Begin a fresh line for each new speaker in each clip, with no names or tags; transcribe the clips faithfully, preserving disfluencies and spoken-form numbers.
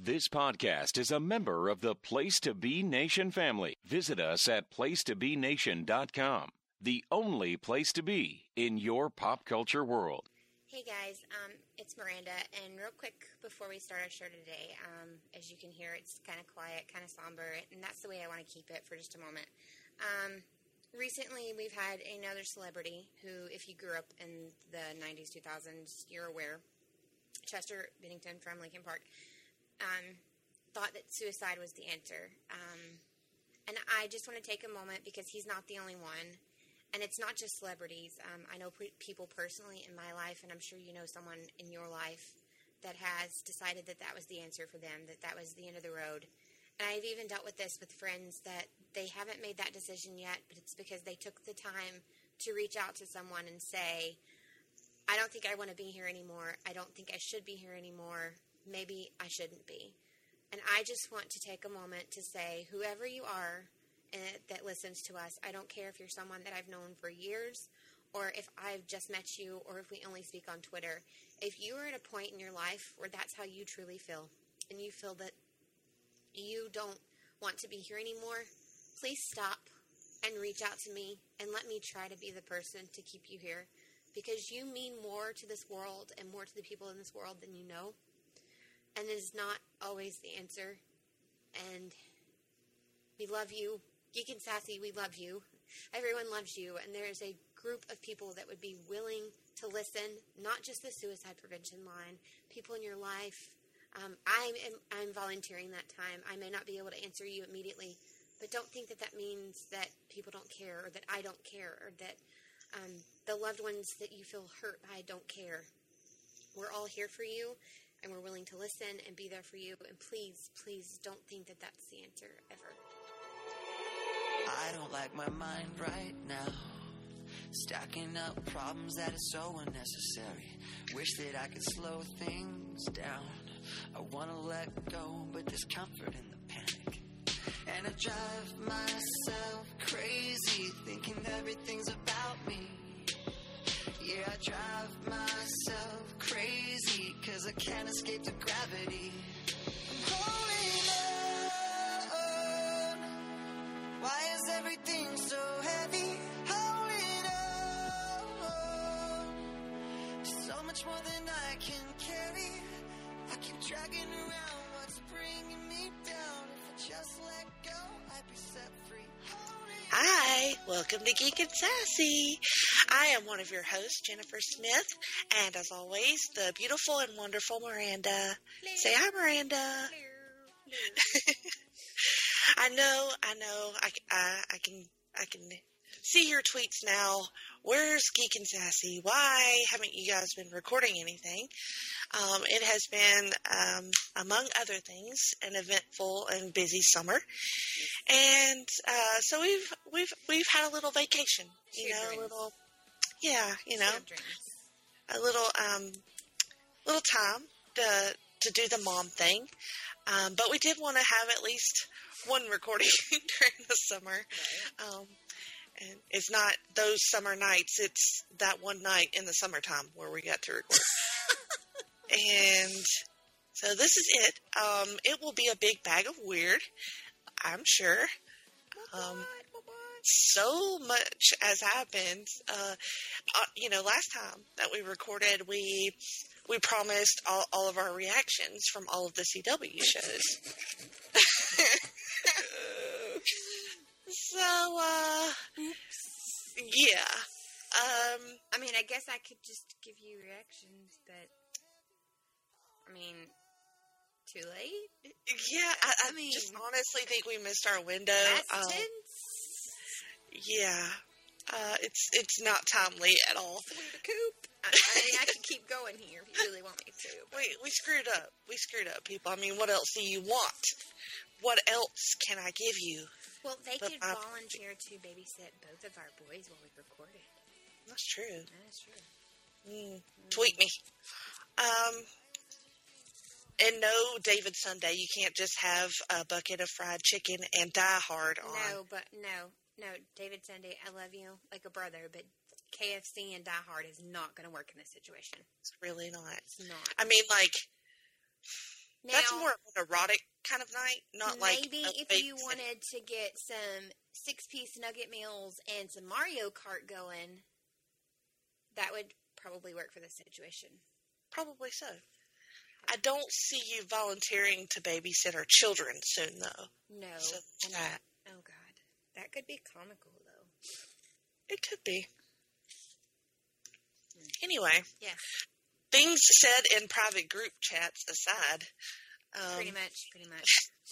This podcast is a member of the Place to Be Nation family. Visit us at place to be nation dot com, the only place to be in your pop culture world.
Hey guys, um, it's Miranda, and real quick before we start our show today, um, as you can hear, it's kind of quiet, kind of somber, and that's the way I want to keep it for just a moment. Um, recently, we've had another celebrity who, if you grew up in the nineties, two thousands, you're aware, Chester Bennington from Linkin Park, um, thought that suicide was the answer. Um, and I just want to take a moment because he's not the only one. And it's not just celebrities. Um, I know pre- people personally in my life, and I'm sure you know someone in your life that has decided that that was the answer for them, that that was the end of the road. And I've even dealt with this with friends that they haven't made that decision yet, but it's because they took the time to reach out to someone and say, I don't think I want to be here anymore. I don't think I should be here anymore. Maybe I shouldn't be. And I just want to take a moment to say, whoever you are, Uh, that listens to us. I don't care if you're someone that I've known for years or if I've just met you or if we only speak on Twitter. If you are at a point in your life where that's how you truly feel and you feel that you don't want to be here anymore, please stop and reach out to me and let me try to be the person to keep you here, because you mean more to this world and more to the people in this world than you know, and it is not always the answer. And we love you. Geek and Sassy, we love you. Everyone loves you, and there is a group of people that would be willing to listen, not just the suicide prevention line, people in your life. Um, I'm, I'm volunteering that time. I may not be able to answer you immediately, but don't think that that means that people don't care or that I don't care or that um, the loved ones that you feel hurt by don't care. We're all here for you, and we're willing to listen and be there for you, and please, please don't think that that's the answer ever.
I don't like my mind right now, stacking up problems that are so unnecessary. Wish that I could slow things down. I want to let go, but there's comfort in the panic. And I drive myself crazy, thinking everything's about me. Yeah, I drive myself crazy, cause I can't escape the gravity. I'm holding on. Why is everything so heavy? Holding on. So much more than I can carry. I keep dragging around what's bringing me down. If I just let go, I'd be set free.
Hi, welcome to Geek and Sassy. I am one of your hosts, Jennifer Smith, and as always, the beautiful and wonderful Miranda. Hello. Say hi, Miranda. Hello. Hello. I know, I know, I, I, I can, I can see your tweets now. Where's Geek and Sassy? Why haven't you guys been recording anything? Um, it has been, um, among other things, an eventful and busy summer, and uh, so we've we've we've had a little vacation. You know, a little, yeah, you know, a little um, little time to to do the mom thing. Um, but we did want to have at least one recording during the summer. Um, and it's not those summer nights. It's that one night in the summertime where we got to record. And so this is it. Um, it will be a big bag of weird, I'm sure. Um, so much has happened. Uh, uh, you know, last time that we recorded, we we promised all, all of our reactions from all of the C W shows. So, uh, yeah. Um,
I mean, I guess I could just give you reactions, but, I mean, too late?
Yeah, I, I, I mean, just honestly think we missed our window.
That's
um,
tense.
Yeah. Uh, it's it's not timely at all.
Coop. I, I mean, I can keep going here if you really want me to. But.
We we screwed up. We screwed up, people. I mean, what else do you want? What else can I give you?
Well, they
but
could
I,
volunteer to babysit both of our boys while we recorded.
That's true.
That is true.
Mm, mm. Tweet me. Um, and no, David Sunday, you can't just have a bucket of fried chicken and Die Hard on.
No, but no. No, David Sunday, I love you like a brother, but K F C and Die Hard is not going to work in this situation.
It's really not.
It's not.
I mean, like,
Now,
That's more of an erotic kind of night, not like
maybe
a
if
big
you wanted to get some six-piece nugget meals and some Mario Kart going, that would probably work for this situation.
Probably so. I don't see you volunteering to babysit our children soon, though.
No.
So
And
that.
oh, God. That could be comical, though.
It could be. Anyway.
Yes.
Things said in private group chats aside. Um,
Pretty much, pretty much.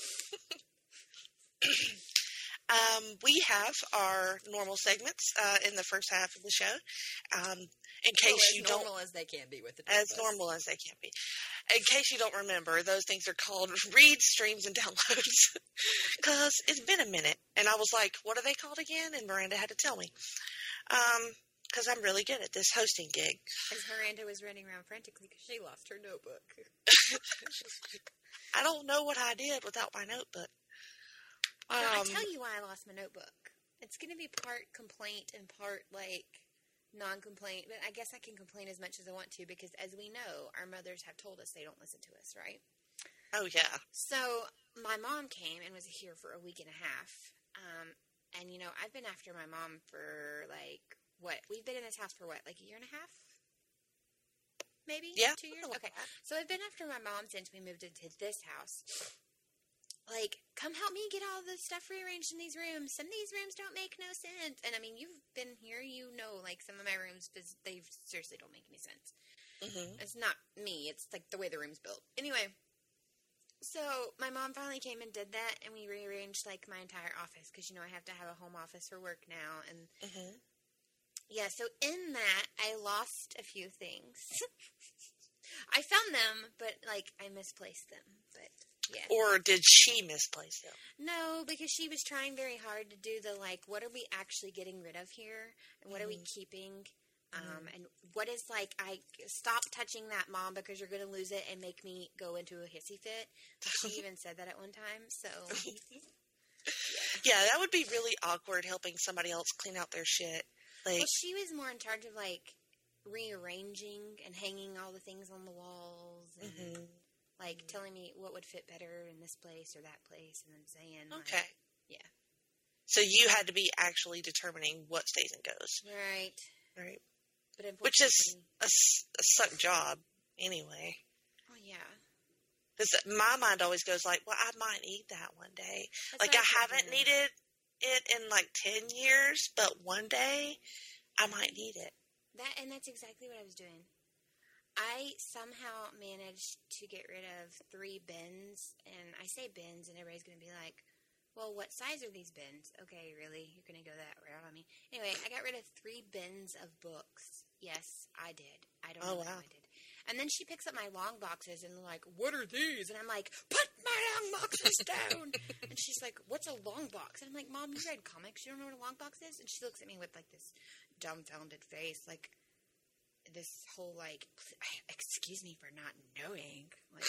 um, we have our normal segments uh, in the first half of the show. Um, in case
well,
you
as
don't,
normal as they can be with the
as
bus.
normal as they can be. In case you don't remember, those things are called reads, streams, and downloads. Because it's been a minute, and I was like, "What are they called again?" And Miranda had to tell me. Um, because I'm really good at this hosting gig.
As Miranda was running around frantically because she lost her notebook.
I don't know what I did without my notebook.
No,
Um,
I tell you why I lost my notebook. It's going to be part complaint and part, like, non-complaint. But I guess I can complain as much as I want to because, as we know, our mothers have told us they don't listen to us, right?
oh, yeah.
So my mom came and was here for a week and a half. Um, and, you know, I've been after my mom for, like, what? We've been in this house for, what, like a year and a half? Maybe?
Yeah.
Two years? Okay. So I've been after my mom since we moved into this house. Like, come help me get all the stuff rearranged in these rooms. Some of these rooms don't make no sense. And, I mean, you've been here. You know, like, some of my rooms, they seriously don't make any sense.
Mm-hmm.
It's not me. It's, like, the way the room's built. Anyway, so my mom finally came and did that, and we rearranged, like, my entire office. Because, you know, I have to have a home office for work now. And,
Mm-hmm.
yeah, so in that, I lost a few things. I found them, but, like, I misplaced them. But, yeah.
Or did she misplace them?
No, because she was trying very hard to do the, like, what are we actually getting rid of here? And what mm-hmm. are we keeping? Um, mm-hmm. And what is, like, I stop touching that, Mom, because you're going to lose it and make me go into a hissy fit. She even said that at one time, so.
Yeah, that would be really awkward helping somebody else clean out their shit. Like,
well, she was more in charge of, like, rearranging and hanging all the things on the walls and, mm-hmm. like, mm-hmm. telling me what would fit better in this place or that place and then saying,
okay.
Like, yeah.
So you had to be actually determining what stays and goes.
Right.
Right.
But
Which is a, a suck job anyway.
Oh, yeah.
Because my mind always goes like, well, I might need that one day.
That's
like, I haven't doing. needed it in like ten years, but one day I might need it.
That and that's exactly what I was doing. I somehow managed to get rid of three bins, and I say bins, and everybody's going to be like, well, what size are these bins? Okay, really? You're going to go that route on me? Anyway, I got rid of three bins of books. Yes, I did. I don't
oh,
know
wow.
how I did. And then she picks up my long boxes and they're like, what are these? And I'm like, put my long boxes down. And she's like, what's a long box? And I'm like, Mom, you read comics. You don't know what a long box is? And she looks at me with like this dumbfounded face, like this whole like, excuse me for not knowing. Like,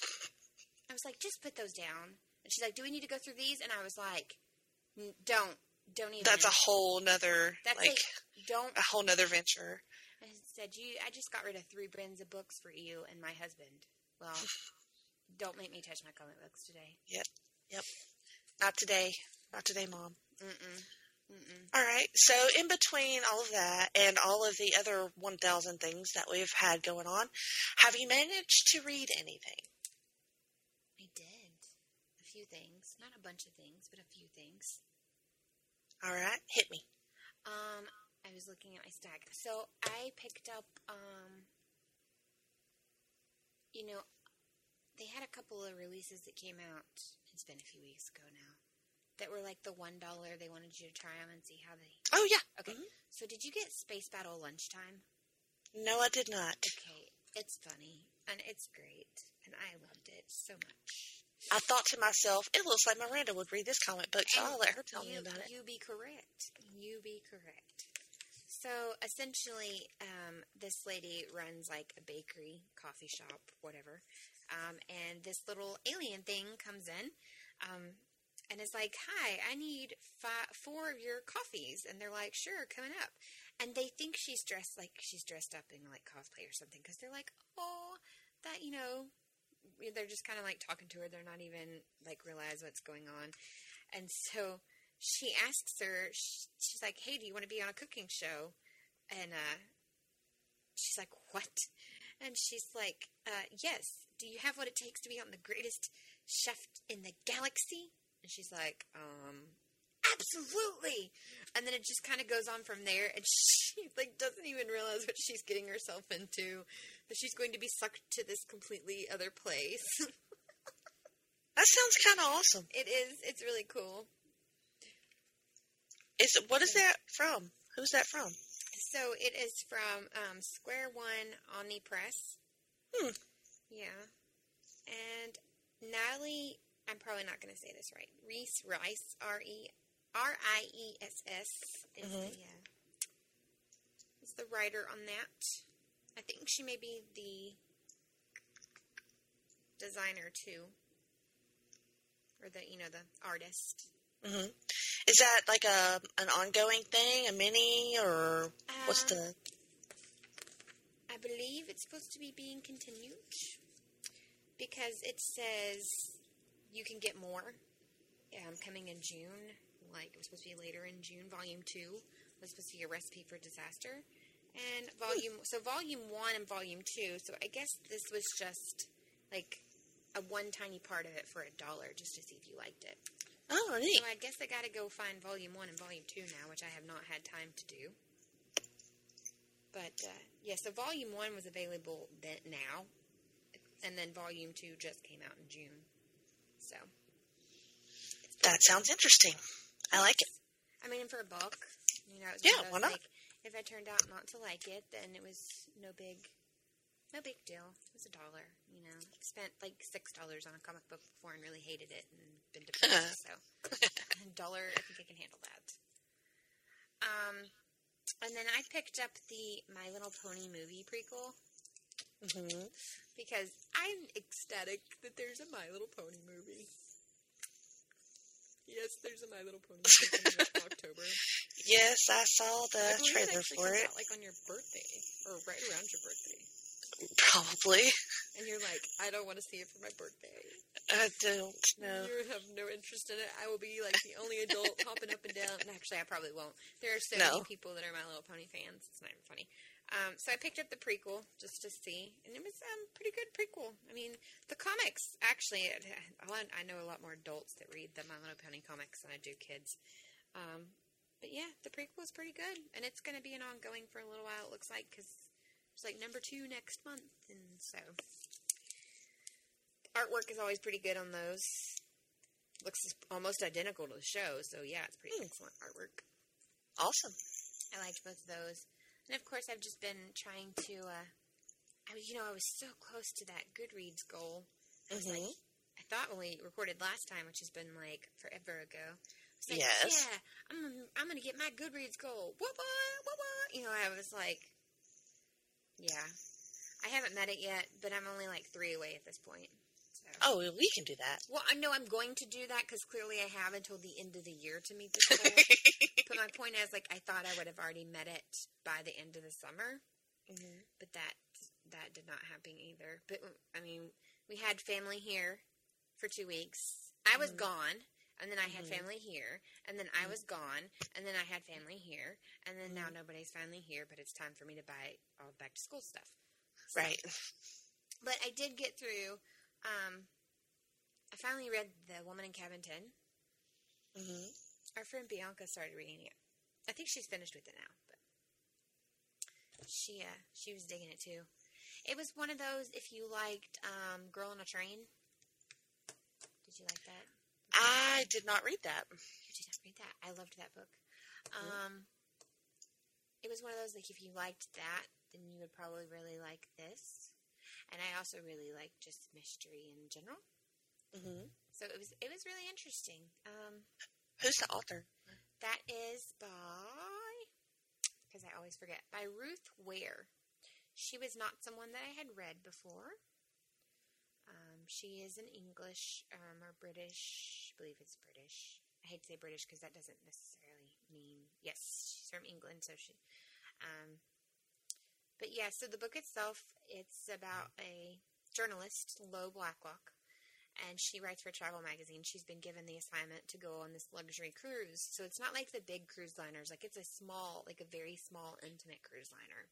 I was like, just put those down. And she's like, do we need to go through these? And I was like, don't, don't even.
That's a whole nother,
That's
like,
a, don't.
a whole nother venture.
I said, "You. I just got rid of three bins of books for you and my husband. Well, don't make me touch my comic books today."
Yep. Yep. Not today. Not today, Mom.
Mm-mm. Mm-mm.
All right. So in between all of that and all of the other one thousand things that we've had going on, have you managed to read anything?
I did. A few things. Not a bunch of things, but a few things.
All right. Hit me.
Um... I was looking at my stack. So I picked up, um, you know, they had a couple of releases that came out, it's been a few weeks ago now, that were like the one dollar. They wanted you to try them and see how they...
Oh, yeah.
Okay. Mm-hmm. So did you get Space Battle Lunchtime?
No, I did not.
Okay. It's funny, and it's great, and I loved it so much.
I thought to myself, it looks like Miranda would read this comic book, so
and
I'll let her tell
you,
me about it.
You be correct. You be correct. So, essentially, um, this lady runs, like, a bakery, coffee shop, whatever, um, and this little alien thing comes in, um, and is like, hi, I need five, four of your coffees, and they're like, sure, coming up, and they think she's dressed, like, she's dressed up in, like, cosplay or something, because they're like, oh, that, you know, they're just kind of like talking to her. They're not even like realize what's going on. And so she asks her, she's like, hey, do you want to be on a cooking show? And uh, she's like, what? And she's like, uh, yes. Do you have what it takes to be on the greatest chef in the galaxy? And she's like, um, absolutely. And then it just kind of goes on from there. And she like doesn't even realize what she's getting herself into. That she's going to be sucked to this completely other place.
That sounds kind of awesome.
It is. It's really cool.
Is it, what is that from? Who's that from?
So it is from um, Square One Omnipress.
Hmm.
Yeah. And Natalie, I'm probably not going to say this right. Reese Rice, R E R I E S S, is mm-hmm. the uh, is the writer on that. I think she may be the designer too, or the you know the artist.
Mm-hmm. Is that like a an ongoing thing, a mini, or what's
um,
the?
I believe it's supposed to be being continued because it says you can get more. Um, coming in June, like it was supposed to be later in June. Volume two was supposed to be a recipe for disaster, and volume so volume one and volume two. So I guess this was just like a one tiny part of it for a dollar, just to see if you liked it.
Oh, neat.
So I guess I got to go find volume one and volume two now, which I have not had time to do. But uh, yeah, so volume one was available then, now, and then volume two just came out in June. So
that sounds interesting. I like it.
I mean, for a buck, you know, it was
yeah, why not?
Like, if I turned out not to like it, then it was no big, no big deal. It was a dollar, you know. I spent like six dollars on a comic book before and really hated it and been depressed. So a dollar, I think I can handle that. Um, and then I picked up the My Little Pony movie prequel.
Mm-hmm.
Because I'm ecstatic that there's a My Little Pony movie. Yes, there's a My Little Pony movie in October.
Yes, I saw the
I
trailer
it
for it.
Out, like on your birthday, or right around your birthday.
Probably.
And you're like, I don't want to see it for my birthday.
I don't know.
You have no interest in it. I will be like the only adult hopping up and down. And actually, I probably won't. There are so
no.
many people that are My Little Pony fans. It's not even funny. Um, so I picked up the prequel just to see, and it was a um, pretty good prequel. I mean, the comics, actually, I know a lot more adults that read the My Little Pony comics than I do kids. Um, but yeah, the prequel is pretty good, and it's going to be an ongoing for a little while, it looks like, because it's like number two next month, and so artwork is always pretty good on those. Looks almost identical to the show, so yeah, it's pretty mm. excellent artwork.
Awesome.
I liked both of those. And, of course, I've just been trying to, uh, I mean, you know, I was so close to that Goodreads goal. I was
mm-hmm.
like, I thought when we recorded last time, which has been, like, forever ago. I was like,
yes.
yeah, I'm, I'm going to get my Goodreads goal. What, what, what, what? You know, I was like, yeah. I haven't met it yet, but I'm only, like, three away at this point.
Oh, we can do that.
Well, I know I'm going to do that because clearly I have until the end of the year to meet this goal. But my point is, like, I thought I would have already met it by the end of the summer.
Mm-hmm.
But that that did not happen either. But, I mean, we had family here for two weeks. I was mm-hmm. gone, and then I had mm-hmm. family here, and then I was gone, and then I had family here, and then mm-hmm. now nobody's finally here, but it's time for me to buy all back-to-school stuff. So,
right.
But I did get through... Um, I finally read The Woman in Cabin ten.
Mm-hmm.
Our friend Bianca started reading it. I think she's finished with it now, but she uh, she was digging it too. It was one of those, if you liked um, Girl on a Train. Did you like that?
I did not read that.
You did not read that? I loved that book. Um, it was one of those, like, if you liked that, then you would probably really like this. And I also really like just mystery in general.
Mm-hmm.
So it was it was really interesting. Um,
Who's the author?
That is by, because I always forget, by Ruth Ware. She was not someone that I had read before. Um, she is an English um, or British, I believe it's British. I hate to say British because that doesn't necessarily mean, yes, she's from England, so she... Um, But yeah, so the book itself, it's about a journalist, Lo Blacklock, and she writes for Travel Magazine. She's been given the assignment to go on this luxury cruise. So it's not like the big cruise liners. Like, it's a small, like a very small, intimate cruise liner.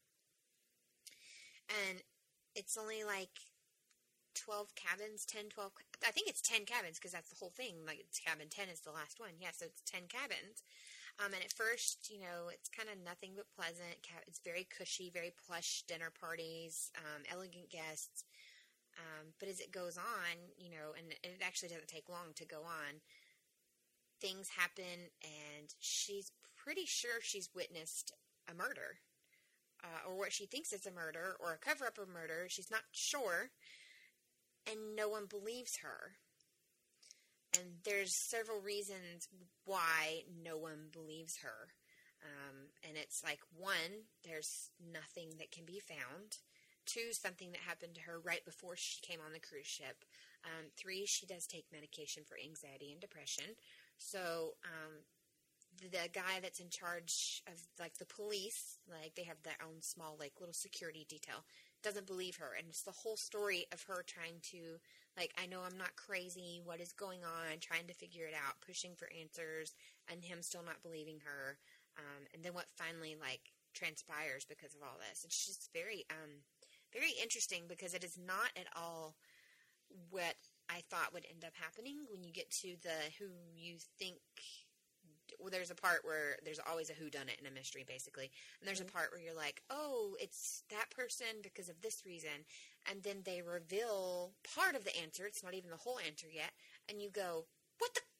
And it's only like twelve cabins, ten, twelve. I think it's ten cabins because that's the whole thing. Like, it's cabin ten is the last one. Yeah, so it's ten cabins. Um, and at first, you know, it's kind of nothing but pleasant. It's very cushy, very plush dinner parties, um, elegant guests. Um, but as it goes on, you know, and it actually doesn't take long to go on, things happen, and she's pretty sure she's witnessed a murder. Uh, or what she thinks is a murder, or a cover-up of murder. She's not sure, and no one believes her. And there's several reasons why no one believes her. Um, and it's like, one, there's nothing that can be found. Two, something that happened to her right before she came on the cruise ship. Um, three, she does take medication for anxiety and depression. So, um, the guy that's in charge of, like, the police, like, they have their own small, like, little security detail, doesn't believe her. And it's the whole story of her trying to, like, I know I'm not crazy, what is going on, trying to figure it out, pushing for answers, and him still not believing her. Um, and then what finally, like, transpires because of all this. It's just very, um, very interesting because it is not at all what I thought would end up happening when you get to the who you think. Well, there's a part where there's always a whodunit in a mystery, basically. And there's mm-hmm. a part where you're like, oh, it's that person because of this reason. And then they reveal part of the answer. It's not even the whole answer yet. And you go, what the?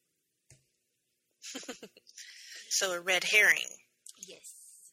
So a red herring.
Yes.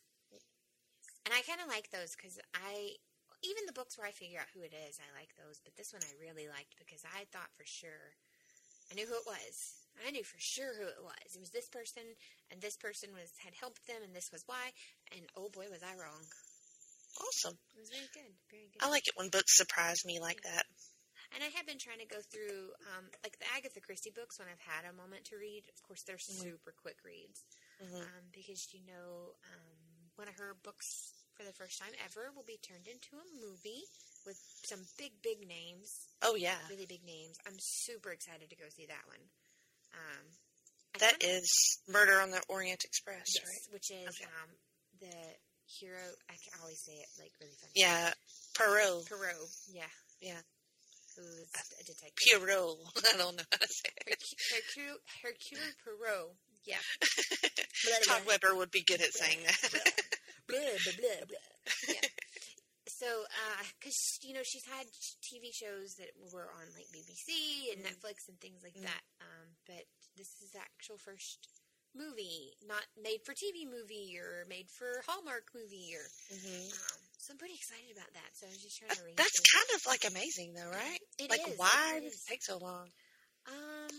And I kind of like those because I, even the books where I figure out who it is, I like those. But this one I really liked because I thought for sure I knew who it was. I knew for sure who it was. It was this person, and this person was had helped them, and this was why. And oh boy, was I wrong.
Awesome.
It was very good. Very good.
I like it when books surprise me like yeah. that.
And I have been trying to go through, um, like the Agatha Christie books when I've had a moment to read. Of course, they're mm-hmm. super quick reads. Mm-hmm. Um, because, you know, um, one of her books for the first time ever will be turned into a movie with some big, big names.
Oh, yeah.
Really big names. I'm super excited to go see that one. Um,
that is Murder on the Orient Express,
yes,
right?
Which is
okay.
um, the hero. I can always say it like really funny.
Yeah, Poirot.
Poirot. Yeah.
Yeah.
Who's a detective?
Poirot. I don't know how to say it.
Hercule, Hercule Poirot. Yeah.
Todd Weber would be good at saying that.
blah, blah, blah, blah. Yeah. So, because, uh, you know, she's had T V shows that were on, like, B B C and mm-hmm. Netflix and things like mm-hmm. that. Um, but this is the actual first movie, not made for T V movie or made for Hallmark movie. or. Mm-hmm. Um, so I'm pretty excited about that. So I was just trying to read
That's
it.
kind of, like, amazing, though, right?
It
like,
is.
why
it
did it take so long?
Um,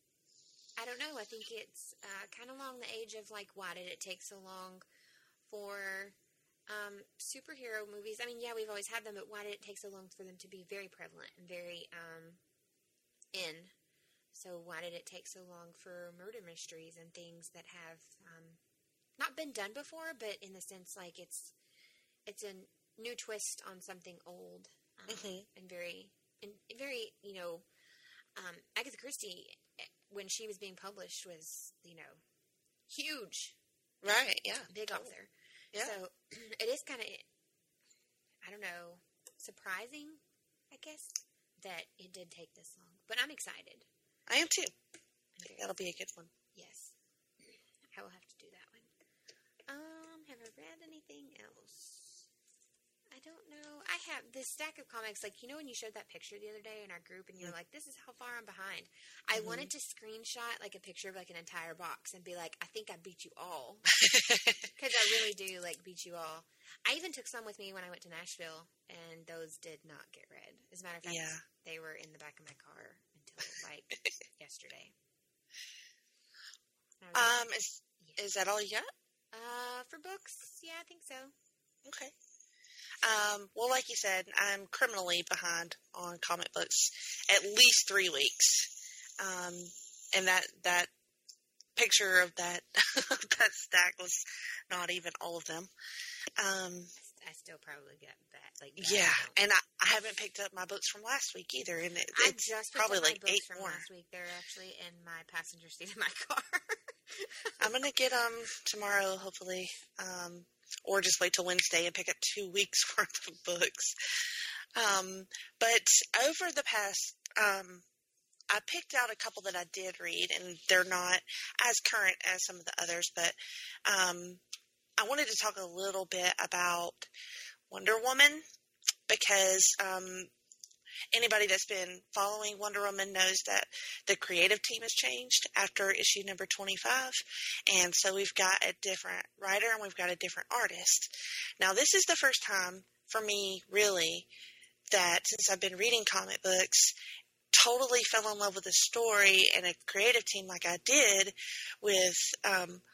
I don't know. I think it's uh, kind of along the age of, like, why did it take so long for... Um, superhero movies, I mean, yeah, we've always had them, but why did it take so long for them to be very prevalent and very, um, in? So why did it take so long for murder mysteries and things that have, um, not been done before, but in the sense, like, it's, it's a new twist on something old, um, mm-hmm. and very, and very, you know, um, Agatha Christie, when she was being published, was, you know, huge.
Right, yeah.
Big
totally.
author.
Yeah.
So, it is kind of, I don't know, surprising, I guess, that it did take this long. But I'm excited.
I am too. I think that'll be a good one.
Yes. I will have to do that one. Um, have I read anything else? I don't know. I have this stack of comics, like, you know when you showed that picture the other day in our group, and you're mm-hmm. like, this is how far I'm behind. I mm-hmm. wanted to screenshot, like, a picture of, like, an entire box and be like, I think I beat you all. Because I really do, like, beat you all. I even took some with me when I went to Nashville, and those did not get read. As a matter of fact, yeah. they were in the back of my car until, like, yesterday.
Um, is, yeah. is that all you got?
Uh, for books, yeah, I think so.
Okay. Um, well, like you said, I'm criminally behind on comic books, at least three weeks. Um, and that, that picture of that, that stack was not even all of them. Um,
I still probably get that. Like that.
Yeah, and I, I haven't picked up my books from last week either, and it,
I
it's
just
probably
picked up
like
my books
eight
from
more.
last week. They're actually in my passenger seat of my car.
I'm gonna get them tomorrow, hopefully, um, or just wait till Wednesday and pick up two weeks worth of books. Um, but over the past, um, I picked out a couple that I did read, and they're not as current as some of the others, but um, I wanted to talk a little bit about Wonder Woman because um, anybody that's been following Wonder Woman knows that the creative team has changed after issue number twenty-five, and so we've got a different writer and we've got a different artist. Now, this is the first time for me, really, that since I've been reading comic books, totally fell in love with a story and a creative team like I did with um,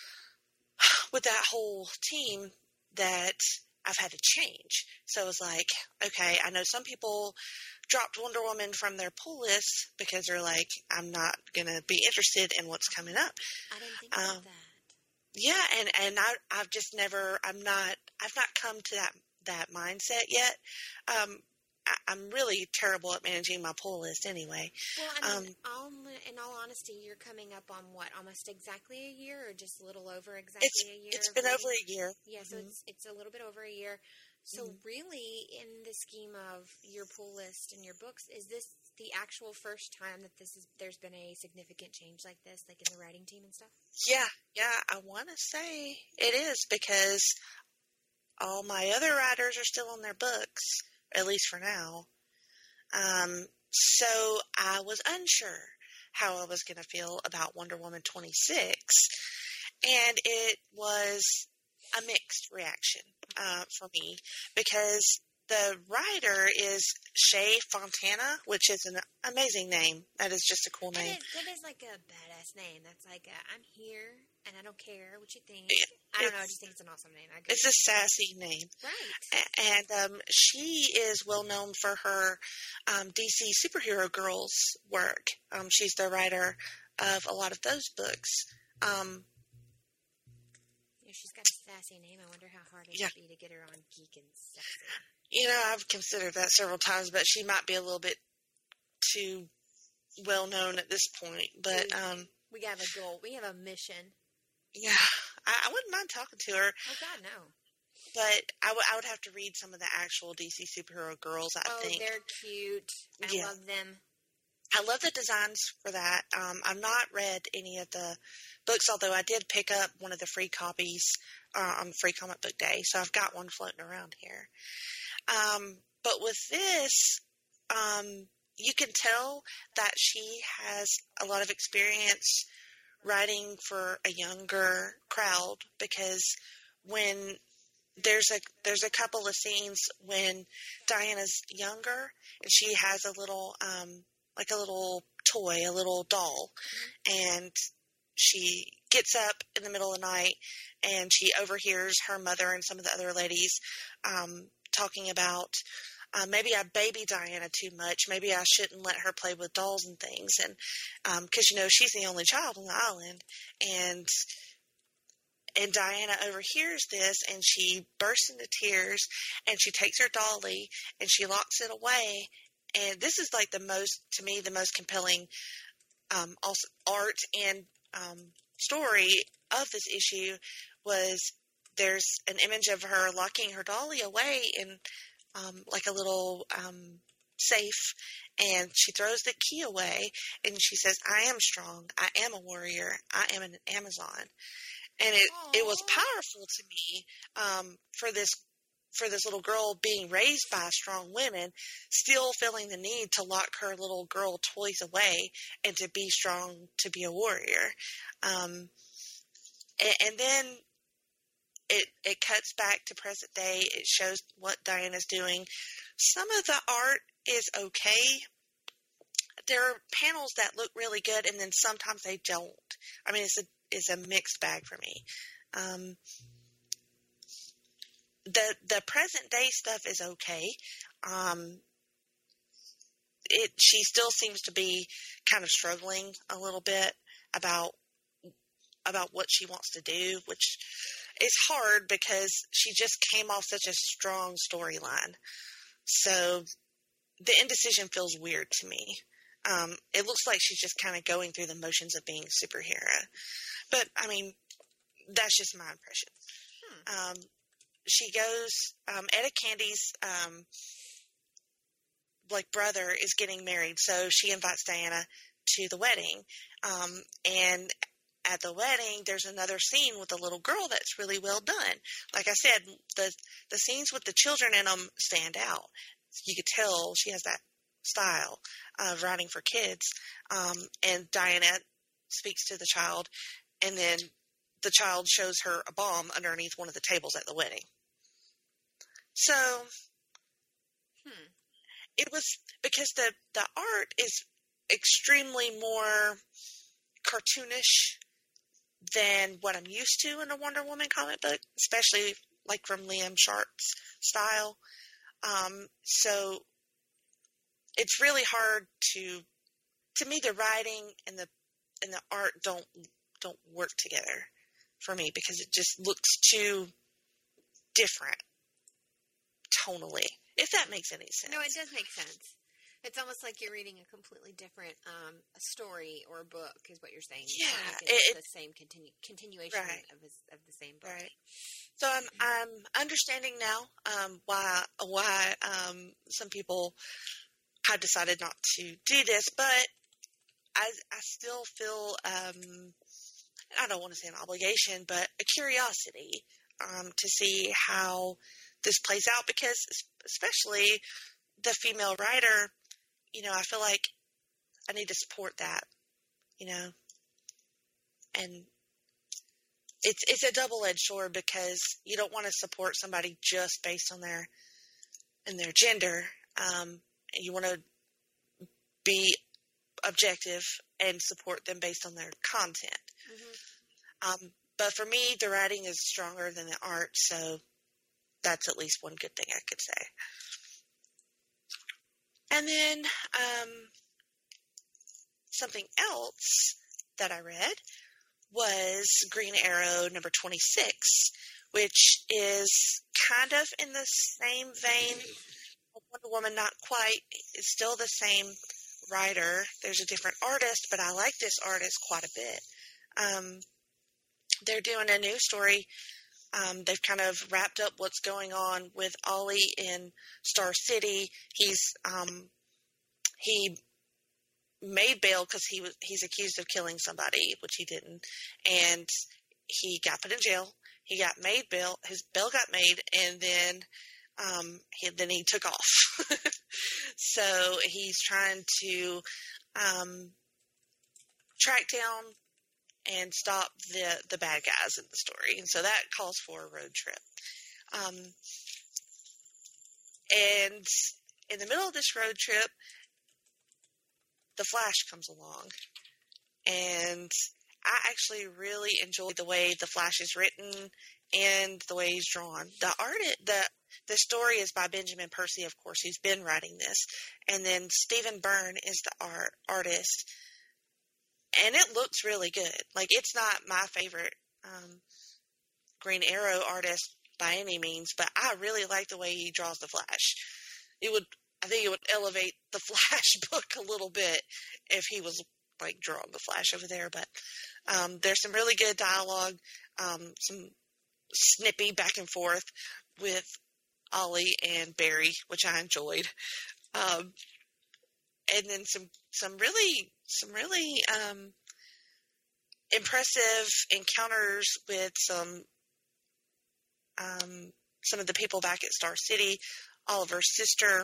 with that whole team that I've had to change. So it was like, okay, I know some people dropped Wonder Woman from their pull list because they're like, I'm not going to be interested in what's coming up.
I didn't think
um,
about that.
Yeah, and, and I, I've just never, I'm not, I've not come to that, that mindset yet. Um, I, I'm really terrible at managing my pull list anyway.
Well, I mean,
Um,
all, in all honesty, you're coming up on what, almost exactly a year, or just a little over exactly
It's,
a year?
it's
of
been
reading?
over a year.
Yeah, so
Mhm.
it's it's a little bit over a year. So
Mhm.
really, in the scheme of your pull list and your books, is this the actual first time that this is there's been a significant change like this, like in the writing team and stuff?
Yeah, yeah, I want to say it is because all my other writers are still on their books, at least for now. Um, so I was unsure how I was going to feel about Wonder Woman twenty-six, and it was a mixed reaction uh, for me because the writer is Shay Fontana, which is an amazing name. That is just a cool
That
name.
is, that is like a badass name. That's like a, I'm here and I don't care what you think.
Yeah,
I don't know. I
it's-
just think it's an awesome name. I agree.
It's a sassy name.
Right.
A- And um, she is well known for her um, D C Superhero Girls work. Um, she's the writer of a lot of those books. Um,
If she's got a sassy name, I wonder how hard it
Yeah.
would be to get her on Geek and Sexy.
you know, I've considered that several times, but she might be a little bit too well known at this point. But um,
We have a goal. We have a mission.
yeah, I, I wouldn't mind talking to her,
Oh, God, no.
but I, w- I would have to read some of the actual D C Superhero Girls, I
Oh,
think.
they're cute. I
Yeah.
love them.
I love the designs for that. Um, I've not read any of the books, although I did pick up one of the free copies uh, on Free Comic Book Day, so I've got one floating around here. Um, but with this, um, you can tell that she has a lot of experience writing for a younger crowd because when there's a there's a couple of scenes when Diana's younger and she has a little um, like a little toy, a little doll, and she gets up in the middle of the night and she overhears her mother and some of the other ladies um, talking about uh, maybe I baby Diana too much. Maybe I shouldn't let her play with dolls and things. And because, um, you know, she's the only child on the island. And and Diana overhears this and she bursts into tears and she takes her dolly and she locks it away. And this is like the most, to me, the most compelling um, also art and um, story of this issue was there's an image of her locking her dolly away in um, like a little um, safe, and she throws the key away and she says, I am strong, I am a warrior, I am an Amazon. And it, it was powerful to me um, for this for this little girl being raised by strong women, still feeling the need to lock her little girl toys away and to be strong, to be a warrior. Um, and, and then it it cuts back to present day. It shows what Diana's doing. Some of the art is okay. There are panels that look really good, and then sometimes they don't. I mean, it's a it's a mixed bag for me. Um, the the present day stuff is okay. Um, it she still seems to be kind of struggling a little bit about about what she wants to do, which it's hard because she just came off such a strong storyline. So the indecision feels weird to me. Um, it looks like she's just kind of going through the motions of being a superhero. But, I mean, that's just my impression. Hmm. Um, she goes, um, Etta Candy's, um, like, brother is getting married, so she invites Diana to the wedding. Um, and at the wedding, there's another scene with a little girl that's really well done. Like I said, the the scenes with the children in them stand out. You could tell she has that style of writing for kids. Um, and Diana speaks to the child, and then the child shows her a bomb underneath one of the tables at the wedding. So, hmm. It was because the, the art is extremely more cartoonish than what I'm used to in a Wonder Woman comic book, especially like from Liam Sharp's style. Um, so it's really hard to, to me, the writing and the, and the art don't, don't work together for me because it just looks too different tonally, if that makes any sense.
No, it does make sense. It's almost like you're reading a completely different um, a story or a book, is what you're saying.
Yeah,
it's, it's it, the same continu- continuation
right.
of, his, of the same book.
Right. So I'm I'm understanding now um, why why um, some people have decided not to do this, but I I still feel um, I don't want to say an obligation, but a curiosity um, to see how this plays out, because especially the female writer, you know, I feel like I need to support that, you know, and it's it's a double-edged sword because you don't want to support somebody just based on their and their gender. Um, and you want to be objective and support them based on their content. Mm-hmm. Um, but for me, the writing is stronger than the art, so that's at least one good thing I could say. And then um, something else that I read was Green Arrow number twenty-six, which is kind of in the same vein of Wonder Woman, not quite. It's still the same writer. There's a different artist, but I like this artist quite a bit. Um, they're doing a new story. Um, they've kind of wrapped up what's going on with Ollie in Star City. He's um, he made bail because he was he's accused of killing somebody, which he didn't, and he got put in jail. He got made bail. His bail got made, and then um, he, then he took off. So he's trying to um, track down and stop the, the bad guys in the story. And so that calls for a road trip. Um, and in the middle of this road trip, the Flash comes along. And I actually really enjoy the way the Flash is written and the way he's drawn. The art, the the story is by Benjamin Percy, of course, who's been writing this. And then Stephen Byrne is the art artist. And it looks really good. Like, it's not my favorite um, Green Arrow artist by any means, but I really like the way he draws the Flash. It would, I think it would elevate the Flash book a little bit if he was, like, drawing the Flash over there. But um, there's some really good dialogue, um, some snippy back and forth with Ollie and Barry, which I enjoyed. Um, and then some, some really... some really um, impressive encounters with some um, some of the people back at Star City. Oliver's sister,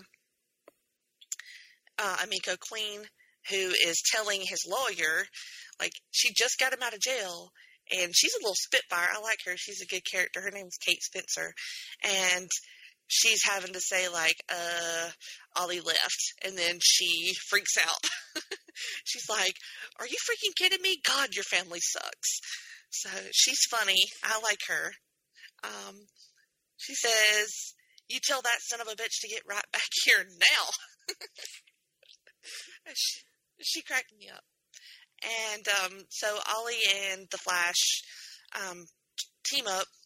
uh, Emiko Queen, who is telling his lawyer, like, she just got him out of jail, and she's a little spitfire. I like her. She's a good character. Her name's Kate Spencer, and she's having to say, like, uh, Ollie left, and then she freaks out. She's like, are you freaking kidding me? God, your family sucks. So she's funny. I like her. Um, she says, you tell that son of a bitch to get right back here now. she, she cracked me up. And um, so Ollie and the Flash um, team up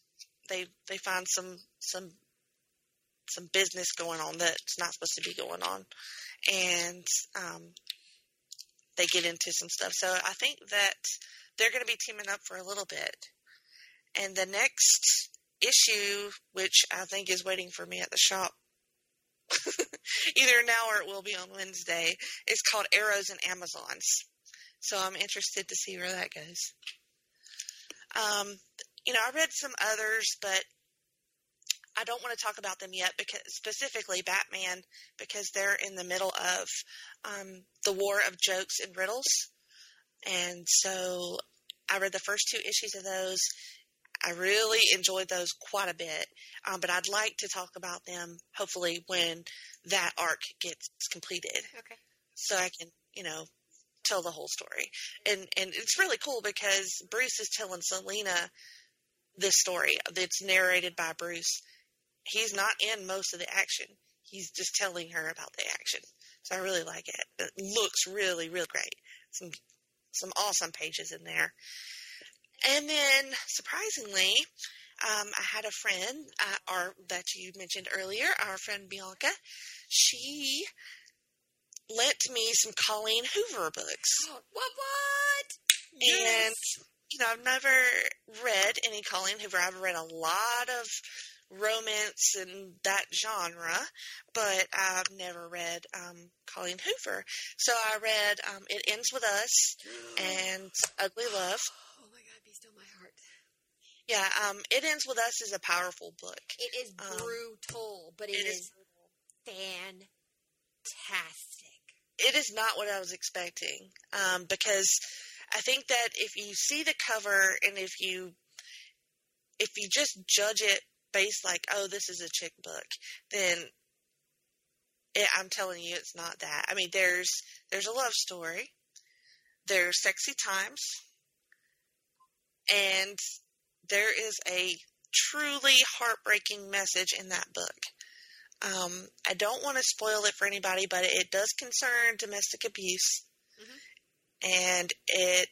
they they find some some some business going on that's not supposed to be going on, and um, they get into some stuff. So I think that they're going to be teaming up for a little bit. And the next issue, which I think is waiting for me at the shop, either now or it will be on Wednesday, is called Arrows and Amazons. So I'm interested to see where that goes. Um, you know, I read some others, but I don't want to talk about them yet, because specifically Batman, because they're in the middle of um, the war of jokes and riddles. And so I read the first two issues of those. I really enjoyed those quite a bit, um, but I'd like to talk about them hopefully when that arc gets completed.
Okay.
So I can, you know, tell the whole story. And and it's really cool because Bruce is telling Selena this story that's narrated by Bruce. He's not in most of the action. He's just telling her about the action. So I really like it. It looks really, really great. Some some awesome pages in there. And then, surprisingly, um, I had a friend, uh, our, that you mentioned earlier, our friend Bianca. She lent me some Colleen Hoover books.
Oh, what, what?
And,
Yes.
you know, I've never read any Colleen Hoover. I've read a lot of romance and that genre, but I've never read um, Colleen Hoover. So I read um, It Ends With Us and Ugly Love.
Oh my God, be still my heart.
Yeah, um, It Ends With Us is a powerful book.
It is
Um,
brutal, but it,
it
is,
is-
fantastic.
It is not what I was expecting, um, because I think that if you see the cover and if you if you just judge it based like, oh, this is a chick book, then it, I'm telling you, it's not that. I mean, there's there's a love story, there's sexy times, and there is a truly heartbreaking message in that book. Um, I don't want to spoil it for anybody, but it does concern domestic abuse,
Mhm.
and it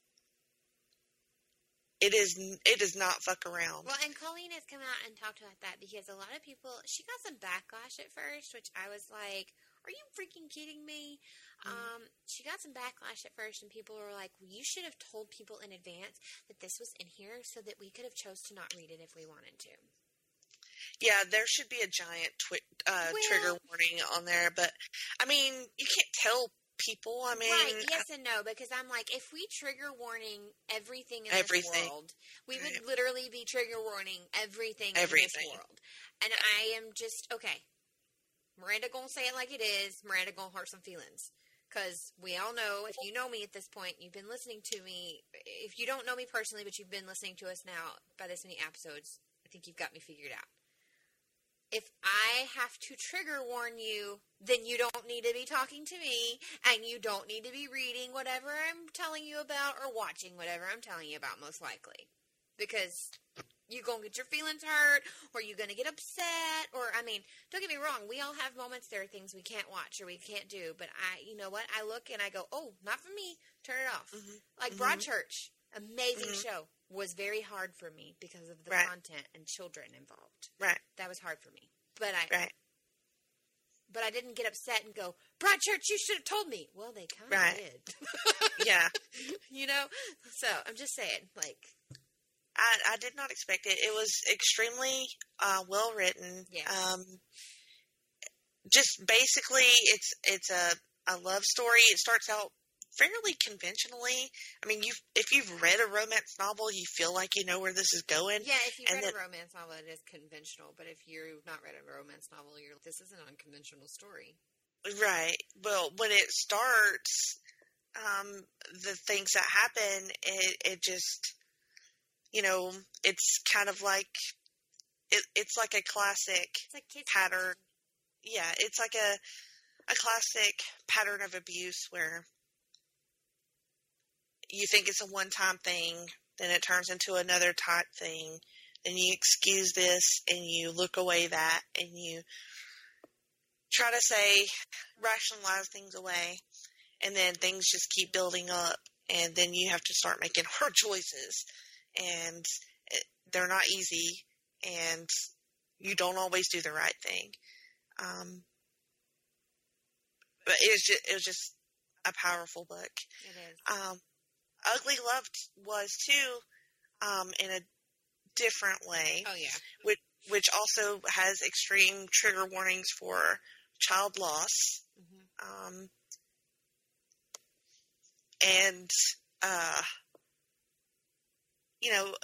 it is it does not fuck around.
Well, and Colleen has come out and talked about that because a lot of people, she got some backlash at first, which I was like, are you freaking kidding me?
Mm.
Um, she got some backlash at first, and people were like, well, you should have told people in advance that this was in here so that we could have chose to not read it if we wanted to.
Yeah, there should be a giant twi- uh,
Well-
trigger warning on there, but I mean, you can't tell people. I mean,
Right, yes and no, because I'm like, if we trigger warning everything in
Everything.
this world, we would
Right.
literally be trigger warning everything,
Everything.
in this world. And I am just, okay, Miranda gonna say it like it is, Miranda gonna hurt some feelings. Because we all know, if you know me at this point, you've been listening to me, if you don't know me personally, but you've been listening to us now by this many episodes, I think you've got me figured out. If I have to trigger warn you, then you don't need to be talking to me, and you don't need to be reading whatever I'm telling you about or watching whatever I'm telling you about, most likely. Because you're going to get your feelings hurt, or you're going to get upset, or, I mean, don't get me wrong, we all have moments, there are things we can't watch or we can't do, but I, you know what, I look and I go, oh, not for me, turn it off.
Mhm.
Like
Mhm.
Broadchurch, amazing
Mhm.
show, was very hard for me because of the
Right.
content and children involved.
right,
That was hard for me. But I
right,
but I didn't get upset and go, Broadchurch, you should have told me. Well, they kind of
Right.
did.
yeah.
You know? So, I'm just saying, like,
I, I did not expect it. It was extremely uh, well written.
Yes.
Um, just basically, it's it's a, a love story. It starts out fairly conventionally. I mean, you if you've read a romance novel, you feel like you know where this is going.
yeah, if you
And
read
then-
a romance novel, it is conventional. But if you've not read a romance novel, you're like, this is an unconventional story.
Right. Well, when it starts, um, the things that happen, it it just, you know, it's kind of like it, it's like a classic
It's like kids.
pattern. Yeah, it's like a a classic pattern of abuse where you think it's a one-time thing, then it turns into another type thing, then you excuse this and you look away that and you try to say, rationalize things away, and then things just keep building up, and then you have to start making hard choices, and it, they're not easy, and you don't always do the right thing. Um, but it was just, it was just a powerful book.
It is.
Um, Ugly Love was too, um, in a different way.
Oh, yeah.
Which, which also has extreme trigger warnings for child loss. Mm-hmm. Um, and, uh, you know,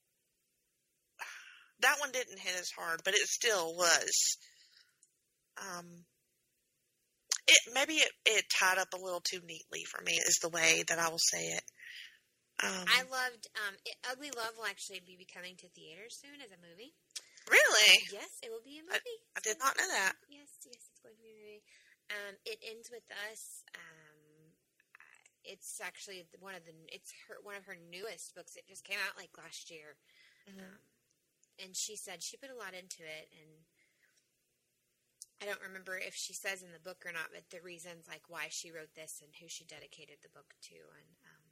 that one didn't hit as hard, but it still was. Um, it maybe it, it tied up a little too neatly for me, is the way that I will say it. Um,
I loved um, it, Ugly Love will actually be coming to theaters soon as a movie.
Really?
Yes, it will be a movie.
I, I did not know that.
Yes, yes, it's going to be a movie. Um, it ends with us. Um, it's actually one of the it's her one of her newest books. It just came out like last year. Mm-hmm. Um, and she said she put a lot into it, and I don't remember if she says in the book or not, but the reasons like why she wrote this and who she dedicated the book to. And um,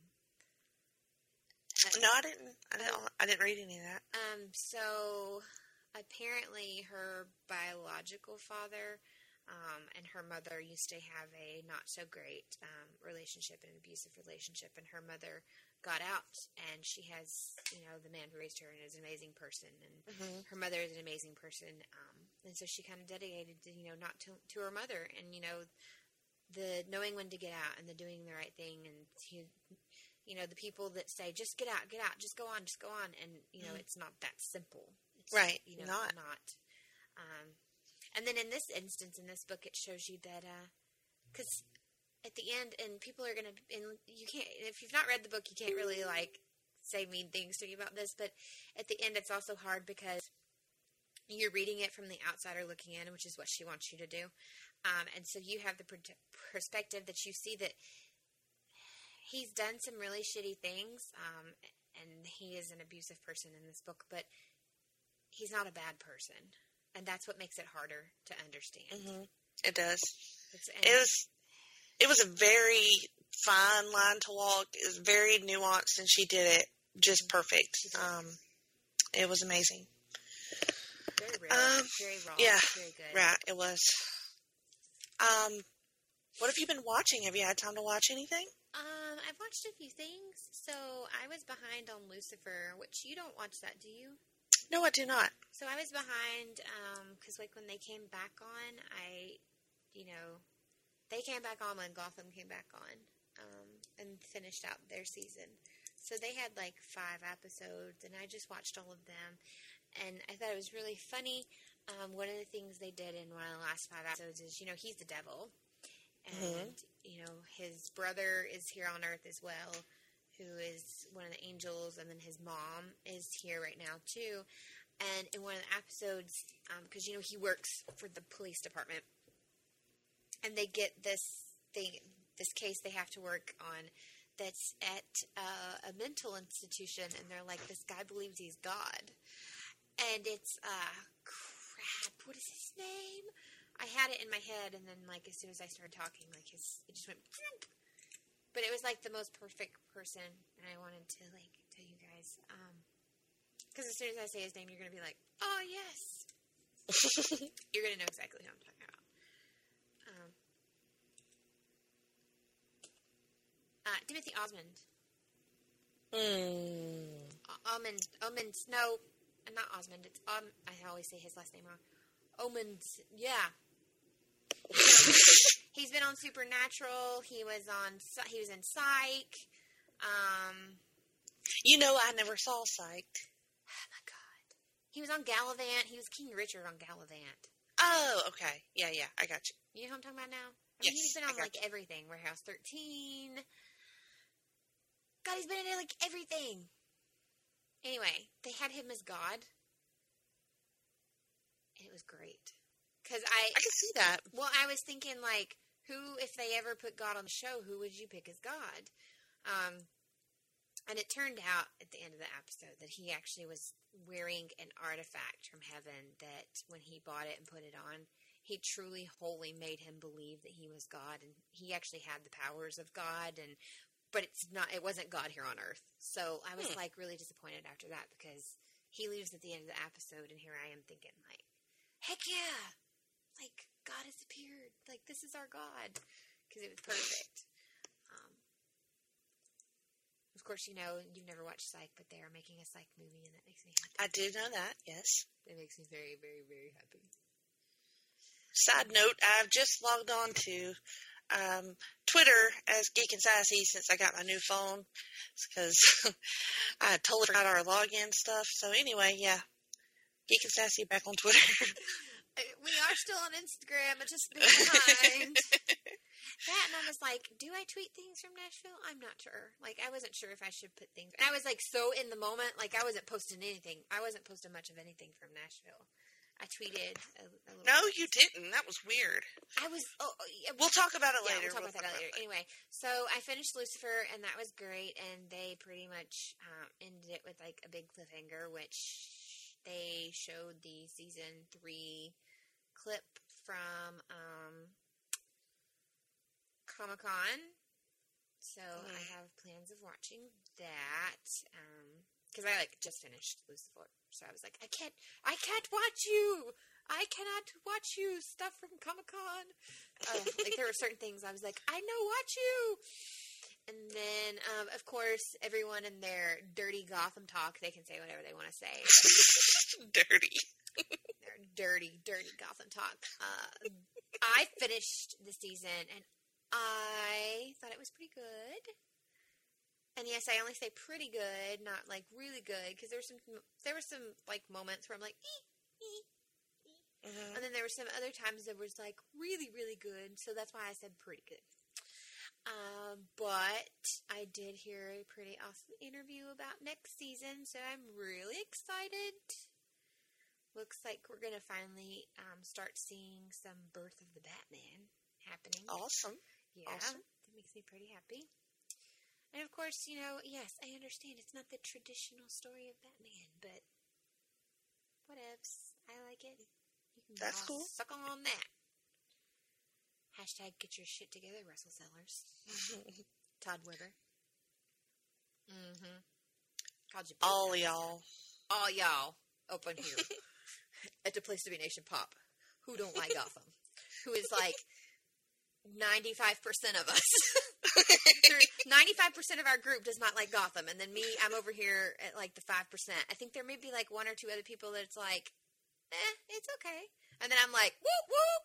no, I didn't. I didn't. Um, I didn't read any of that.
Um. So apparently, her biological father um, and her mother used to have a not so great um, relationship, an abusive relationship, and her mother got out, and she has, you know, the man who raised her and is an amazing person, and mm-hmm. her mother is an amazing person, um, and so she kind of dedicated, to, you know, not to, to her mother, and, you know, the knowing when to get out, and the doing the right thing, and, he, you know, the people that say, just get out, get out, just go on, just go on, and, you know, mm-hmm. it's not that simple. It's,
right,
you know,
not.
not. Um, and then in this instance, in this book, it shows you that, because... Uh, at the end, and people are going to, and you can't, if you've not read the book, you can't really, like, say mean things to me about this, but at the end, it's also hard because you're reading it from the outsider looking in, which is what she wants you to do, um, and so you have the per- perspective that you see that he's done some really shitty things, um, and he is an abusive person in this book, but he's not a bad person, and that's what makes it harder to understand.
Mm-hmm. It does.
It's,
it was... It was a very fine line to walk. It was very nuanced, and she did it just perfect. Um, it was amazing.
Very real.
Um,
very raw.
Yeah,
very good.
Right, it was. Um, what have you been watching? Have you had time to watch anything?
Um, I've watched a few things. So I was behind on Lucifer, which you don't watch that, do you?
No, I do not.
So I was behind because, um, like, when they came back on, I, you know... They came back on when Gotham came back on um, and finished out their season. So they had like five episodes, and I just watched all of them. And I thought it was really funny. Um, one of the things they did in one of the last five episodes is, you know, he's the devil. And, mm-hmm. you know, his brother is here on Earth as well, who is one of the angels. And then his mom is here right now, too. And in one of the episodes, because, um, you know, he works for the police department. And they get this thing, this case they have to work on that's at uh, a mental institution, and they're like, this guy believes he's God. And it's, uh, crap, what is his name? I had it in my head, and then, like, as soon as I started talking, like, his, it just went, but it was, like, the most perfect person, and I wanted to, like, tell you guys, um, because as soon as I say his name, you're going to be like, oh, yes. You're going to know exactly who I'm talking about. Um, uh, Timothy Osmond.
Mm.
Uh, Osmond. Osmond. No, not Osmond. It's um. I always say his last name wrong. Osmond. Yeah. He's been on Supernatural. He was on. He was in Psych. Um.
You know, I never saw Psych.
Oh my God. He was on Gallivant. He was King Richard on Gallivant.
Oh, okay. Yeah, yeah, I got you.
You know who I'm talking about now? I mean,
yes,
he's been on, like, you. everything. Warehouse thirteen. God, he's been in, like, everything. Anyway, they had him as God. And it was great. Because I...
I can see that.
Well, I was thinking, like, who, if they ever put God on the show, who would you pick as God? Um... And it turned out at the end of the episode that he actually was wearing an artifact from heaven that when he bought it and put it on, he truly wholly made him believe that he was God, and he actually had the powers of God, and but it's not, it wasn't God here on Earth. So I was hmm. like really disappointed after that because he leaves at the end of the episode, and here I am thinking, like, heck yeah! Like, God has appeared. Like, this is our God. Because it was perfect. Um, of course, you know, you've never watched Psych, but they are making a Psych movie, and that makes me happy.
I do know that, yes.
It makes me very, very, very happy.
Side note, I've just logged on to um, Twitter as Geek and Sassy since I got my new phone. Because I totally forgot our login stuff. So anyway, yeah. Geek and Sassy back on Twitter.
We are still on Instagram. It's just been behind. That, and I was like, do I tweet things from Nashville? I'm not sure. Like, I wasn't sure if I should put things. And I was, like, so in the moment. Like, I wasn't posting anything. I wasn't posting much of anything from Nashville. I tweeted a, a little
No,
bit.
you didn't. That was weird.
I was. Oh, yeah,
We'll talk about it
yeah,
later.
we'll talk about
We'll
that later. Anyway, so I finished Lucifer, and that was great. And they pretty much um, ended it with like a big cliffhanger, which they showed the season three clip from um, Comic-Con. So
Mm.
I have plans of watching that. Um, Because I, like, just finished Lucifer. So I was like, I can't, I can't watch you! I cannot watch you! Stuff from Comic-Con! Uh, like, there were certain things I was like, I know, watch you! And then, um, of course, everyone in their dirty Gotham talk, they can say whatever they want to say.
Dirty.
Their dirty, dirty Gotham talk. Uh, I finished the season, and I thought it was pretty good. And yes, I only say pretty good, not like really good, because there were some there were some like moments where I'm like, ee, ee, ee.
Mm-hmm.
And then there were some other times that was like really, really good. So that's why I said pretty good. Um, but I did hear a pretty awesome interview about next season, so I'm really excited. Looks like we're gonna finally um, start seeing some Birth of the Batman happening.
Awesome.
Yeah,
Awesome.
that makes me pretty happy. And of course, you know, yes, I understand it's not the traditional story of Batman, but whatevs. I like it. You can
That's
all
cool.
suck on that. Hashtag get your shit together, Russell Sellers. Todd Weber. Mm-hmm. Called you
All y'all.
All y'all up on here at the Place to Be Nation Pop who don't like Gotham. Who is like ninety-five percent of us. ninety-five percent of our group does not like Gotham. And then me, I'm over here at like the five percent. I think there may be like one or two other people that's like, eh, it's okay. And then I'm like, whoop, whoop.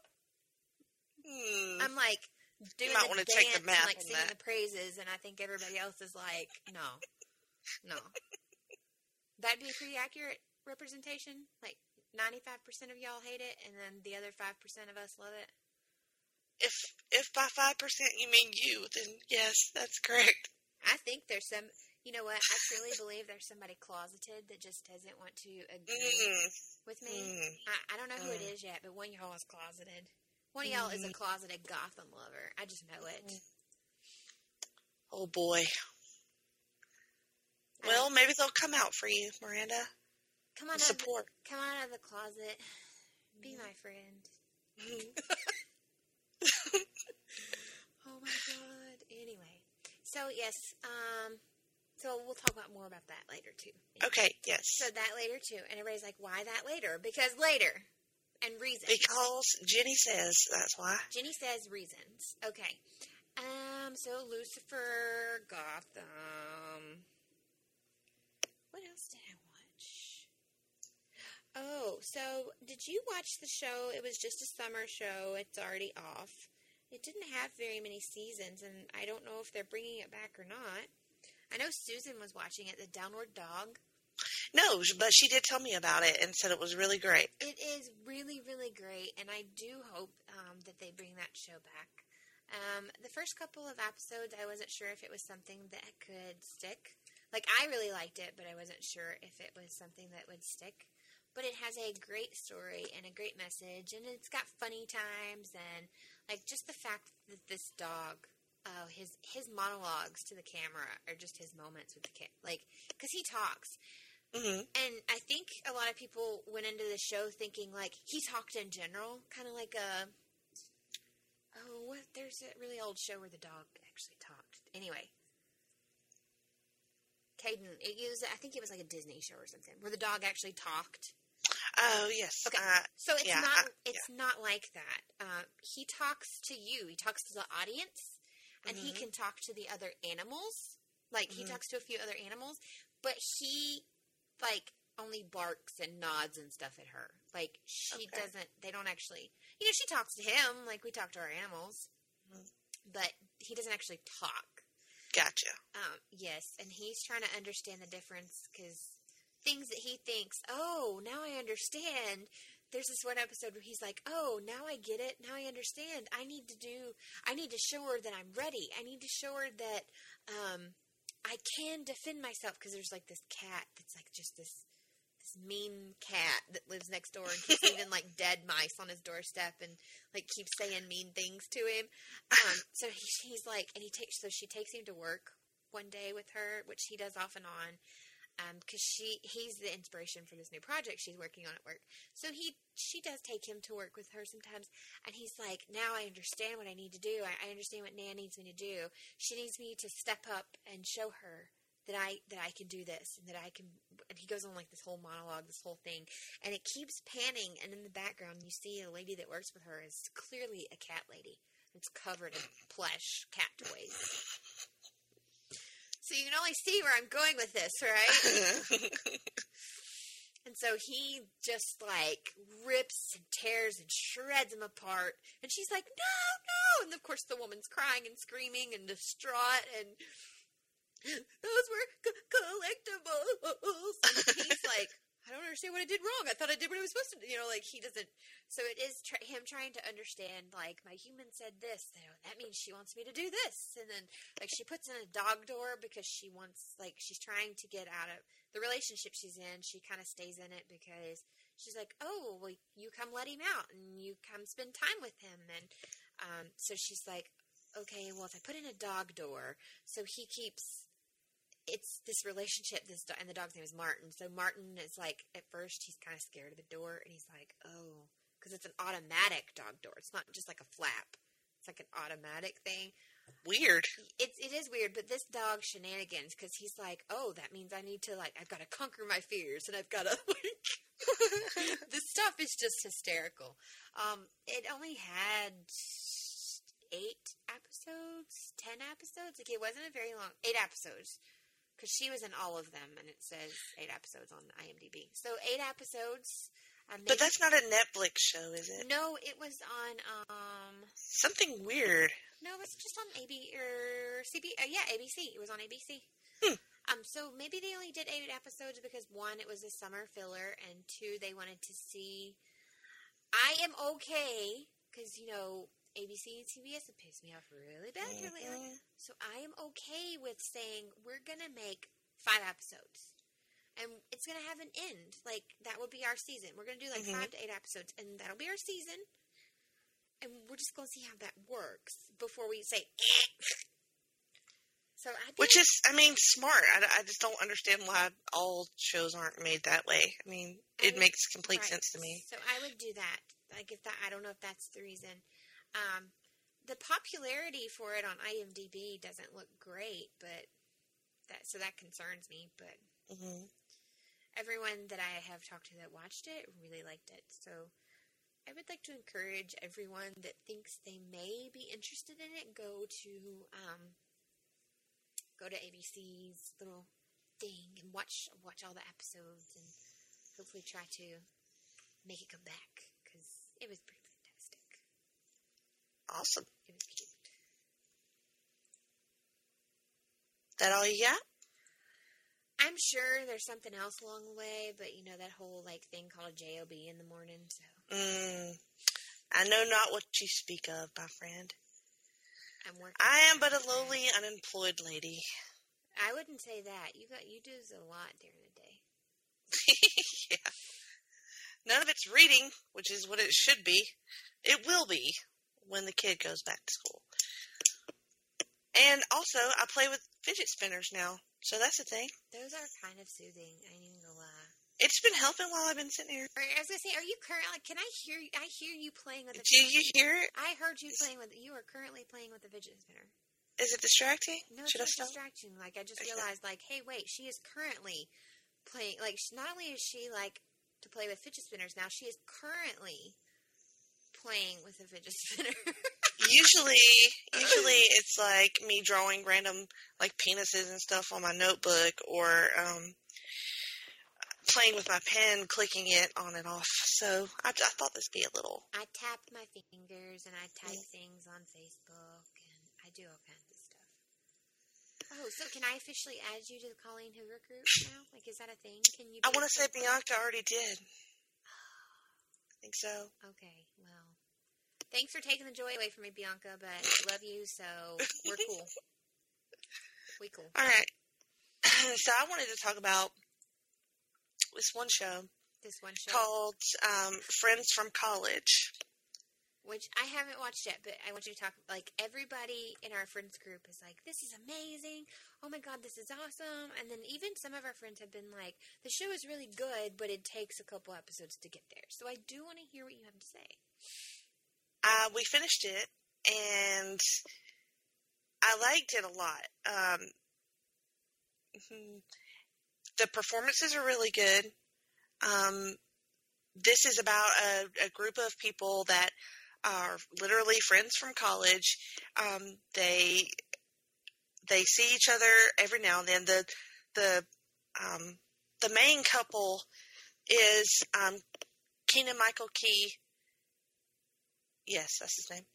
Hmm.
I'm like doing
might
the
wanna
dance
check the math
and like
on
singing
that.
the praises. And I think everybody else is like, no, no. That'd be a pretty accurate representation. Like ninety-five percent of y'all hate it. And then the other five percent of us love it.
If if by five percent you mean you, then yes, that's correct.
I think there's some, you know what, I truly believe there's somebody closeted that just doesn't want to agree
Mm.
with me.
Mm.
I, I don't know who it
Mm.
is yet, but one of y'all is closeted. One of y'all is a
Mm.
closeted Gotham lover. I just know it.
Oh boy.
I-
Well, maybe they'll come out for you, Miranda.
come on out of the,
Support.
come on out of the closet. Be my friend. Oh my god. Anyway. So, yes, um, so we'll talk about more about that later, too.
Okay, yes.
So that later, too. And everybody's like, why that later? Because later. And reasons.
Because Jenny says that's why.
Jenny says reasons. Okay. Um, so Lucifer, Gotham. What else did I watch? Oh, so did you watch the show? It was just a summer show. It's already off. It didn't have very many seasons, and I don't know if they're bringing it back or not. I know Susan was watching it, The Downward Dog.
No, but she did tell me about it and said it was really great.
It is really, really great, and I do hope um, that they bring that show back. Um, the first couple of episodes, I wasn't sure if it was something that could stick. Like, I really liked it, but I wasn't sure if it was something that would stick. But it has a great story and a great message, and it's got funny times, and, like, just the fact that this dog, oh, his his monologues to the camera are just his moments with the kid. Like, because he talks.
Mm-hmm.
And I think a lot of people went into the show thinking, like, he talked in general, kind of like a, oh, what, there's a really old show where the dog actually talked. Anyway.
Caden. It used, I think it was like a Disney show or something, where the dog actually talked.
Oh, yes.
Okay.
Uh,
so it's
yeah,
not
I,
it's
yeah.
not like that. Uh, he talks to you. He talks to the audience, and
Mm-hmm.
he can talk to the other animals. Like,
Mm-hmm.
he talks to a few other animals, but he, like, only barks and nods and stuff at her. Like, she
Okay.
doesn't, they don't actually, you know, she talks to him like we talk to our animals,
Mhm.
but he doesn't actually talk.
Gotcha.
Um, yes, and he's trying to understand the difference because things that he thinks, oh, now I understand. There's this one episode where he's like, oh, now I get it. Now I understand. I need to do, I need to show her that I'm ready. I need to show her that um, I can defend myself because there's like this cat that's like just this this mean cat that lives next door and keeps leaving like dead mice on his doorstep and like keeps saying mean things to him. Um, so he, he's like, and he takes, so she takes him to work one day with her, which he does off and on. Um, cause she, he's the inspiration for this new project she's working on at work. So he, she does take him to work with her sometimes. And he's like, now I understand what I need to do. I, I understand what Nan needs me to do. She needs me to step up and show her that I, that I can do this and that I can, and he goes on like this whole monologue, this whole thing, and it keeps panning. And in the background, you see a lady that works with her is clearly a cat lady. It's covered in plush cat toys. So you can only see where I'm going with this, right? And so he just, like, rips and tears and shreds him apart. And she's like, no, no! And, of course, the woman's crying and screaming and distraught. And those were c- collectibles. And he's like, I don't understand what I did wrong. I thought I did what I was supposed to do. You know, like, he doesn't. So it is tra- him trying to understand, like, my human said this. So that means she wants me to do this. And then, like, she puts in a dog door because she wants, like, she's trying to get out of the relationship she's in. She kind of stays in it because she's like, oh, well, you come let him out and you come spend time with him. And um, so she's like, okay, well, if I put in a dog door, so he keeps. It's this relationship, this do- and the dog's name is Martin. So Martin is like, at first, he's kind of scared of the door, and he's like, oh, because it's an automatic dog door. It's not just like a flap. It's like an automatic thing.
Weird.
It's, it is weird, but this dog shenanigans, because he's like, oh, that means I need to, like, I've got to conquer my fears, and I've got to, like, this stuff is just hysterical. Um, it only had eight episodes, ten episodes. Like, it wasn't a very long, eight episodes. Because she was in all of them, and it says eight episodes on IMDb. So eight episodes. Um,
But that's not a Netflix show, is it?
No, it was on. Um,
Something weird.
no, it's just on A B or C B. Uh, yeah, A B C. It was on A B C.
Hmm.
Um, so maybe they only did eight episodes because one, it was a summer filler, and two, they wanted to see. I am okay because you know. A B C and C B S have pissed me off really bad here lately.
Mm-hmm.
So I am okay with saying we're going to make five episodes. And it's going to have an end. Like, that would be our season. We're going to do like
Mm-hmm.
five to eight episodes, and that'll be our season. And we're just going to see how that works before we say, eh. So I think,
Which is, I mean, smart. I, I just don't understand why all shows aren't made that way. I mean, it
I would-
makes complete
right.
sense to me.
So I would do that. Like, if that, I don't know if that's the reason. Um, the popularity for it on IMDb doesn't look great, but that so that concerns me. But
Mm-hmm.
everyone that I have talked to that watched it really liked it. So I would like to encourage everyone that thinks they may be interested in it, go to um, go to A B C's little thing and watch watch all the episodes and hopefully try to make it come back because it was pretty fantastic.
Awesome.
It was cute.
That all you got?
I'm sure there's something else along the way, but you know that whole like thing called a J O B in the morning. So
Mm, I know not what you speak of, my friend.
I'm working.
I am but a lowly, unemployed lady.
I wouldn't say that. You got you do a lot during the day.
Yeah. None of it's reading, which is what it should be. It will be when the kid goes back to school. And also, I play with fidget spinners now, so that's a thing.
Those are kind of soothing. I ain't even gonna lie.
It's been helping while I've been sitting here.
Or, I was gonna say, are you currently? Can I hear? I hear you playing with. A
Do you hear it?
I heard you playing with. You are currently playing with a fidget spinner.
Is it distracting?
No,
Should I
it's
stop?
distracting. Like, I just
Okay.
realized, like, hey, wait, she is currently playing, like, she, not only is she, like, to play with fidget spinners now, she is currently playing with a fidget spinner.
Usually, usually it's like me drawing random, like, penises and stuff on my notebook, or um, playing with my pen, clicking it on and off. So I, I thought this would be a little...
I tap my fingers, and I type things on Facebook, and I do all kinds of stuff. Oh, so can I officially add you to the Colleen Hoover group now? Like, is that a thing? Can you?
I want to say Bianca already did. I think so.
Okay, well, thanks for taking the joy away from me, Bianca, but I love you, so we're cool. We cool.
All right. So I wanted to talk about this one show
This one show.
called um, Friends from College.
Which I haven't watched yet, but I want you to talk, like, everybody in our friends group is like, this is amazing, oh my god, this is awesome, and then even some of our friends have been like, the show is really good, but it takes a couple episodes to get there, so I do want to hear what you have to say.
Uh, we finished it, and I liked it a lot. Um, the performances are really good. Um, this is about a, a group of people that are literally friends from college. Um, they they see each other every now and then. The the um, the main couple is um, Keegan-Michael Key. Yes, that's his name.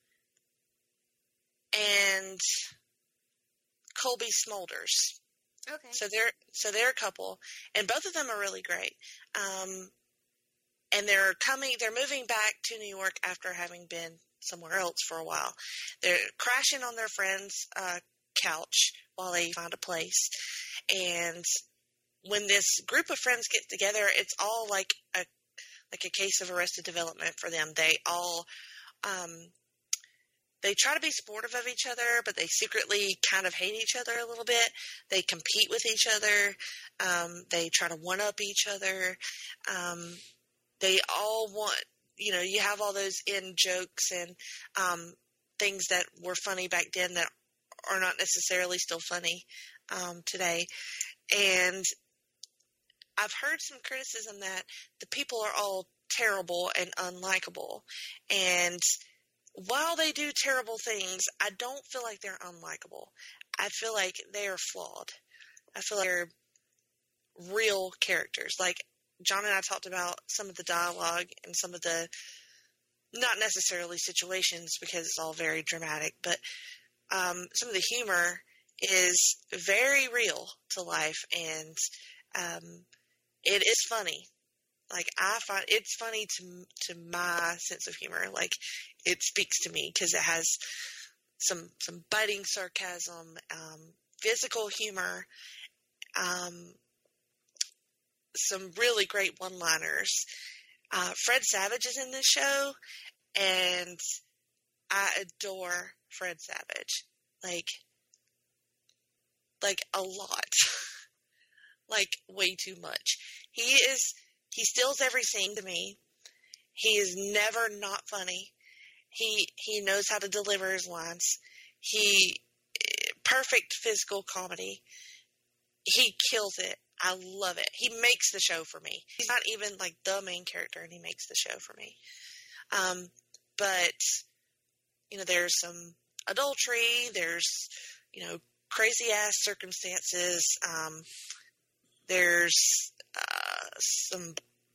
And Colby Smulders.
Okay.
So they're so they're a couple, and both of them are really great. Um, And they're coming, they're moving back to New York after having been somewhere else for a while. They're crashing on their friend's uh, couch while they find a place. And when this group of friends get together, it's all like a like a case of Arrested Development for them. They all, um, they try to be supportive of each other, but they secretly kind of hate each other a little bit. They compete with each other. Um, they try to one-up each other. Um, They all want, you know, you have all those in jokes and um, things that were funny back then that are not necessarily still funny um, today. And I've heard some criticism that the people are all terrible and unlikable. And while they do terrible things, I don't feel like they're unlikable. I feel like they are flawed. I feel like they're real characters. Like, John and I talked about some of the dialogue and some of the, not necessarily situations because it's all very dramatic, but um, some of the humor is very real to life, and um, it is funny. Like, I find it's funny to to my sense of humor. Like, it speaks to me because it has some some biting sarcasm, um, physical humor, um, some really great one-liners. Uh, Fred Savage is in this show, and I adore Fred Savage. Like, like a lot. Like, way too much. He is, he steals every scene to me. He is never not funny. He, he knows how to deliver his lines. He, perfect physical comedy. He kills it. I love it. He makes the show for me. He's not even like the main character, and he makes the show for me. Um, but, you know, there's some adultery. There's, you know, crazy ass circumstances. Um, there's uh, some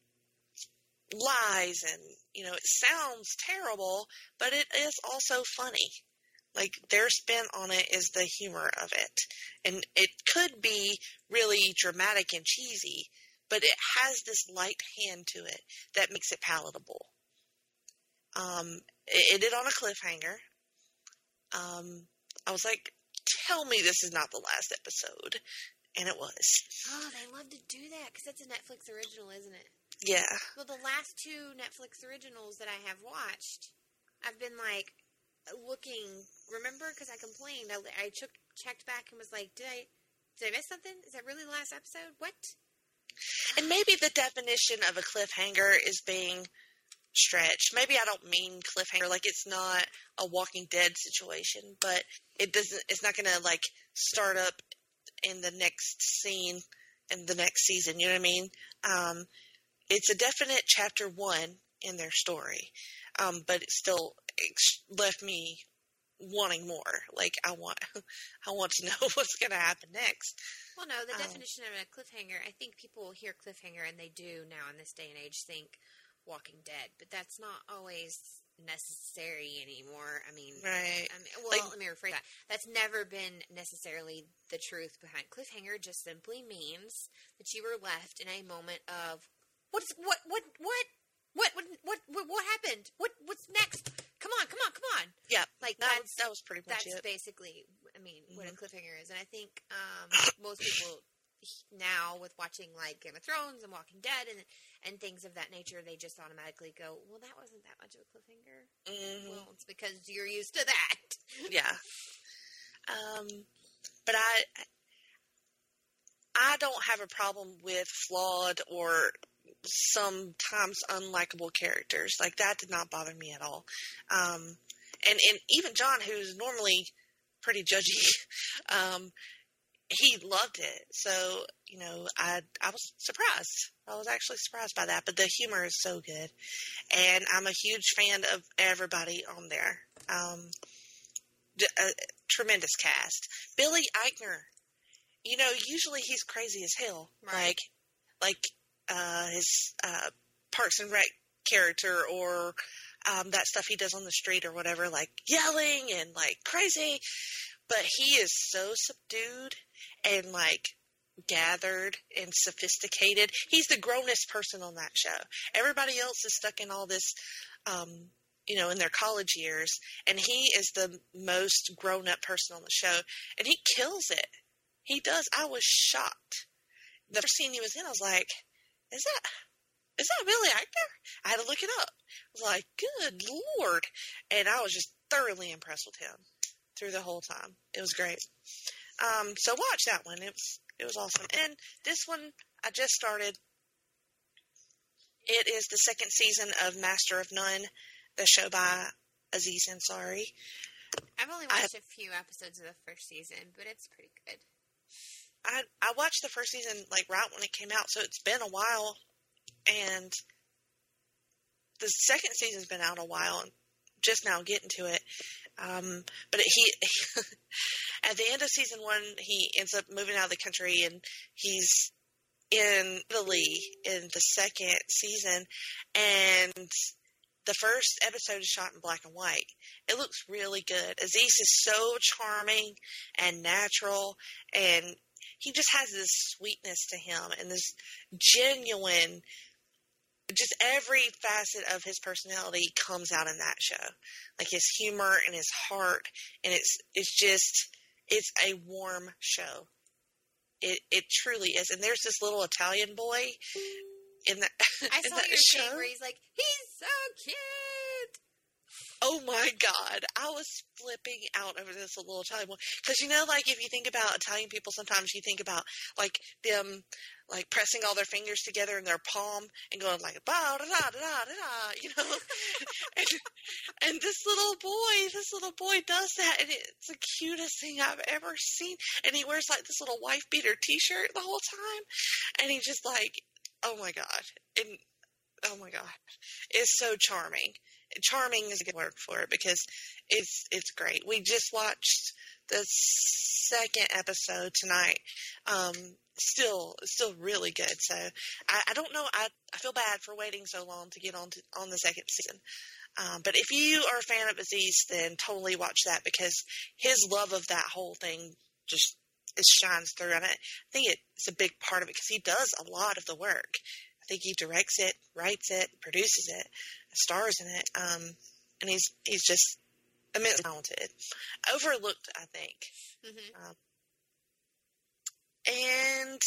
lies, and, you know, it sounds terrible, but it is also funny. Like, their spin on it is the humor of it. And it could be really dramatic and cheesy, but it has this light hand to it that makes it palatable. Um, it ended on a cliffhanger. Um, I was like, tell me this is not the last episode. And it was.
Oh, they love to do that because that's a Netflix original, isn't it?
Yeah.
Well, the last two Netflix originals that I have watched, I've been like, looking, remember, because I complained, I, I took, checked back and was like, did I, did I miss something? Is that really the last episode? What?
And maybe the definition of a cliffhanger is being stretched. Maybe I don't mean cliffhanger, like it's not a Walking Dead situation, but it doesn't, it's not going to like start up in the next scene in the next season, you know what I mean? Um, it's a definite chapter one in their story, um, but it still left me wanting more. Like I want, I want to know what's going to happen next.
Well, no, the
um,
definition of a cliffhanger, I think people hear cliffhanger and they do now in this day and age think Walking Dead, but that's not always necessary anymore. I mean,
right.
I mean, well,
like,
let me rephrase that. That's never been necessarily the truth behind cliffhanger. Just simply means that you were left in a moment of what's what what what what what what what, what happened? What what's next? Come on, come on, come on.
Yeah,
like
that
that's
was, that was pretty much
that's
it.
basically, I mean, mm-hmm. what a cliffhanger is, and I think um, most people now with watching like Game of Thrones and Walking Dead and and things of that nature, they just automatically go, well, that wasn't that much of a cliffhanger. Mm-hmm. Well, it's because you're used to that.
Yeah. Um, but I, I don't have a problem with flawed or sometimes unlikable characters. Like that did not bother me at all. Um, and, and even John, who's normally pretty judgy, um, he loved it. So, you know, I I was surprised. I was actually surprised by that. But the humor is so good. And I'm a huge fan of everybody on there. Um, a tremendous cast. Billy Eichner. You know, usually he's crazy as hell. Right. Like, like uh, his uh, Parks and Rec character or um, that stuff he does on the street or whatever, like yelling and like crazy. But he is so subdued and, like, gathered and sophisticated. He's the grownest person on that show. Everybody else is stuck in all this, um, you know, in their college years. And he is the most grown-up person on the show. And he kills it. He does. I was shocked. The first scene he was in, I was like, is that... Is that Billy Eichner? I had to look it up. I was like, good Lord. And I was just thoroughly impressed with him through the whole time. It was great. Um, so watch that one. It was it was awesome. And this one I just started. It is the second season of Master of None, the show by Aziz Ansari.
I've only watched I, a few episodes of the first season, but it's pretty good.
I I watched the first season like right when it came out, so it's been a while. And the second season's been out a while, and just now getting to it. Um, but it, he, at the end of season one, he ends up moving out of the country, and he's in Italy in the second season. And the first episode is shot in black and white. It looks really good. Aziz is so charming and natural, and he just has this sweetness to him and this genuine. Just every facet of his personality comes out in that show. Like his humor and his heart. And it's it's just, it's a warm show. It it truly is. And there's this little Italian boy in that,
I
in
saw
that
your
show.
thing where he's like, he's so cute.
Oh my God. I was flipping out over this little Italian boy. Because, you know, like if you think about Italian people, sometimes you think about like them like pressing all their fingers together in their palm and going like, ba da da da da da, you know? and, and this little boy, this little boy does that, and it's the cutest thing I've ever seen. And he wears like this little wife beater t-shirt the whole time. And he's just like, oh my God. And oh my God. It's so charming. Charming is a good word for it because it's it's great. We just watched the second episode tonight. Um, still, still really good. So I, I don't know. I, I feel bad for waiting so long to get on to, on the second season. Um, but if you are a fan of Aziz, then totally watch that because his love of that whole thing just it shines through. And I think it's a big part of it because he does a lot of the work. I think he directs it, writes it, produces it, stars in it, um, and he's he's just immensely talented. Overlooked, I think. Mm-hmm. Um, and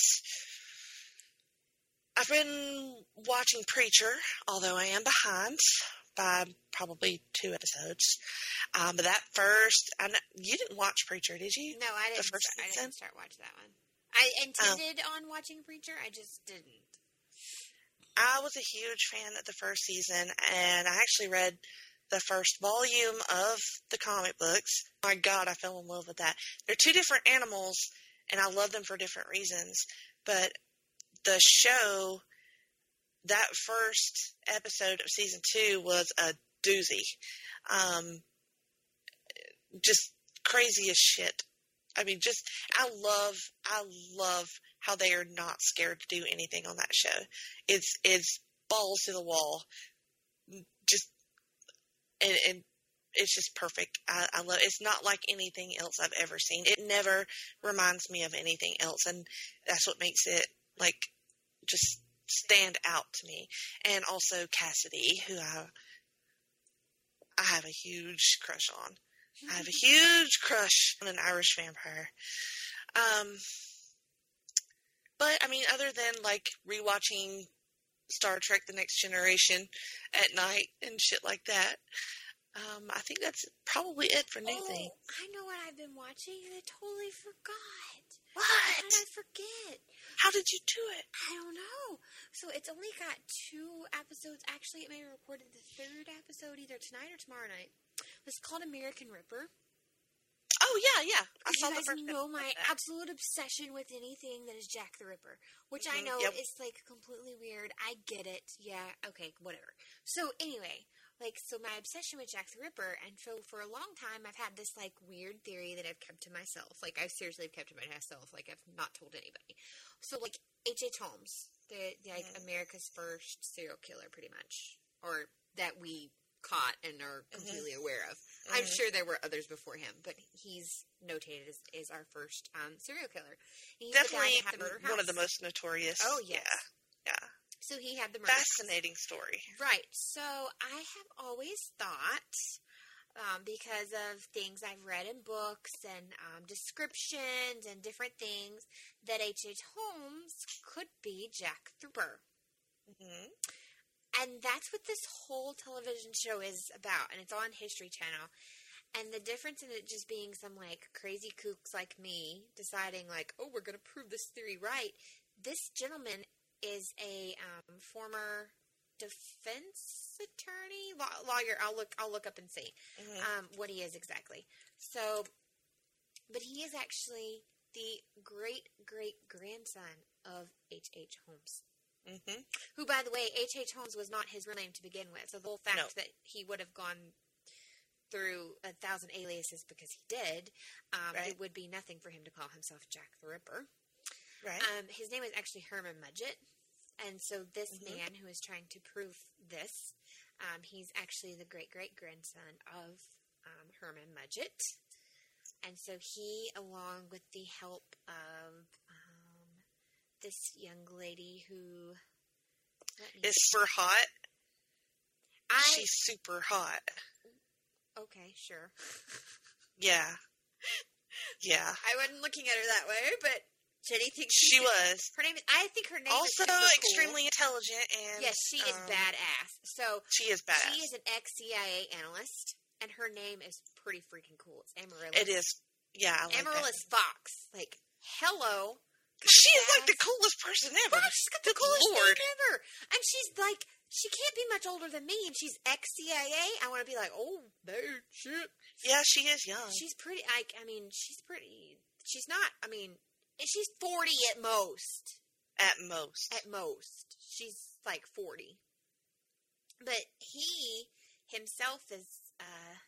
I've been watching Preacher, although I am behind by probably two episodes. Um, but that first, I know, you didn't watch Preacher, did you?
No, I didn't.
The first
start, I
season?
didn't start watching that one. I intended um, on watching Preacher, I just didn't.
I was a huge fan of the first season, and I actually read the first volume of the comic books. My God, I fell in love with that. They're two different animals, and I love them for different reasons. But the show, that first episode of season two was a doozy. Um, just crazy as shit. I mean, just, I love, I love how they are not scared to do anything on that show. It's, it's balls to the wall. Just, and, and it's just perfect. I, I love it. It's not like anything else I've ever seen. It never reminds me of anything else. And that's what makes it, like, just stand out to me. And also Cassidy, who I, I have a huge crush on. I have a huge crush on an Irish vampire. Um, but, I mean, other than, like, rewatching Star Trek The Next Generation at night and shit like that, um, I think that's probably it for new
oh,
things.
I know what I've been watching, and I totally forgot.
What?
How did I forget?
How did you do it?
I don't know. So it's only got two episodes. Actually, it may be recorded the third episode either tonight or tomorrow night. It's called American Ripper.
Oh, yeah, yeah. I
You
saw the
guys
first
know
episode
my
of that.
absolute obsession with anything that is Jack the Ripper, which I
Mhm,
know
yep.
is, like, completely weird. I get it. Yeah, okay, whatever. So, anyway, like, so my obsession with Jack the Ripper, and so for a long time, I've had this, like, weird theory that I've kept to myself. Like, I seriously have kept it to myself. Like, I've not told anybody. So, like, H H. Holmes, the, the like,
Mhm.
America's first serial killer, pretty much, or that we caught and are completely mm-hmm. aware of. Mm-hmm. I'm sure there were others before him, but he's notated as, as our first um, serial killer. He's
Definitely
the guy
one of the most notorious.
Oh, yes.
Yeah. yeah.
So he had the murder
Fascinating
house.
story.
Right. So I have always thought, um, because of things I've read in books and um, descriptions and different things, that H H. Holmes could be Jack the Ripper.
Mm-hmm.
And that's what this whole television show is about. And it's on History Channel. And the difference in it just being some, like, crazy kooks like me deciding, like, oh, we're going to prove this theory right. This gentleman is a um, former defense attorney, law- lawyer. I'll look I'll look up and see mm-hmm. um, what he is exactly. So, but he is actually the great-great-grandson of H H. Holmes.
Mm-hmm.
Who, by the way, H H. Holmes was not his real name to begin with. So the whole fact
no.
that he would have gone through a thousand aliases because he did, um,
right.
it would be nothing for him to call himself Jack the Ripper.
Right.
Um, his name is actually Herman Mudgett. And so this mm-hmm. man who is trying to prove this, um, he's actually the great-great-grandson of um, Herman Mudgett. And so he, along with the help of this young lady who
is super hot.
I,
She's super hot.
Okay, sure.
Yeah. Yeah.
I wasn't looking at her that way, but Jenny thinks
she was.
Her name is, I think her name
also
is also
extremely
cool.
intelligent and
yes, she
um,
is badass. So
she is badass.
She is an ex-C I A analyst, and her name is pretty freaking cool. It's Amaryllis.
It is. Yeah, I like
Amaryllis
that.
Fox. Like, hello.
She is like the coolest person ever.
Right, she's got the
Good
coolest
Lord.
name ever. And she's like, she can't be much older than me, and she's ex-C I A. I want to be like, oh, no, shit.
Yeah, she is young.
She's pretty, like, I mean, she's pretty, she's not, I mean, she's forty at most.
At most.
At most. She's like forty. But he himself is, uh,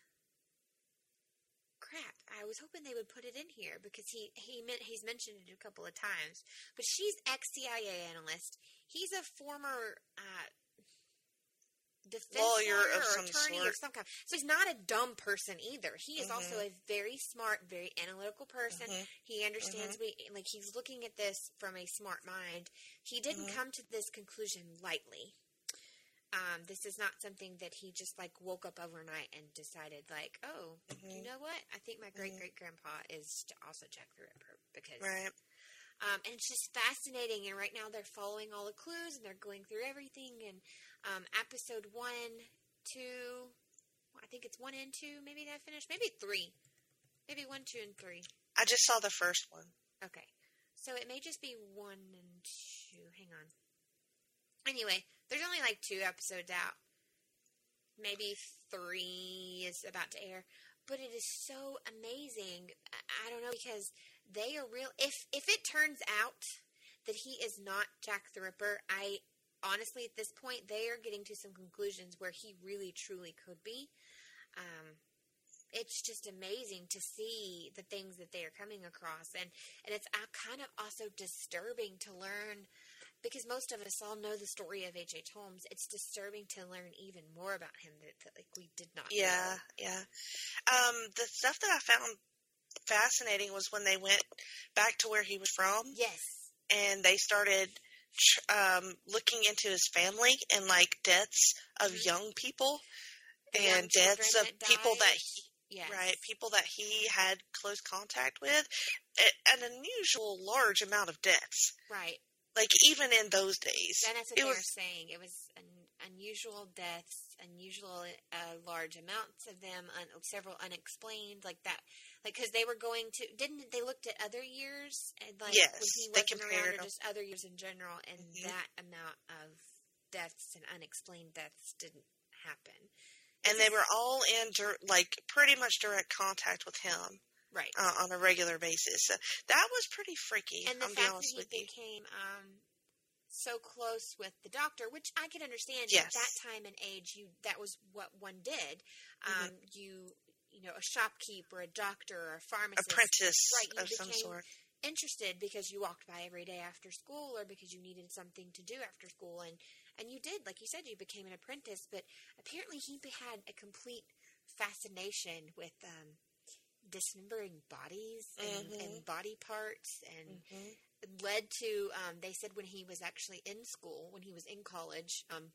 crap. I was hoping they would put it in here because he, he meant, he's mentioned it a couple of times. But she's ex-C I A analyst. He's a former uh, defense
lawyer,
lawyer
of
or
some
attorney
sort.
of some kind. So he's not a dumb person either. He is
mm-hmm.
also a very smart, very analytical person. Mm-hmm. He understands
mm-hmm.
me. Like, he's looking at this from a smart mind. He didn't mm-hmm. come to this conclusion lightly. Um, this is not something that he just, like, woke up overnight and decided, like, oh, mm-hmm. you know what? I think my great-great-grandpa is also Jack the Ripper. Because,
right.
um, and it's just fascinating. And right now they're following all the clues, and they're going through everything. And um, episode one, two, I think it's one and two, maybe that finished. Maybe three. Maybe one, two, and three.
I just saw the first one.
Okay. So it may just be one and two. Hang on.
Anyway, there's only like two episodes out. Maybe three is about to air. But it is so amazing. I don't know, because they are real. If if it turns out that he is not Jack the Ripper, I honestly, at this point, they are getting to some conclusions where he really, truly could be. Um, it's just amazing to see the things that they are coming across. And, and it's uh, kind of also disturbing to learn, because most of us all know the story of H H. Holmes. It's disturbing to learn even more about him that, that like we did not
yeah,
know.
Yeah, Um, the stuff that I found fascinating was when they went back to where he was from.
Yes.
And they started um, looking into his family and, like, deaths of mm-hmm. young people
the
and
young
deaths of
that
people
died.
that he,
yes.
right, people that he had close contact with. An unusual large amount of deaths.
Right.
Like, even in those days.
And that's what
it
they
was,
were saying. It was an unusual deaths, unusual uh, large amounts of them, un- several unexplained, like that. Like, because they were going to, didn't they looked at other years? And like,
yes,
when he
they
wasn't
compared
around, or
them.
just other years in general, and
mm-hmm.
that amount of deaths and unexplained deaths didn't happen.
And it's, they were all in, like, pretty much direct contact with him.
Right.
Uh, on a regular basis. So that was pretty freaky.
And the
I'll
fact
be honest
that he
with you.
became um, so close with the doctor, which I can understand
yes.
at that time and age, you that was what one did. Um, mm-hmm. You, you know, a shopkeep or a doctor or a pharmacist.
Apprentice
right, you
of some sort.
Interested because you walked by every day after school, or because you needed something to do after school. And, and you did, like you said, you became an apprentice. But apparently he had a complete fascination with um, dismembering bodies and,
mm-hmm.
and body parts, and
mm-hmm.
led to, um, they said when he was actually in school, when he was in college, um,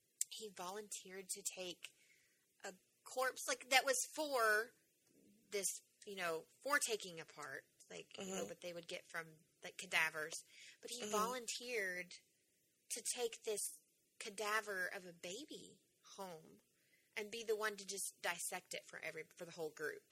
he volunteered to take a corpse, like, that was for this, you know, for taking apart, like, mm-hmm. you know, what they would get from, like, cadavers. But he mm-hmm. volunteered to take this cadaver of a baby home and be the one to just dissect it for every, for the whole group.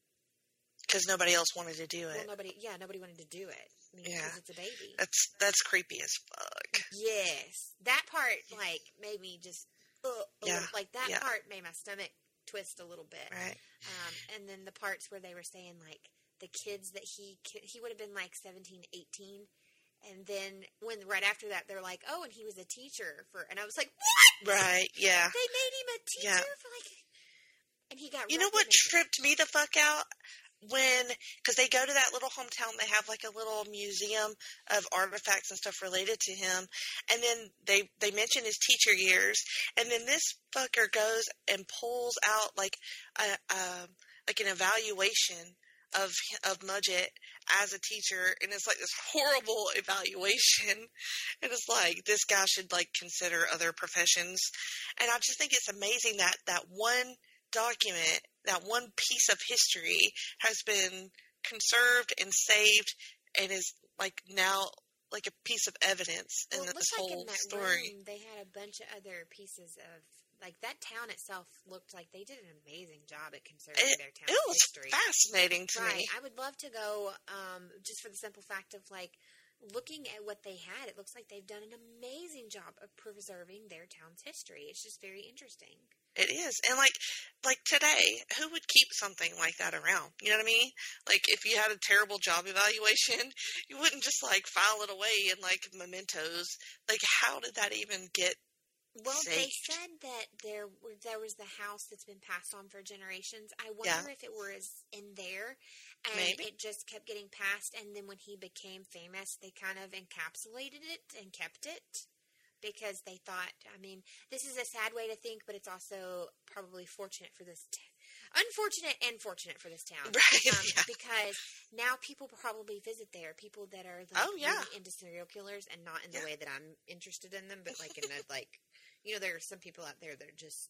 Because nobody else wanted to do it.
Well, nobody, yeah, nobody wanted to do it. I mean,
yeah.
because it's a baby.
That's that's creepy as fuck.
Yes. That part, like, made me just, uh,
yeah.
little, like, that
yeah.
part made my stomach twist a little bit.
Right.
Um, and then the parts where they were saying, like, the kids that he, he would have been, like, seventeen, eighteen. And then when, right after that, they're like, oh, and he was a teacher for, and I was like, what?
Right, yeah.
They made him a teacher
yeah.
for, like, and he got,
you know what tripped me the fuck out? When, because they go to that little hometown, they have like a little museum of artifacts and stuff related to him, and then they they mention his teacher years, and then this fucker goes and pulls out like a, a like an evaluation of of Mudgett as a teacher, and it's like this horrible evaluation, and it's like this guy should like consider other professions, and I just think it's amazing that that one document, that one piece of history has been conserved and saved and is like now like a piece of evidence in
well,
this
like
whole
in that
story.
Room, they had a bunch of other pieces of, like, that town itself looked like they did an amazing job at conserving
it,
their town's
it was
history.
fascinating to
right.
me.
I would love to go um, just for the simple fact of, like, looking at what they had, it looks like they've done an amazing job of preserving their town's history. It's just very interesting.
It is. And like like today, who would keep something like that around? You know what I mean? Like if you had a terrible job evaluation, you wouldn't just like file it away in like mementos. Like how did that even get
Well,
saved?
They said that there were, there was the house that's been passed on for generations. I wonder
yeah.
if it was in there and
Maybe.
it just kept getting passed, and then when he became famous, they kind of encapsulated it and kept it. Because they thought, I mean, this is a sad way to think, but it's also probably fortunate for this, t- unfortunate and fortunate for this town.
Right.
Um,
yeah.
Because now people probably visit there, people that are like,
oh, yeah.
really into serial killers, and not in the
yeah.
way that I'm interested in them, but like in a, like, you know, there are some people out there that are just,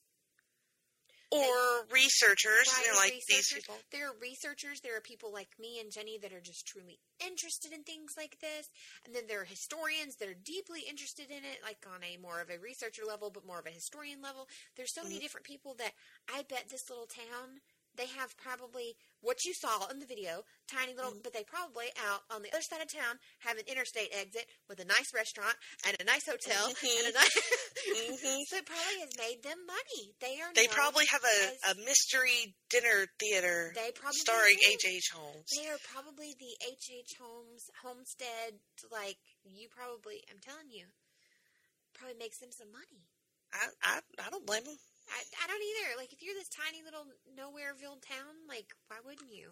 or
they,
researchers,
right,
you know, like these
researchers.
people.
There are researchers. There are people like me and Jenny that are just truly interested in things like this. And then there are historians that are deeply interested in it, like on a more of a researcher level, but more of a historian level. There's so mm-hmm. many different people that I bet this little town
they have probably what you saw in the video, tiny little, mm-hmm. but they probably out on the other side of town have an interstate exit with a nice restaurant and a nice hotel. Mm-hmm. and a nice mm-hmm. So it probably has made them money. They are.
They probably have a, a mystery dinner theater
they probably
starring
do.
H H. Holmes.
They are probably the H H. Holmes homestead. Like, you probably, I'm telling you, probably makes them some money.
I, I, I don't blame them.
I, I don't either. Like, if you're this tiny little nowhereville town, like, why wouldn't you?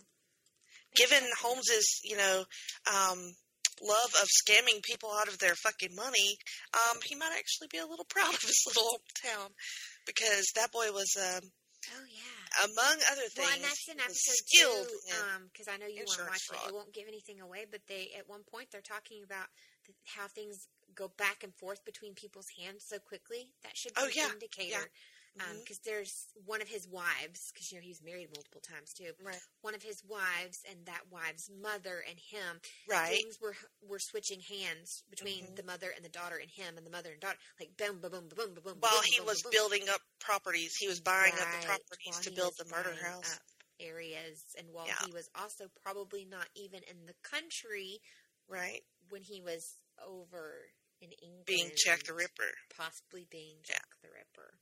Given Holmes's, you know, um, love of scamming people out of their fucking money, um, he might actually be a little proud of his little town, because that boy was, um,
oh yeah,
among other things,
well, and that's an episode
skilled
too, um, because I know you want to watch
fraud.
it. It won't give anything away, but they at one point they're talking about the, how things go back and forth between people's hands so quickly. That should be
oh,
an
yeah.
indicator.
Yeah.
Because um, there's one of his wives, because, you know, he's married multiple times, too.
Right.
One of his wives and that wife's mother and him.
Right.
Things were were switching hands between mm-hmm. the mother and the daughter and him and the mother and daughter. Like, boom, boom, boom, boom, boom, boom.
While
boom,
he
boom,
was
boom,
building up properties. He was buying
right.
up the properties
while
to build the murder
buying
house.
Up areas. And while
yeah.
he was also probably not even in the country.
Right.
When he was over in England.
Being Jack the Ripper.
Possibly being Jack yeah. the Ripper.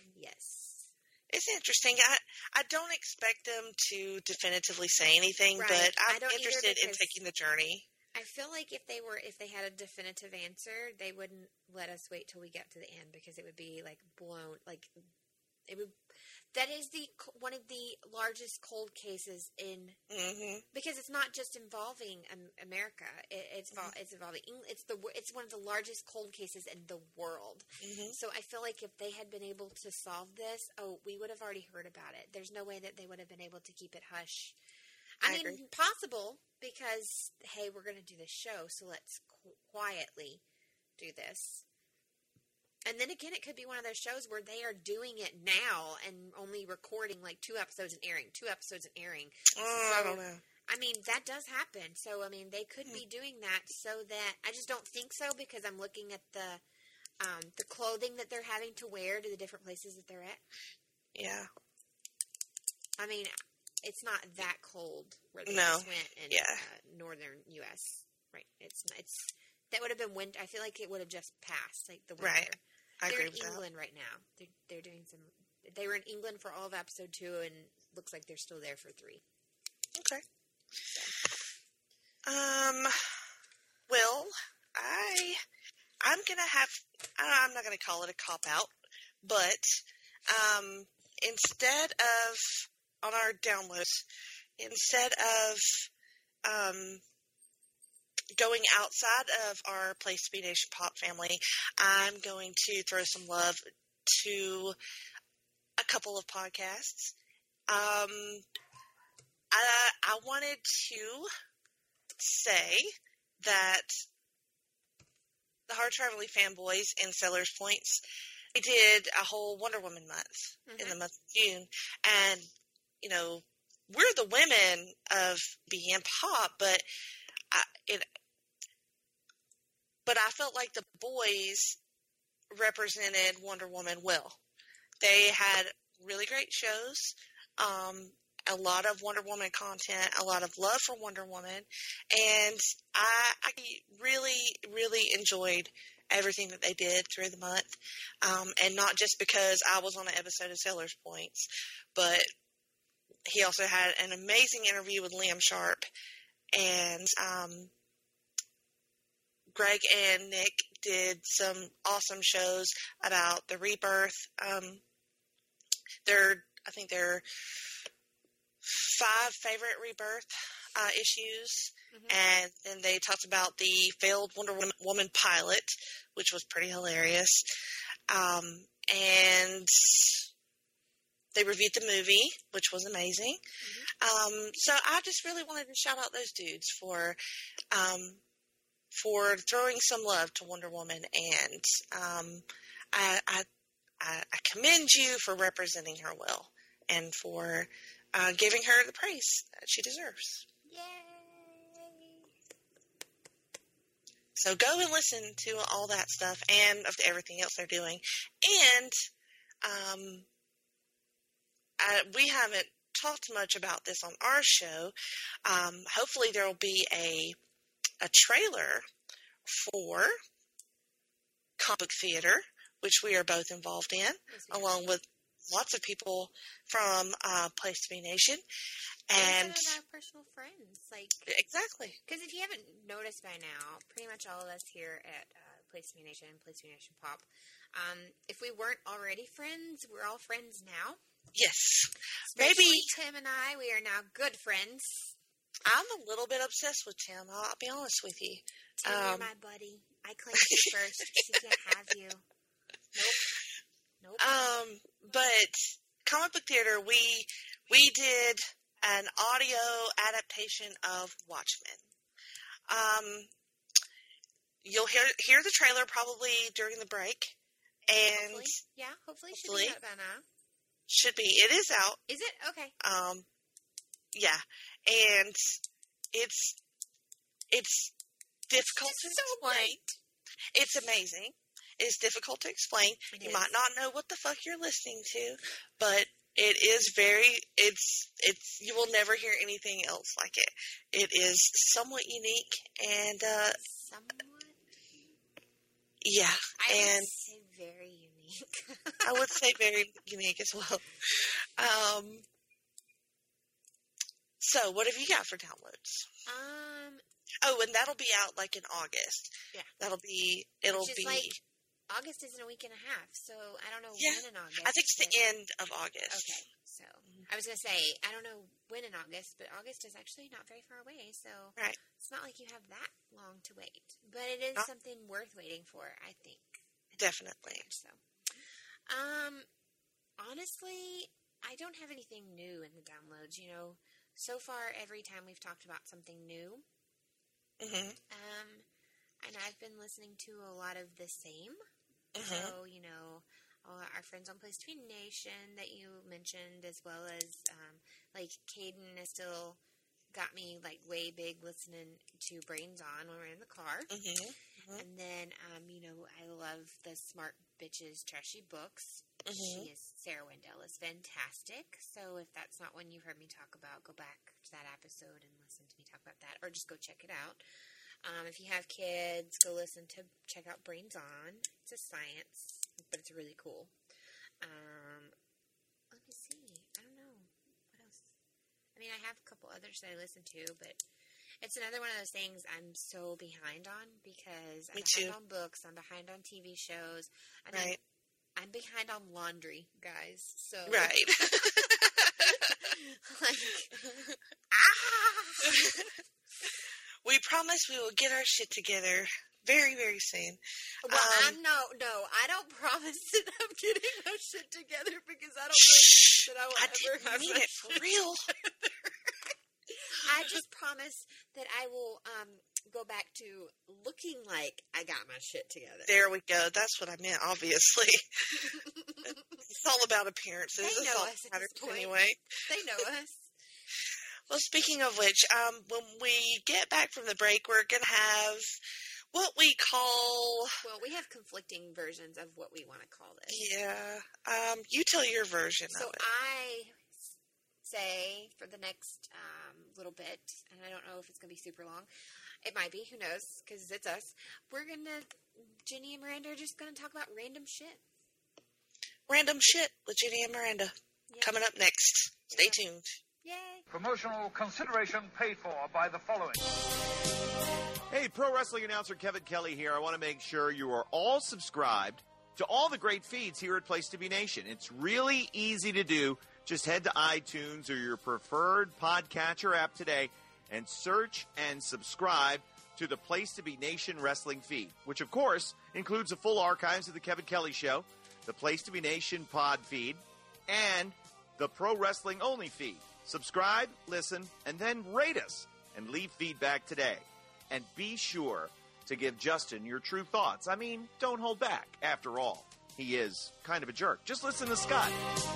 Yes.
It's interesting. I I don't expect them to definitively say anything,
right.
but I'm
interested
in taking the journey.
I feel like if they were, if they had a definitive answer, they wouldn't let us wait till we get to the end, because it would be like blown, like it would. That is the one of the largest cold cases in
mm-hmm.
because it's not just involving um, America. It, it's mm-hmm. it's involving England. It's the it's one of the largest cold cases in the world.
Mm-hmm.
So I feel like if they had been able to solve this, oh, we would have already heard about it. There's no way that they would have been able to keep it hush. I, I mean, agree. Possible, because hey, we're going to do this show, so let's qu- quietly do this. And then again, it could be one of those shows where they are doing it now and only recording like two episodes and airing, two episodes and airing.
Oh,
so,
I don't know.
I mean, that does happen. So, I mean, they could be doing that so that I just don't think so, because I'm looking at the um, the clothing that they're having to wear to the different places that they're at.
Yeah.
I mean, it's not that cold where they
no.
just went in
yeah.
uh, northern U S Right? It's it's that would have been winter. I feel like it would have just passed, like the winter.
Right. I
they're
agree
in
with
England
that.
right now. They're they're doing some. They were in England for all of episode two, and looks like they're still there for three.
Okay. Um. Well, I I'm gonna have. I'm not gonna call it a cop out, but um, instead of on our downloads, instead of um. going outside of our Place to Be Nation Pop family, I'm going to throw some love to a couple of podcasts. Um, I, I wanted to say that the Hard Traveling Fanboys in Sellers Points, they did a whole Wonder Woman month mm-hmm. in the month of June, and, you know, we're the women of B M Pop, but I, it, but I felt like the boys represented Wonder Woman well. They had really great shows, um, a lot of Wonder Woman content, a lot of love for Wonder Woman, and I, I really, really enjoyed everything that they did through the month, um, and not just because I was on an episode of Sellers Points, but he also had an amazing interview with Liam Sharp, and um, Greg and Nick did some awesome shows about the Rebirth. Um, they're, I think they're five favorite Rebirth uh, issues, mm-hmm. and then they talked about the failed Wonder Woman pilot, which was pretty hilarious. Um, and they reviewed the movie, which was amazing. Mm-hmm. Um, so I just really wanted to shout out those dudes for um, for throwing some love to Wonder Woman, and um, I, I I commend you for representing her well and for uh, giving her the praise that she deserves.
Yay!
So go and listen to all that stuff and of everything else they're doing. And um, I, we haven't talked much about this on our show. Um, hopefully there will be a a trailer for Comic Book Theater, which we are both involved in, along with lots of people from uh, Place to Be Nation. And
some of our personal friends. like
Exactly.
Because if you haven't noticed by now, pretty much all of us here at uh, Place to Be Nation, Place to Be Nation Pop, um, if we weren't already friends, we're all friends now.
Yes.
Especially
Maybe
Tim and I, we are now good friends.
I'm a little bit obsessed with Tim. I'll, I'll be honest with you.
Tim,
Um,
you're my buddy. I claimed you first because he can't have you. Nope. Nope.
Um, but Comic Book Theater, we we did an audio adaptation of Watchmen. Um, you'll hear hear the trailer probably during the break, and
hopefully. Yeah, hopefully it should
hopefully.
be out by now.
should be it is out.
Is it? Okay.
Um, yeah, and it's it's difficult to
It's so
explain.
great.
It's amazing. It's difficult to explain.
It
you
is.
might not know what the fuck you're listening to, but it is very, it's, it's, you will never hear anything else like it. It is somewhat unique, and, uh,
Somewhat.
yeah,
I
and
would say very unique.
I would say very unique as well. Um, so what have you got for downloads?
um,
Oh, and that'll be out like in August.
Yeah.
That'll be, it'll
which is
be,
like August is in a week and a half, so I don't know
Yeah.
when in August.
I think it's the
but-
end of August.
Okay, so I was gonna say I don't know when in August, but August is actually not very far away, so
Right.
it's not like you have that long to wait. But it is
Not-
something worth waiting for, I think. I think
Definitely.
So, um, honestly, I don't have anything new in the downloads. You know, so far every time we've talked about something new,
Mm-hmm.
um, and I've been listening to a lot of the same.
Mm-hmm.
So, you know, all our friends on Place to Be Nation that you mentioned, as well as, um, like, Caden has still got me, like, way big listening to Brains On when we're in the car.
Mm-hmm. Mhm.
And then, um, you know, I love the Smart Bitches Trashy Books.
Mhm.
She is, Sarah Wendell is fantastic. So if that's not one you've heard me talk about, go back to that episode and listen to me talk about that, or just go check it out. Um, if you have kids, go listen to, check out Brains On. It's a science, but it's really cool. Um, let me see. I don't know. What else? I mean, I have a couple others that I listen to, but it's another one of those things I'm so behind on because I'm
Me
behind
too.
on books, I'm behind on T V shows. I mean,
Right.
I'm behind on laundry, guys. So
Right.
like, ah!
We promise we will get our shit together very, very soon.
Well,
Um,
I'm no, no. I don't promise that I'm getting my shit together because I don't
Shh.
know that I will
I
ever
didn't
have
mean
my
it for
shit
real.
I just promise that I will um, go back to looking like I got my shit together.
There we go. That's what I meant, obviously. It's all about appearances.
They
That's
know
all
us
that
at
matters
this point.
anyway.
They know us.
Well, speaking of which, um, when we get back from the break, we're going to have what we call...
Well, we have conflicting versions of what we want to call this.
Yeah. Um, you tell your version
So
of it.
I say for the next um, little bit, and I don't know if it's going to be super long. It might be. Who knows? Because it's us. We're going to, Jenny and Miranda are just going to talk about random shit.
Random shit with Jenny and Miranda.
Yeah.
Coming up next. Stay tuned.
Yay.
Promotional consideration paid for by the following.
Hey, pro wrestling announcer Kevin Kelly here. I want to make sure you are all subscribed to all the great feeds here at Place to Be Nation. It's really easy to do. Just head to iTunes or your preferred podcatcher app today and search and subscribe to the Place to Be Nation wrestling feed, which, of course, includes the full archives of the Kevin Kelly Show, the Place to Be Nation pod feed, and the Pro Wrestling Only feed. Subscribe, listen, and then rate us and leave feedback today. And be sure to give Justin your true thoughts. I mean, don't hold back. After all, he is kind of a jerk. Just listen to Scott.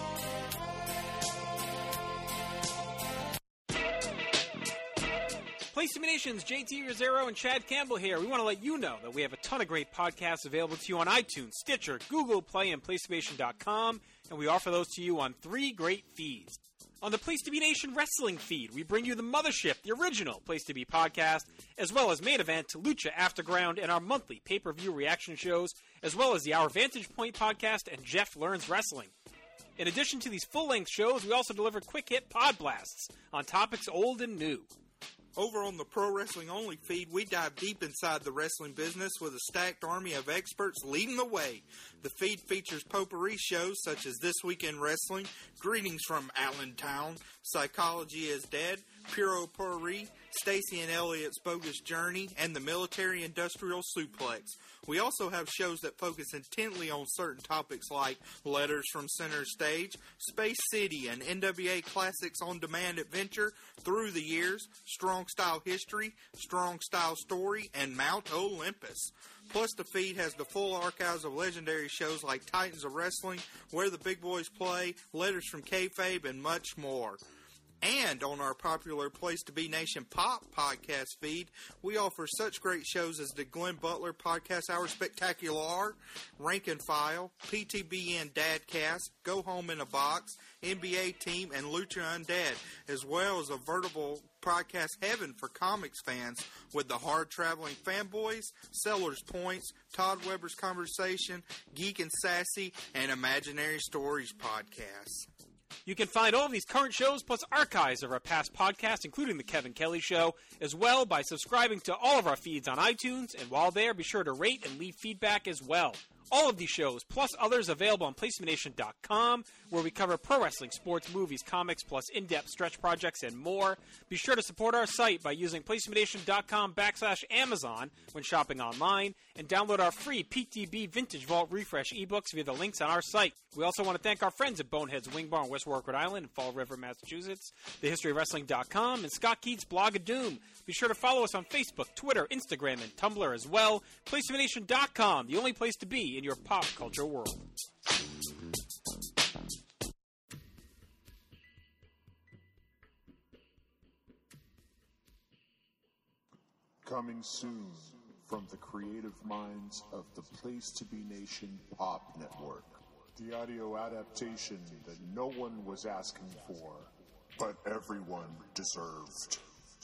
Place to Be Nation's J T Rosero and Chad Campbell here. We want to let you know that we have a ton of great podcasts available to you on iTunes, Stitcher, Google Play, and Place to Be Nation dot com, and we offer those to you on three great feeds. On the Place to Be Nation Wrestling feed, we bring you the Mothership, the original Place to Be podcast, as well as Main Event, Lucha Afterground, and our monthly pay-per-view reaction shows, as well as the Our Vantage Point podcast and Jeff Learns Wrestling. In addition to these full-length shows, we also deliver quick-hit pod blasts on topics old and new.
Over on the Pro Wrestling Only feed, we dive deep inside the wrestling business with a stacked army of experts leading the way. The feed features potpourri shows such as This Week in Wrestling, Greetings from Allentown, Psychology is Dead, Puro Potpourri, Stacy and Elliot's Bogus Journey, and the Military Industrial Suplex. We also have shows that focus intently on certain topics like Letters from Center Stage, Space City, and N W A Classics On Demand Adventure, Through the Years, Strong Style History, Strong Style Story, and Mount Olympus. Plus, the feed has the full archives of legendary shows like Titans of Wrestling, Where the Big Boys Play, Letters from Kayfabe, and much more. And on our popular Place to Be Nation Pop podcast feed, we offer such great shows as the Glenn Butler Podcast Hour Spectacular, Rank and File, P T B N Dadcast, Go Home in a Box, N B A Team, and Lucha Undead, as well as a veritable podcast heaven for comics fans with the Hard Traveling Fanboys, Sellers Points, Todd Weber's Conversation, Geek and Sassy, and Imaginary Stories podcasts.
You can find all of these current shows plus archives of our past podcasts, including The Kevin Kelly Show, as well by subscribing to all of our feeds on iTunes, and while there, be sure to rate and leave feedback as well. All of these shows, plus others, available on place to be nation dot com, where we cover pro wrestling, sports, movies, comics, plus in-depth stretch projects and more. Be sure to support our site by using place to be nation dot com backslash Amazon when shopping online, and download our free P T B Vintage Vault Refresh ebooks via the links on our site. We also want to thank our friends at Bonehead's Wing Bar in West Warwick, Rhode Island, and Fall River, Massachusetts, the history of wrestling dot com, and Scott Keats' Blog of Doom. Be sure to follow us on Facebook, Twitter, Instagram, and Tumblr as well. place to be nation dot com, the only place to be in your pop culture world.
Coming soon from the creative minds of the Place to Be Nation Pop Network. The audio adaptation that no one was asking for, but everyone deserved.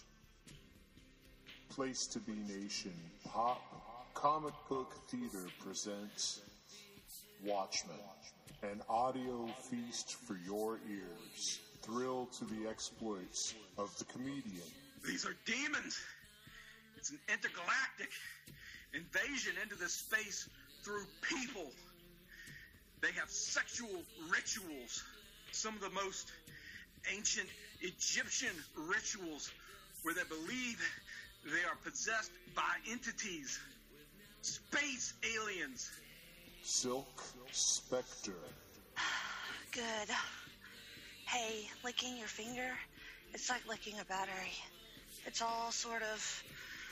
Place to Be Nation Pop Comic Book Theater presents Watchmen, an audio feast for your ears. Thrill to the exploits of the comedian.
These are demons. It's an intergalactic invasion into this space through people. They have sexual rituals, some of the most ancient Egyptian rituals where they believe they are possessed by entities, space aliens.
Silk Spectre.
Good. Hey, licking your finger, it's like licking a battery. It's all sort of...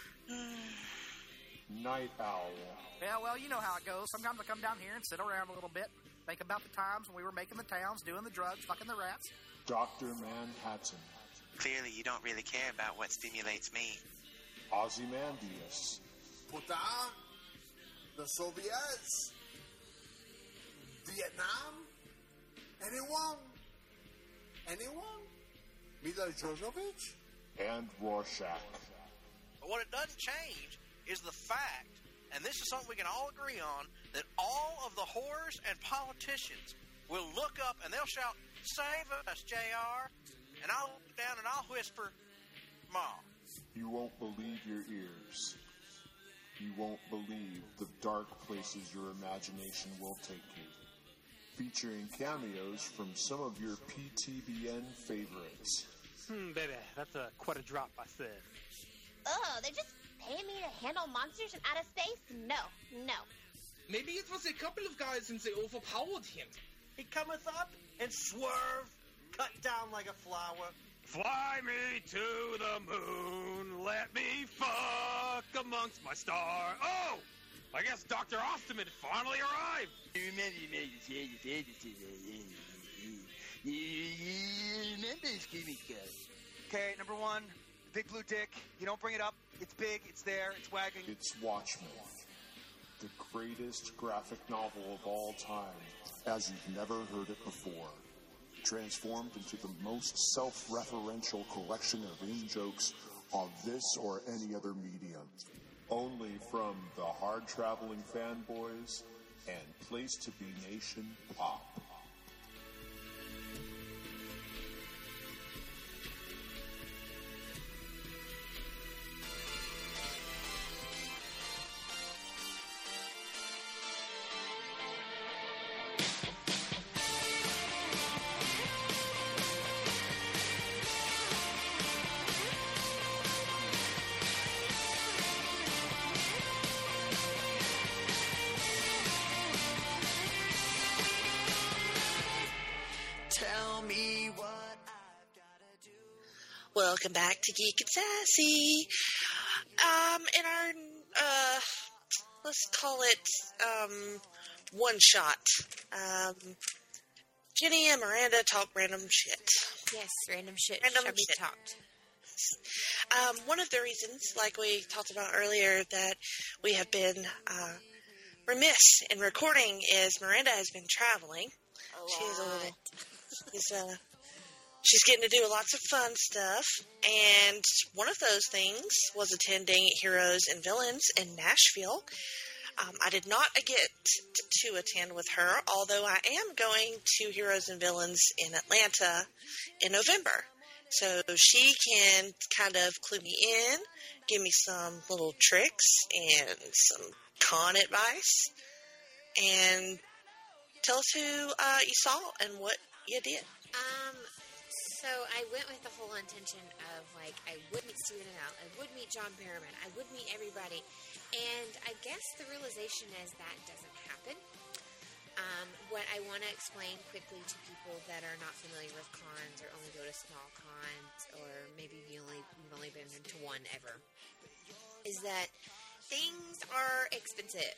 Mm.
Night Owl.
Yeah, well, you know how it goes. Sometimes I come down here and sit around a little bit, think about the times when we were making the towns, doing the drugs, fucking the rats.
Doctor Manhattan.
Clearly, you don't really care about what stimulates me.
Ozymandias.
Puta, the Soviets, Vietnam, anyone, anyone, Mila Jovovich,
and Rorschach.
But what it doesn't change is the fact, and this is something we can all agree on, that all of the whores and politicians will look up and they'll shout, "Save us, J R" And I'll look down and I'll whisper, "Mom."
You won't believe your ears. You won't believe the dark places your imagination will take you. Featuring cameos from some of your P T B N favorites.
Hmm, baby, that's a quite a drop, I said.
Oh, they're just paying me to handle monsters from outer space? No, no.
Maybe it was a couple of guys and they overpowered him.
He cometh up and swerve, cut down like a flower.
Fly me to the moon, let me fuck amongst my stars. Oh, I guess Doctor Osterman finally arrived.
You remember, you remember this gimmick, guys.
Okay, number one, big blue dick. You don't bring it up. It's big, it's there, it's wagging.
It's Watchmen, the greatest graphic novel of all time, as you've never heard it before. transformed into the most self-referential collection of in-jokes on this or any other medium. Only from the hard-traveling fanboys and Place to Be Nation Pop.
Welcome back to Geek and Sassy. Um, in our, uh, let's call it, um, one shot. Um, Jenny and Miranda talk random shit.
Yes, random shit
Random
shall be
shit.
talked.
Um, one of the reasons, like we talked about earlier, that we have been, uh, remiss in recording is Miranda has been traveling.
A
She's a
lot.
little, she's, uh, She's getting to do lots of fun stuff, and one of those things was attending Heroes and Villains in Nashville. Um, I did not get to attend with her, although I am going to Heroes and Villains in Atlanta in November. So she can kind of clue me in, give me some little tricks and some con advice, and tell us who uh, you saw and what you did.
Um... So I went with the whole intention of, like, I would meet Stephen Amell, I would meet John Barrowman, I would meet everybody, and I guess the realization is that doesn't happen. Um, what I want to explain quickly to people that are not familiar with cons or only go to small cons, or maybe you only, you've only been to one ever, is that things are expensive.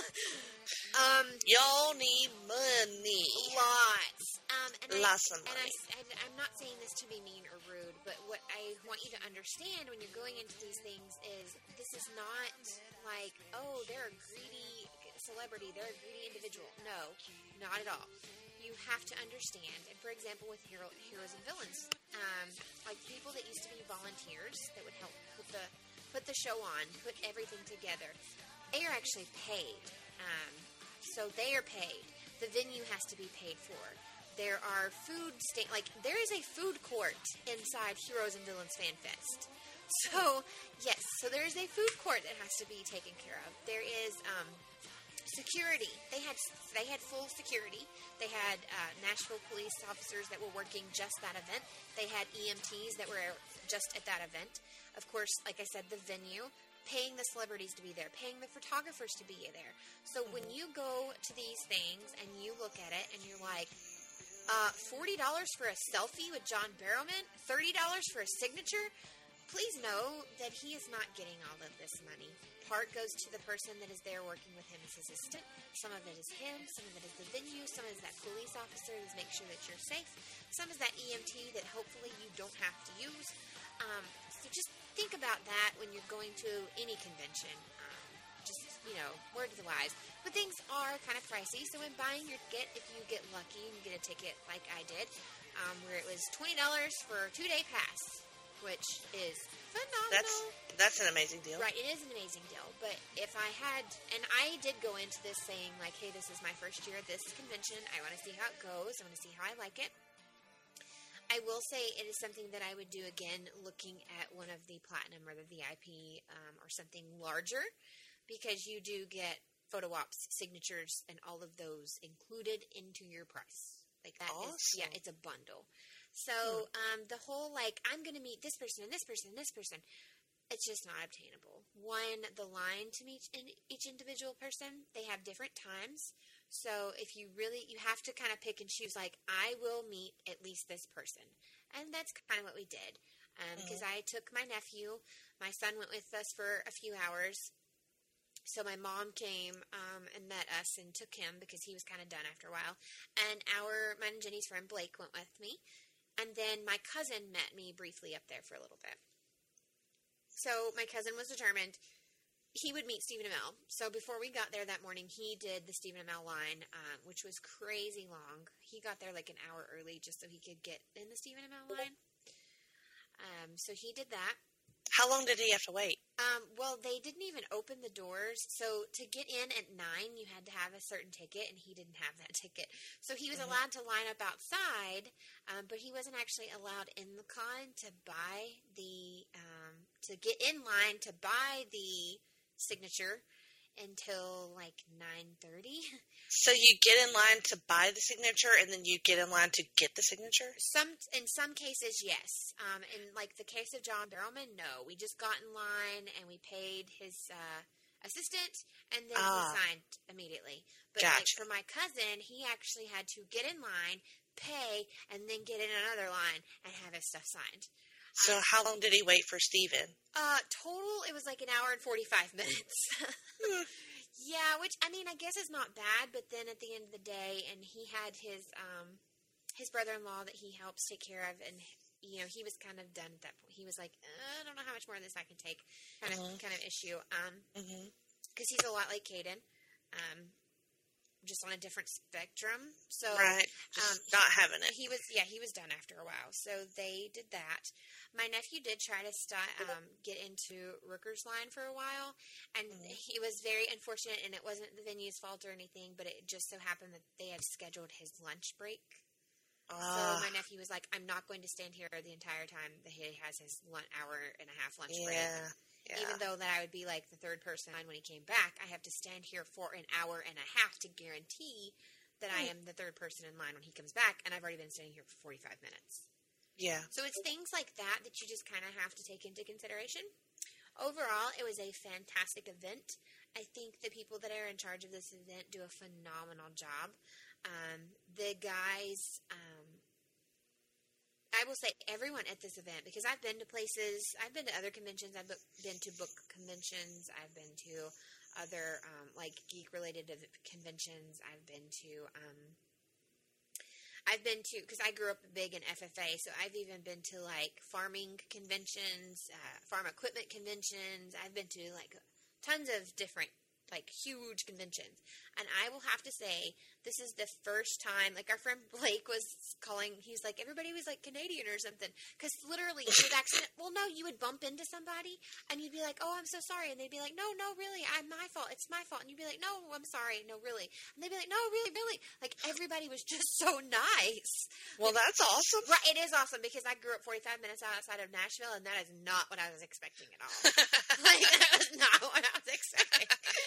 um,
Y'all need money.
Lots. Um, and
Lots
I,
of money.
And I, I'm not saying this to be mean or rude, but what I want you to understand when you're going into these things is this is not like, oh, they're a greedy celebrity, they're a greedy individual. No, not at all. You have to understand, and for example, with hero, Heroes and Villains, um, like people that used to be volunteers that would help put the put the show on, put everything together, they are actually paid. Um, so they are paid. The venue has to be paid for. There are food sta- like there is a food court inside Heroes and Villains Fan Fest. So yes, so there is a food court that has to be taken care of. There is um, security. They had they had full security. They had uh, Nashville police officers that were working just that event. They had E M Ts that were just at that event. Of course, like I said, the venue, paying the celebrities to be there, paying the photographers to be there. So when you go to these things and you look at it and you're like, uh, forty dollars for a selfie with John Barrowman, thirty dollars for a signature, please know that he is not getting all of this money. Part goes to the person that is there working with him as assistant. Some of it is him. Some of it is the venue. Some is that police officer that make sure that you're safe. Some is that E M T that hopefully you don't have to use. Um, so just think about that when you're going to any convention. Um, just, you know, word to the wise. But things are kind of pricey. So when buying your ticket, if you get lucky and you get a ticket like I did, um, where it was twenty dollars for a two-day pass, which is phenomenal.
That's that's an amazing deal.
Right, it is an amazing deal. But if I had, and I did go into this saying, like, hey, this is my first year at this convention. I want to see how it goes. I want to see how I like it. I will say it is something that I would do again looking at one of the Platinum or the V I P um, or something larger, because you do get photo ops, signatures, and all of those included into your price. Like that
awesome.
is, yeah, it's a bundle. So um, the whole, like, I'm going to meet this person and this person and this person, it's just not obtainable. One, the line to meet in each individual person, they have different times. So if you really, you have to kind of pick and choose, like, I will meet at least this person. And that's kind of what we did. Because um, mm-hmm. I took my nephew. My son went with us for a few hours. So my mom came um, and met us and took him because he was kind of done after a while. And our, mine and Jenny's friend Blake went with me. And then my cousin met me briefly up there for a little bit. So my cousin was determined. he would meet Stephen Amell. So before we got there that morning, he did the Stephen Amell line, um, which was crazy long. He got there like an hour early just so he could get in the Stephen Amell line. Um, so he did that.
How long did he have to wait?
Um, well, they didn't even open the doors. So to get in at nine, you had to have a certain ticket, and he didn't have that ticket. So he was
Mm-hmm.
allowed to line up outside, um, but he wasn't actually allowed in the con to buy the, um, to get in line to buy the signature until like nine thirty.
So you get in line to buy the signature, and then you get in line to get the signature?
Some in some cases, yes. Um, in like the case of John Barrowman, no. We just got in line and we paid his uh, assistant, and then
Ah.
he signed immediately. But
Gotcha.
like for my cousin, he actually had to get in line, pay, and then get in another line and have his stuff signed.
So how long did he wait for Steven?
Uh, total, it was like an hour and forty-five minutes. Yeah, which, I mean, I guess is not bad, but then at the end of the day, and he had his, um, his brother-in-law that he helps take care of, and, you know, he was kind of done at that point. He was like, uh, I don't know how much more of this I can take, kind of,
Mhm.
kind of issue, um,
Mm-hmm.
because he's a lot like Caden, um, just on a different spectrum, so,
Right. Just
um,
not having it.
He was, yeah, he was done after a while, so they did that. My nephew did try to st- um, get into Rooker's line for a while, and
Mm-hmm.
he was very unfortunate, and it wasn't the venue's fault or anything, but it just so happened that they had scheduled his lunch break.
Ah.
So my nephew was like, I'm not going to stand here the entire time that he has his one hour and a half lunch break.
Yeah. Yeah.
Even though that I would be like the third person when he came back, I have to stand here for an hour and a half to guarantee that I am the third person in line when he comes back, and I've already been standing here for forty-five minutes.
Yeah.
So it's things like that that you just kind of have to take into consideration. Overall, it was a fantastic event. I think the people that are in charge of this event do a phenomenal job. Um, the guys, um, I will say everyone at this event, because I've been to places, I've been to other conventions, I've been to book conventions, I've been to other, um, like, geek-related conventions, I've been to, um, I've been to, because I grew up big in F F A, so I've even been to, like, farming conventions, uh, farm equipment conventions, I've been to, like, tons of different, like, huge conventions. And I will have to say, this is the first time, like, our friend Blake was calling, he's like, everybody was, like, Canadian or something. Because literally, you would accident, well, no, you would bump into somebody, and you'd be like, oh, I'm so sorry. And they'd be like, no, no, really, I'm my fault. It's my fault. And you'd be like, no, I'm sorry. No, really. And they'd be like, no, really, really. Like, everybody was just so nice.
Well, that's awesome.
Right, it is awesome, because I grew up forty-five minutes outside of Nashville, and that is not what I was expecting at all. Like, that was not what I was expecting.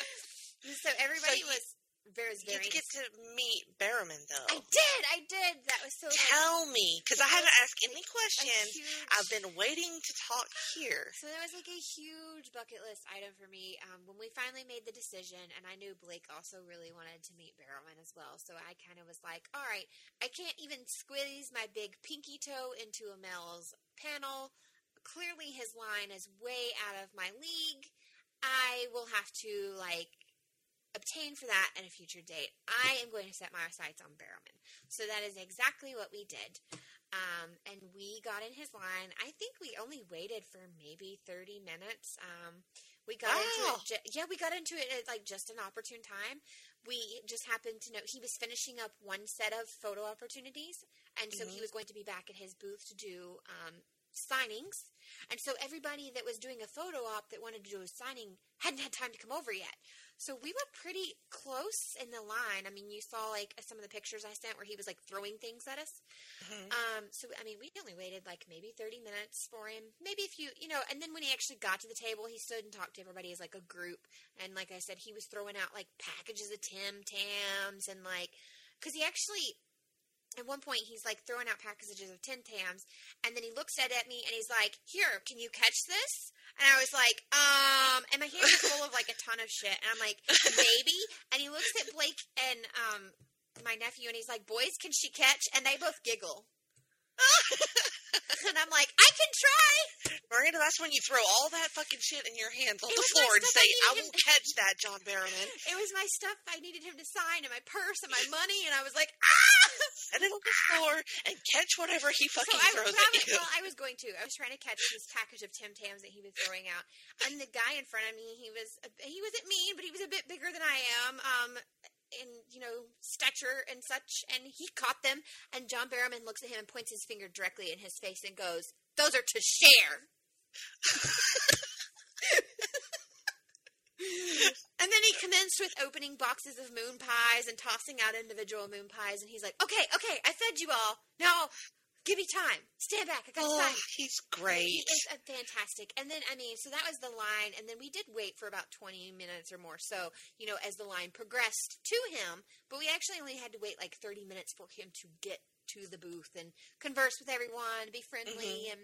So everybody
So you-
was very,
You
very.
did get to meet Barrowman, though.
I did, I did. That was so.
Tell me, because I
It
haven't
was
asked any questions.
huge-
I've been waiting to talk here.
So that was like a huge bucket list item for me. Um, when we finally made the decision, and I knew Blake also really wanted to meet Barrowman as well, so I kind of was like, all right, I can't even squeeze my big pinky toe into Amel's panel. Clearly his line is way out of my league. I will have to, like, obtain for that at a future date. I am going to set my sights on Barrowman. So that is exactly what we did. Um, and we got in his line. I think we only waited for maybe thirty minutes. Um, we got into
Wow.
it. Ju- yeah, we got into it at like just an opportune time. We just happened to know he was finishing up one set of photo opportunities, and so
Mhm.
he was going to be back at his booth to do um, signings. And so everybody that was doing a photo op that wanted to do a signing hadn't had time to come over yet. So we were pretty close in the line. I mean, you saw like some of the pictures I sent where he was like throwing things at us.
Mhm.
Um, so, I mean, we only waited like maybe thirty minutes for him. Maybe if you, you know, and then when he actually got to the table, he stood and talked to everybody as like a group. And like I said, he was throwing out like packages of Tim Tams and like, because he actually, at one point, he's like throwing out packages of Tim Tams, and then he looks at, at me and he's like, "Here, can you catch this?" And I was like, "Um," and my hands are full of like a ton of shit, and I'm like, "Maybe." And he looks at Blake and um my nephew, and he's like, "Boys, can she catch?" And they both giggle. And I'm like, "I can try."
Miranda, that's when you throw all that fucking shit in your hands on
It
the
was my
floor and
stuff
say,
I
I
needed
won't
him-
catch that, John Barrowman.
It was my stuff I needed him to sign, and my purse, and my money, and I was like, ah!
Set it on the floor and catch whatever he fucking
so I,
throws
well,
at you.
well, I was going to. I was trying to catch this package of Tim Tams that he was throwing out, and the guy in front of me, he was he wasn't mean, but he was a bit bigger than I am, um, in you know stature and such, and he caught them. And John Barrowman looks at him and points his finger directly in his face and goes, "Those are to share." And then he commenced with opening boxes of moon pies and tossing out individual moon pies, and he's like, okay, okay, I fed you all. Now, give me time. Stand back. I got
Oh,
time.
he's great.
He is uh, fantastic. And then, I mean, so that was the line, and then we did wait for about twenty minutes or more. So, you know, as the line progressed to him, but we actually only had to wait like thirty minutes for him to get to the booth and converse with everyone, be friendly,
Mhm.
and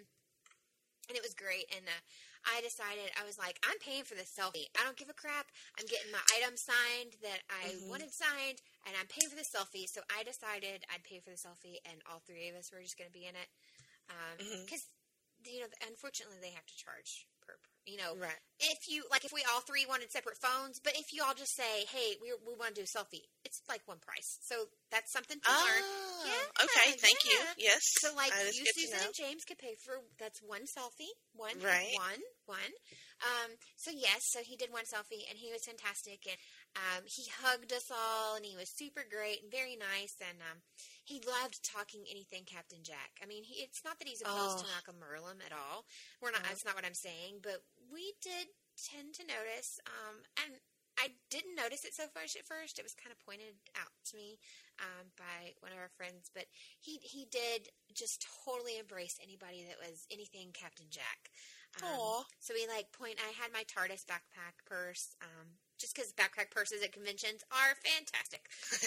and it was great. And uh, I decided, I was like, I'm paying for this selfie. I don't give a crap. I'm getting my item signed that I
Mhm.
wanted signed, and I'm paying for the selfie. So I decided I'd pay for the selfie, and all three of us were just going to be in it. Because, um, you know, unfortunately, they have to charge per, you know,
Right.
if you, like, if we all three wanted separate phones, but if you all just say, hey, we we want to do a selfie, it's like one price. So that's something to learn.
Oh,
Yeah,
okay, thank you.
yeah.
Yes,
So, like,
that is
you,
good to
Susan,
know.
and James could pay for, that's one selfie. One,
Right.
one, one. Um, so, yes, so he did one selfie, and he was fantastic, and um, he hugged us all, and he was super great and very nice, and um, he loved talking anything Captain Jack. I mean, he, it's not that he's opposed
Oh.
to Malcolm Merlin at all. We're not.
No.
That's not what I'm saying, but we did tend to notice, um, and I didn't notice it so much at first. It was kind of pointed out to me um, by one of our friends, but he he did just totally embrace anybody that was anything Captain Jack. Um,
Aw.
so we like point. I had my TARDIS backpack purse, um, just because backpack purses at conventions are fantastic.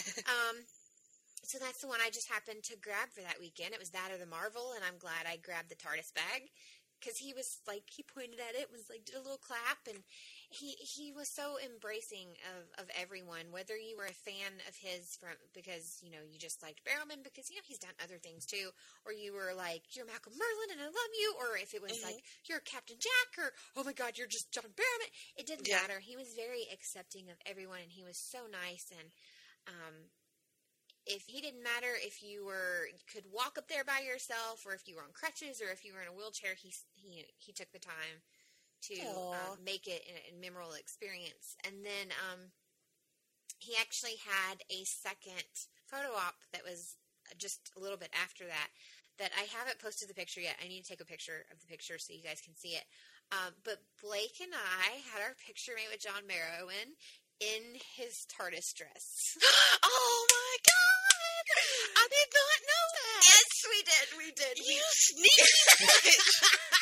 um, so that's the one I just happened to grab for that weekend. It was that or the Marvel, and I'm glad I grabbed the TARDIS bag. Because he was like, he pointed at it, was like, did a little clap, and he he was so embracing of, of everyone, whether you were a fan of his from because, you know, you just liked Barrowman because, you know, he's done other things too, or you were like, you're Malcolm Merlin and I love you, or if it was
Mhm.
like, you're Captain Jack, or, oh my God, you're just John Barrowman. It didn't
Yeah.
matter. He was very accepting of everyone, and he was so nice, and, um, if he didn't matter if you were you could walk up there by yourself, or if you were on crutches, or if you were in a wheelchair, he he he took the time to
Aw.
um, make it a, a memorable experience. And then um, he actually had a second photo op that was just a little bit after that. That I haven't posted the picture yet. I need to take a picture of the picture so you guys can see it. Um, but Blake and I had our picture made with John Barrowman in his TARDIS dress.
Oh my God! I did not know that.
Yes, we did. We did.
You sneaky bitch.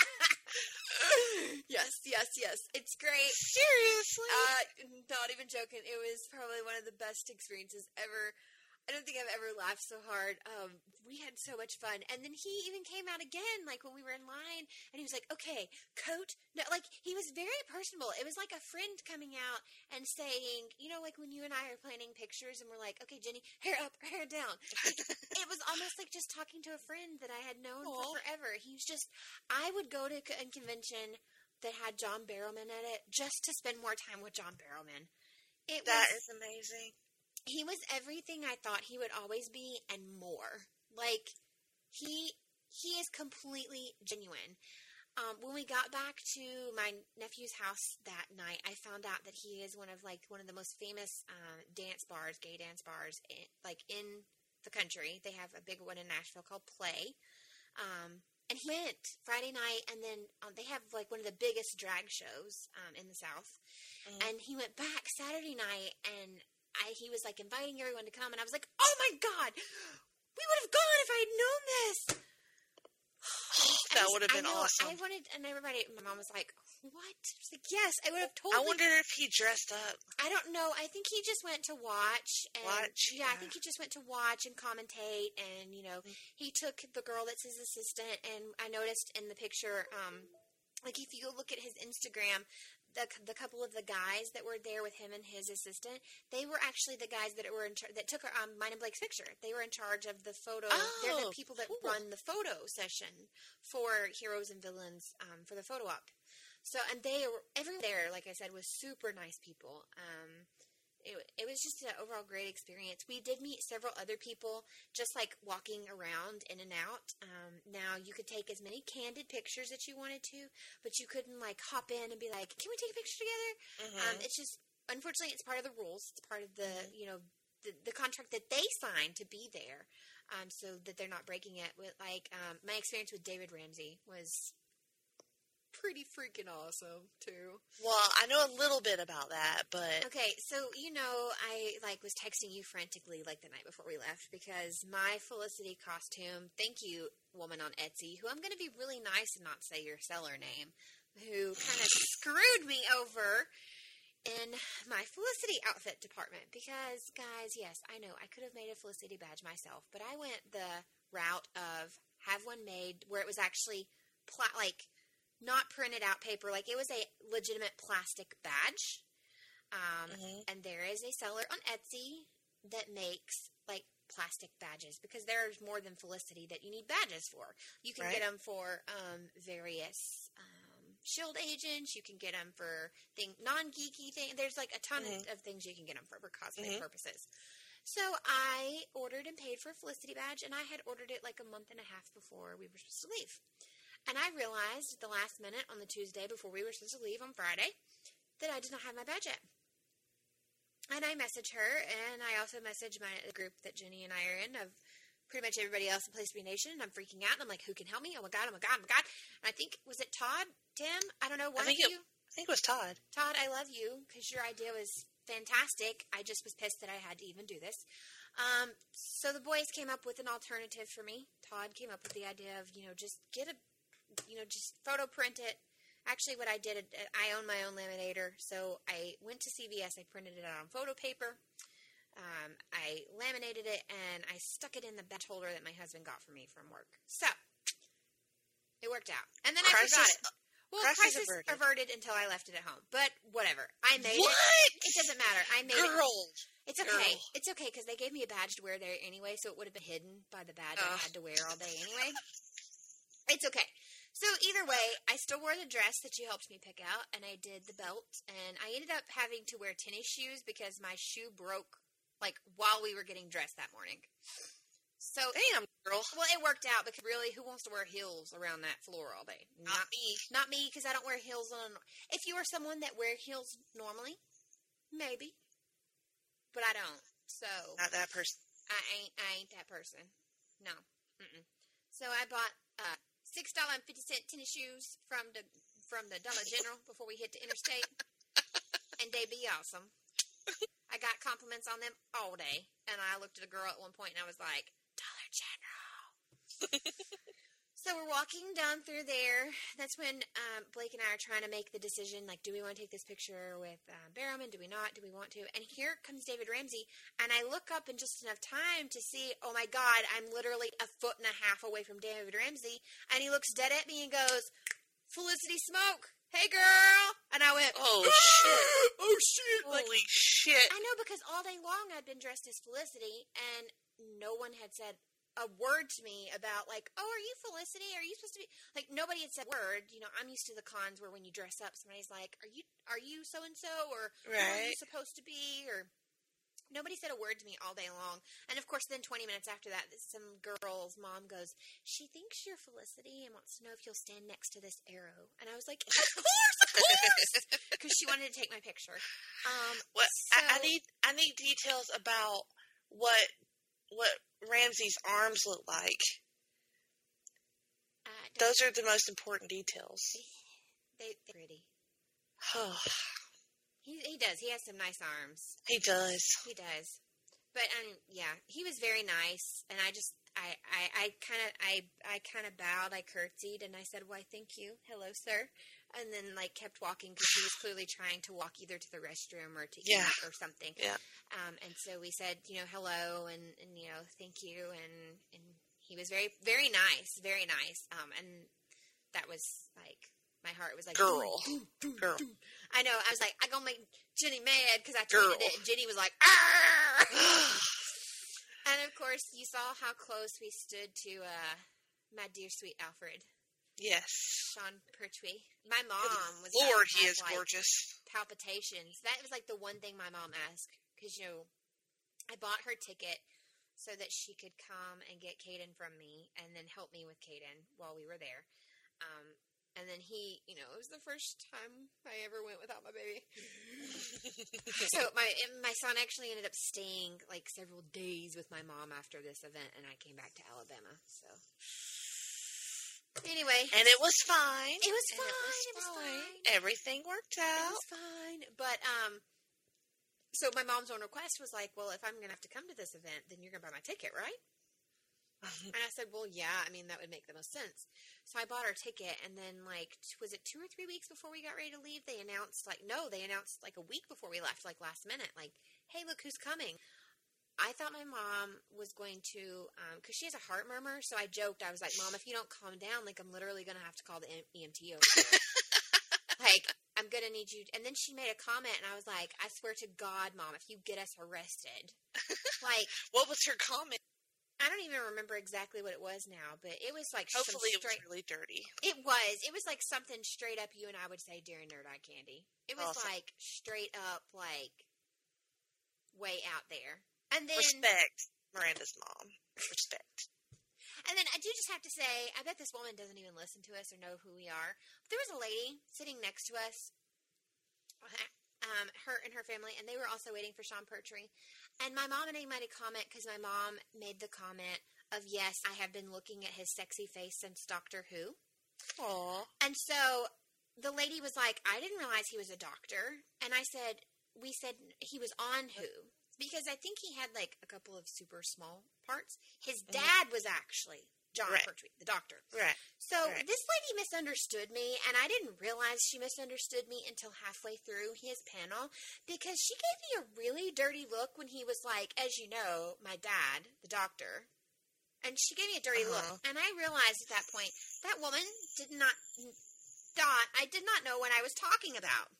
Yes, yes, yes. It's great.
Seriously?
Uh, not even joking. It was probably one of the best experiences ever. I don't think I've ever laughed so hard. Um, we had so much fun. And then he even came out again, like when we were in line, and he was like, okay, coat. No, like, he was very personable. It was like a friend coming out and saying, you know, like when you and I are planning pictures and we're like, okay, Jenny, hair up, hair down. Like, it was almost like just talking to a friend that I had known
Aw.
for forever. He was just, I would go to a con- convention that had John Barrowman at it just to spend more time with John Barrowman. It
That
was,
is amazing.
he was everything I thought he would always be and more. Like, he he is completely genuine. Um, when we got back to my nephew's house that night, I found out that he is one of like one of the most famous uh, dance bars, gay dance bars, in, like in the country. They have a big one in Nashville called Play. Um, and he went Friday night, and then um, they have like one of the biggest drag shows um, in the South.
Mhm.
And he went back Saturday night, and I, he was like inviting everyone to come, and I was like, "Oh my God, we would have gone if I had known this." I
That
was-
would have been
I know,
awesome.
I wanted, and everybody. My mom was like, "What?" I was like, "Yes, I would have told."
I wonder if he dressed up.
I don't know. I think he just went to watch. And,
Watch,
yeah, I
yeah.
think he just went to watch and commentate. And, you know, he took the girl that's his assistant. And I noticed in the picture, um, like if you look at his Instagram,
the the couple of the guys that were there with him and his assistant, they were actually the guys that were in char- that took um, mine and Blake's picture. They were in charge of the photo.
Oh,
They're the people that
cool.
run the photo session for Heroes and Villains um, for the photo op. So, and they were everyone there, like I said, was super nice people. Um, It, it was just an overall great experience. We did meet several other people just like walking around in and out. Um, now, you could take as many candid pictures that you wanted to, but you couldn't like hop in and be like, can we take a picture together?
Mhm.
Um, it's just, unfortunately, it's part of the rules. It's part of the, you know, the, the contract that they signed to be there um, so that they're not breaking it. With like um, my experience with David Ramsey was pretty freaking awesome too.
Well, I know a little bit about that, but
Okay, so you know, I like was texting you frantically like the night before we left because my Felicity costume, thank you, woman on Etsy, who I'm going to be really nice and not say your seller name, who kind of screwed me over in my Felicity outfit department because, guys, yes, I know I could have made a Felicity badge myself, but I went the route of have one made where it was actually pla- like not printed out paper, like it was a legitimate plastic badge. Um,
Mhm.
And there is a seller on Etsy that makes like plastic badges because there's more than Felicity that you need badges for. You can
Right.
get them for um, various um, Shield agents. You can get them for thing non-geeky things. There's like a ton
Mhm.
of, of things you can get them for for cosplay
Mhm.
purposes. So I ordered and paid for a Felicity badge, and I had ordered it like a month and a half before we were supposed to leave. And I realized at the last minute on the Tuesday before we were supposed to leave on Friday that I did not have my badge yet. And I messaged her, and I also messaged my the group that Jenny and I are in of pretty much everybody else in Place to Be Nation. And I'm freaking out, and I'm like, who can help me? Oh, my God, oh, my God, oh, my God. And I think, was it Todd, Tim? I don't know, one
I think
of
it,
you?
I think it was Todd.
Todd, I love you because your idea was fantastic. I just was pissed that I had to even do this. Um, so the boys came up with an alternative for me. Todd came up with the idea of, you know, just get a, you know, just photo print it. Actually, what I did, I own my own laminator, so I went to C V S. I printed it out on photo paper. Um, I laminated it, and I stuck it in the badge holder that my husband got for me from work. So it worked out. And then
Crisis-
I forgot it. Well,
crisis
crisis,
averted.
averted. until I left it at home. But whatever. I made
What?
it. It doesn't matter. I made
Girl.
it. It's okay.
Girl.
It's okay because they gave me a badge to wear there anyway, so it would have been hidden by the badge I
Ugh.
had to wear all day anyway. It's okay. So either way, I still wore the dress that you helped me pick out, and I did the belt, and I ended up having to wear tennis shoes because my shoe broke like while we were getting dressed that morning. So
damn, girl.
Well, it worked out because really, who wants to wear heels around that floor all day?
Not me.
Not me, because I don't wear heels on. If you are someone that wear heels normally, maybe, but I don't. So
Not that person.
I ain't. I ain't that person. No. Mm-mm. So I bought uh, six dollar and fifty cent tennis shoes from the from the Dollar General before we hit the interstate, and they be awesome. I got compliments on them all day, and I looked at a girl at one point, and I was like, Dollar General. So we're walking down through there. That's when um, Blake and I are trying to make the decision, like, do we want to take this picture with uh, Barrowman? Do we not? Do we want to? And here comes David Ramsey, and I look up in just enough time to see, oh, my God, I'm literally a foot and a half away from David Ramsey, and he looks dead at me and goes, Felicity Smoke, hey, girl. And I went,
Oh, shit.
oh, shit. Like,
Holy shit.
I know, because all day long I'd been dressed as Felicity, and no one had said a word to me about, like, oh, are you Felicity? Are you supposed to be, like, nobody had said a word. You know, I'm used to the cons where when you dress up, somebody's like, are you, are you so-and-so, or who are you
Right.
supposed to be, or nobody said a word to me all day long. And, of course, then twenty minutes after that, some girl's mom goes, she thinks you're Felicity and wants to know if you'll stand next to this arrow. And I was like, of course, of course, because she wanted to take my picture. Um,
What
so,
I, I need I need details about what what Ramsey's arms look like.
uh,
Those are the most important details.
they, they're pretty.
Oh,
He, he does. He has some nice arms.
he does.
He does. But um, yeah, he was very nice, and I just, I, I, I kind of, I, I kind of bowed, I curtsied, and I said, "Why, thank you, hello, sir," and then like kept walking because he was clearly trying to walk either to the restroom or to
Yeah.
eat or something.
Yeah.
Um, and so we said, you know, hello, and, and you know, thank you, and and he was very, very nice, very nice. Um, and that was like my heart was like,
girl,
doo, doo, doo,
girl.
doo. I know. I was like, I'm gonna make Jenny mad because I
Girl.
tweeted it, and Jenny was like, ah! And of course, you saw how close we stood to uh, my dear sweet Alfred.
Yes.
Sean Pertwee. My mom was
Lord,
like,
he is
like,
gorgeous.
Palpitations. That was like the one thing my mom asked because you know, I bought her ticket so that she could come and get Caden from me and then help me with Caden while we were there. Um, and then he, you know, it was the first time I ever went without my baby. So my my son actually ended up staying like several days with my mom after this event, and I came back to Alabama. So anyway,
and it was fine.
It was
And
fine.
It was,
It was
fine.
fine.
Everything worked out.
It was fine. But um, so my mom's own request was like, well, if I'm gonna have to come to this event, then you're gonna buy my ticket, right? And I said, well, yeah, I mean, that would make the most sense. So I bought our ticket, and then, like, was it two or three weeks before we got ready to leave, they announced, like, no, they announced, like, a week before we left, like, last minute, like, hey, look who's coming. I thought my mom was going to, um, because she has a heart murmur, so I joked, I was like, Mom, if you don't calm down, like, I'm literally going to have to call the E M T over here. Like, I'm going to need you, and then she made a comment, and I was like, I swear to God, Mom, if you get us arrested, like.
What was her comment?
I don't even remember exactly what it was now, but it was like
Hopefully
some straight,
it was really dirty.
It was. It was like something straight up you and I would say during Nerd Eye Candy. It was
Awesome.
like straight up like way out there. And then
Respect Miranda's mom. Respect.
And then I do just have to say, I bet this woman doesn't even listen to us or know who we are. But there was a lady sitting next to us. Um, her and her family, and they were also waiting for Sean Pertwee. And my mom and I made a comment because my mom made the comment of, yes, I have been looking at his sexy face since Doctor Who.
Aww.
And so the lady was like, I didn't realize he was a doctor. And I said, we said he was on Who. Because I think he had like a couple of super small parts. His dad was actually John
Right.
Pertwee, the doctor.
Right.
So
Right.
this lady misunderstood me, and I didn't realize she misunderstood me until halfway through his panel, because she gave me a really dirty look when he was like, as you know, my dad, the doctor. And she gave me a dirty
Uh-huh.
look. And I realized at that point, that woman did not, thought, I did not know what I was talking about.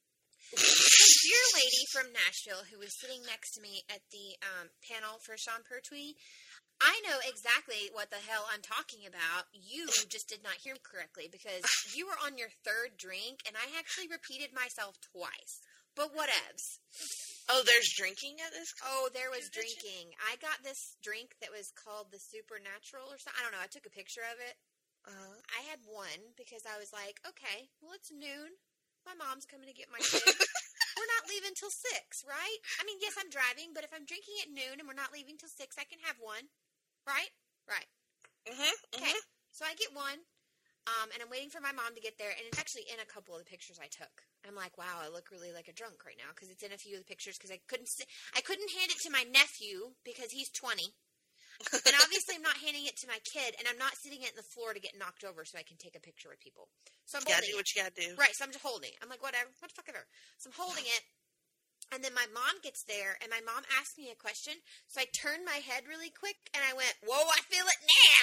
The dear lady from Nashville who was sitting next to me at the um, panel for Sean Pertwee, I know exactly what the hell I'm talking about. You just did not hear me correctly because you were on your third drink, and I actually repeated myself twice. But whatevs.
Oh, there's drinking at this?
Oh, there was drinking. I got this drink that was called the Supernatural or something. I don't know. I took a picture of it.
Uh-huh.
I had one because I was like, okay, well, it's noon. My mom's coming to get my kid. We're not leaving till six, right? I mean, yes, I'm driving, but if I'm drinking at noon and we're not leaving till six, I can have one. Right? Right.
Mm-hmm.
Okay. So I get one, um, and I'm waiting for my mom to get there, and it's actually in a couple of the pictures I took. I'm like, wow, I look really like a drunk right now because it's in a few of the pictures because I couldn't si- I couldn't hand it to my nephew because he's twenty. And obviously I'm not handing it to my kid, and I'm not sitting it in the floor to get knocked over so I can take a picture with people. So I'm
You gotta
holding
do
it.
what you gotta do.
Right, so I'm just holding it. I'm like, whatever, what the fuck ever. So I'm holding it. And then my mom gets there, and my mom asked me a question. So I turned my head really quick, and I went, whoa, I feel it now.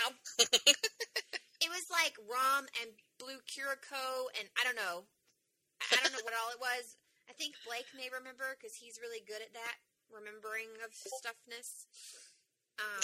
It was like rum and blue Curacao, and I don't know. I don't know what all it was. I think Blake may remember, because he's really good at that, remembering of stuffness. Um,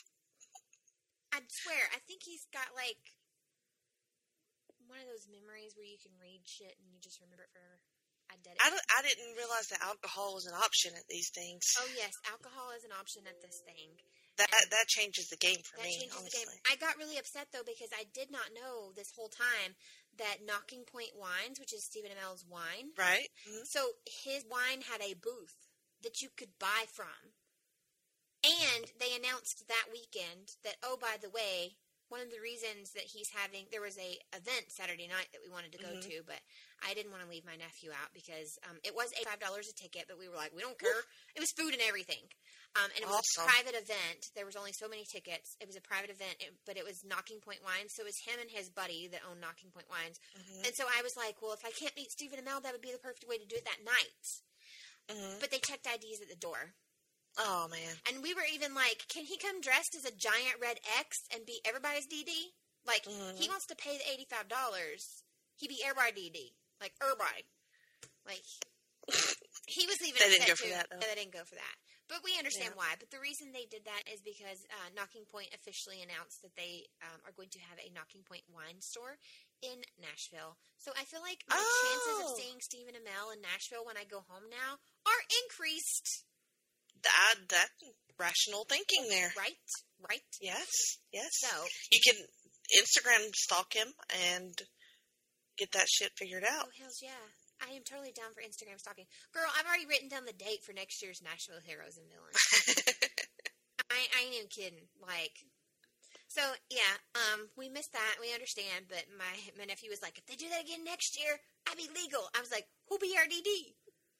I swear, I think he's got, like, one of those memories where you can read shit and you just remember it forever. I did it.
I, don't, I didn't realize that alcohol was an option at these things.
Oh, yes. Alcohol is an option at this thing.
That that changes the game for
That
me,
changes
honestly.
the game. I got really upset, though, because I did not know this whole time that Knocking Point Wines, which is Stephen Amell's wine.
Right. Mm-hmm.
So his wine had a booth that you could buy from. And they announced that weekend that, oh, by the way, one of the reasons that he's having, there was a event Saturday night that we wanted to go
Mhm.
to, but I didn't want to leave my nephew out because um, it was five dollars a ticket, but we were like, we don't care. It was food and everything. Um, and it was
Awesome.
a private event. There was only so many tickets. It was a private event, it, but it was Knocking Point Wines. So it was him and his buddy that owned Knocking Point Wines.
Mhm.
And so I was like, well, if I can't meet Stephen Amell, that would be the perfect way to do it that night.
Mhm.
But they checked I Ds at the door.
Oh, man.
And we were even like, can he come dressed as a giant red X and be everybody's D D? Like,
Mhm.
he wants to pay the eighty-five dollars
He be everybody D D. Like, everybody. Like, he was even
They didn't
upset
go for
too.
that, though.
Yeah, they didn't go for that. But we understand
Yeah.
why. But the reason they did that is because uh, Knocking Point officially announced that they um, are going to have a Knocking Point wine store in Nashville. So I feel like my
Oh.
chances of seeing Stephen Amell in Nashville when I go home now are increased.
That, that rational thinking there.
Right? Right?
Yes. Yes.
So,
you can Instagram stalk him and get that shit figured out.
oh, hells yeah. I am totally down for Instagram stalking. Girl, I've already written down the date for next year's Nashville Heroes and Villains. I, I ain't even kidding. Like, so, yeah, um, we missed that. We understand. But my my nephew was like, if they do that again next year, I'd be legal. I was like, who'll be our D D?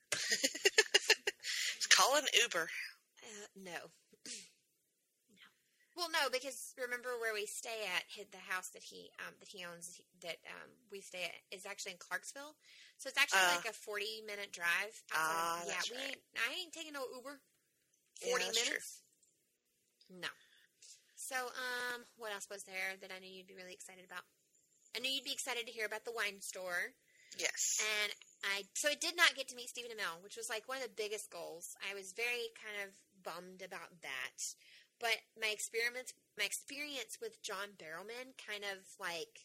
Call an Uber.
Uh, no. no. Well, no, because remember where we stay at, hit the house that he um, that he owns, that um, we stay at, is actually in Clarksville. So it's actually
Uh,
like a forty-minute drive.
Ah,
yeah,
that's
we
right.
ain't, I ain't taking no Uber.
Yeah,
forty
that's
minutes? No. So, um, what else was there that I knew you'd be really excited about? I knew you'd be excited to hear about the wine store.
Yes.
And I, so I did not get to meet Stephen Amell, which was like one of the biggest goals. I was very kind of bummed about that. But my experiments, my experience with John Barrowman kind of like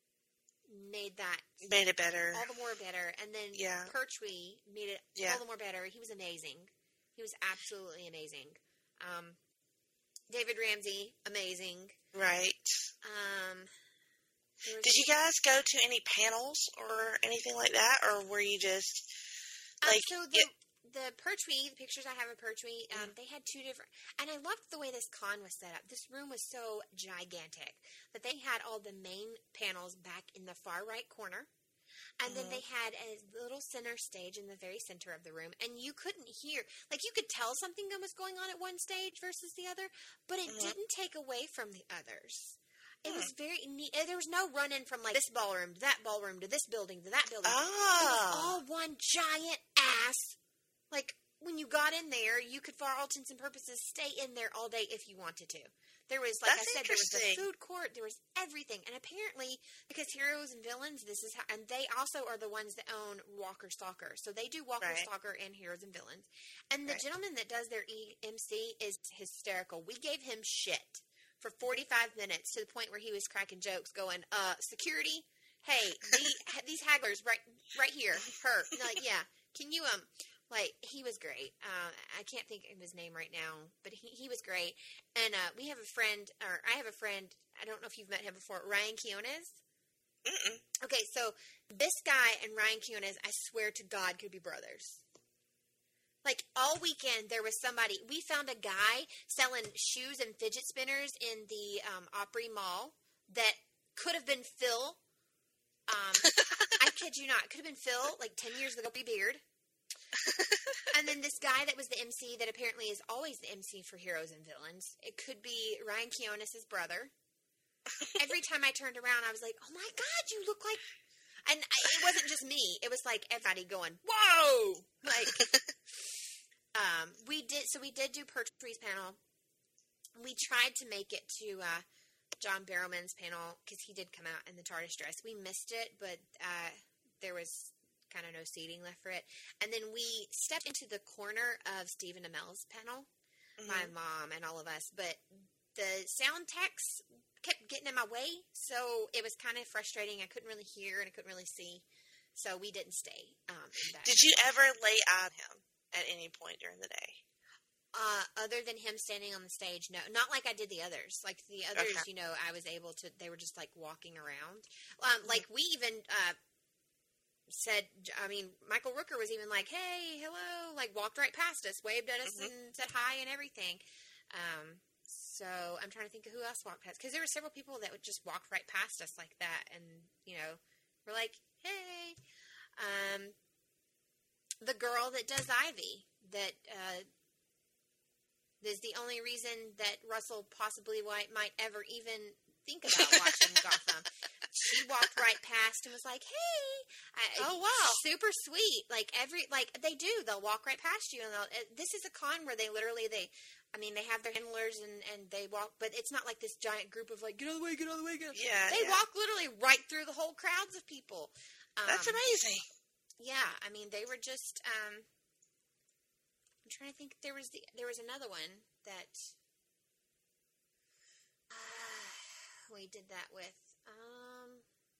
made that
Made it better.
all the more better. And then
Yeah.
Pertwee made it
Yeah.
all the more better. He was amazing. He was absolutely amazing. Um, David Ramsey, amazing.
Right.
Um, there was-
Did you guys go to any panels or anything like that, or were you just
Um,
like?
so the
it-
the Pertwee, the pictures I have of Pertwee, um, they had two different, and I loved the way this con was set up. This room was so gigantic that they had all the main panels back in the far right corner, and then
Mhm.
they had a little center stage in the very center of the room, and you couldn't hear, like you could tell something was going on at one stage versus the other, but it
Mhm.
didn't take away from the others. It
Hmm.
was very neat. There was no run-in from like this ballroom to that ballroom to this building to that building. It was
Ah.
all one giant ass. Like, when you got in there, you could, for all intents and purposes, stay in there all day if you wanted to. There was, like
That's
I said, there was the
interesting.
food court, there was everything. And apparently, because Heroes and Villains, this is how, and they also are the ones that own Walker Stalker. So they do Walker
Right.
Stalker and Heroes and Villains. And the
Right.
gentleman that does their E M C is hysterical. We gave him shit for forty-five minutes to the point where he was cracking jokes going, uh, security, hey, the, these hagglers right right here, her. Like, yeah, can you, um, like, he was great. Uh, I can't think of his name right now, but he, he was great. And uh, we have a friend, or I have a friend, I don't know if you've met him before, Ryan Quiones.
Mm-mm.
Okay, so this guy and Ryan Quiones, I swear to God, could be brothers. Like, all weekend, there was somebody, we found a guy selling shoes and fidget spinners in the um, Opry Mall that could have been Phil. Um, I kid you not, could have been Phil, like ten years ago, beard. And then this guy that was the M C that apparently is always the M C for Heroes and Villains. It could be Ryan Quiones' brother. Every time I turned around, I was like, oh my God, you look like... And it wasn't just me. It was like everybody going, whoa! Like, um, we did, so we did do Pertwee's panel. We tried to make it to uh, John Barrowman's panel because he did come out in the TARDIS dress. We missed it, but uh, there was kind of no seating left for it. And then we stepped into the corner of Stephen Amell's panel,
Mhm.
my mom and all of us, but the sound techs kept getting in my way, so it was kind of frustrating. I couldn't really hear and I couldn't really see, so we didn't stay. Um, in that
Did you ever lay on him at any point during the day?
Uh, other than him standing on the stage, no. Not like I did the others. Like, the others,
Okay.
you know, I was able to, they were just, like, walking around. Um, like, we even, uh, said, I mean, Michael Rooker was even like, hey, hello, like, walked right past us, waved at us
Mhm.
and said hi and everything. Um, so I'm trying to think of who else walked past, because there were several people that would just walk right past us like that, and, you know, we're like, hey. Um, the girl that does Ivy, that, uh, is the only reason that Russell possibly might, might ever even think about watching Gotham.
she walked right past and was like, "Hey." I,
oh, wow.
Super sweet. Like, every, like, they do. They'll walk right past you. And they'll, it, this is a con where they literally, they, I mean, they have their handlers and, and they walk, but it's not like this giant group of, like, get out of the way, get out of the way, get out of the way.
Yeah,
They
yeah.
walk literally right through the whole crowds of people. Um,
That's amazing.
Yeah, I mean, they were just, um, I'm trying to think, there was the, there was another one that, uh, we did that with, um,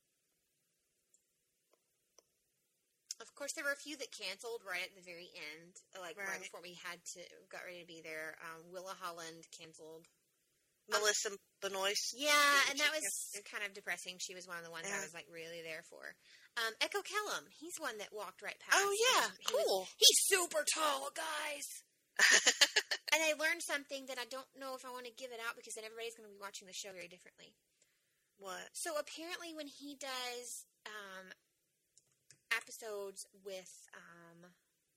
of course, there were a few that canceled right at the very end, like right, right before we had to, got ready to be there. Um, Willa Holland canceled.
Melissa um, Benoist.
Yeah, and that was kind of depressing. She was one of the ones yeah. I was, like, really there for. Um, Echo Kellum, he's one that walked right past.
Oh, yeah,
he
cool.
Was, he's super tall, guys. And I learned something that I don't know if I want to give it out because then everybody's going to be watching the show very differently.
What?
So apparently when he does um, episodes with, um,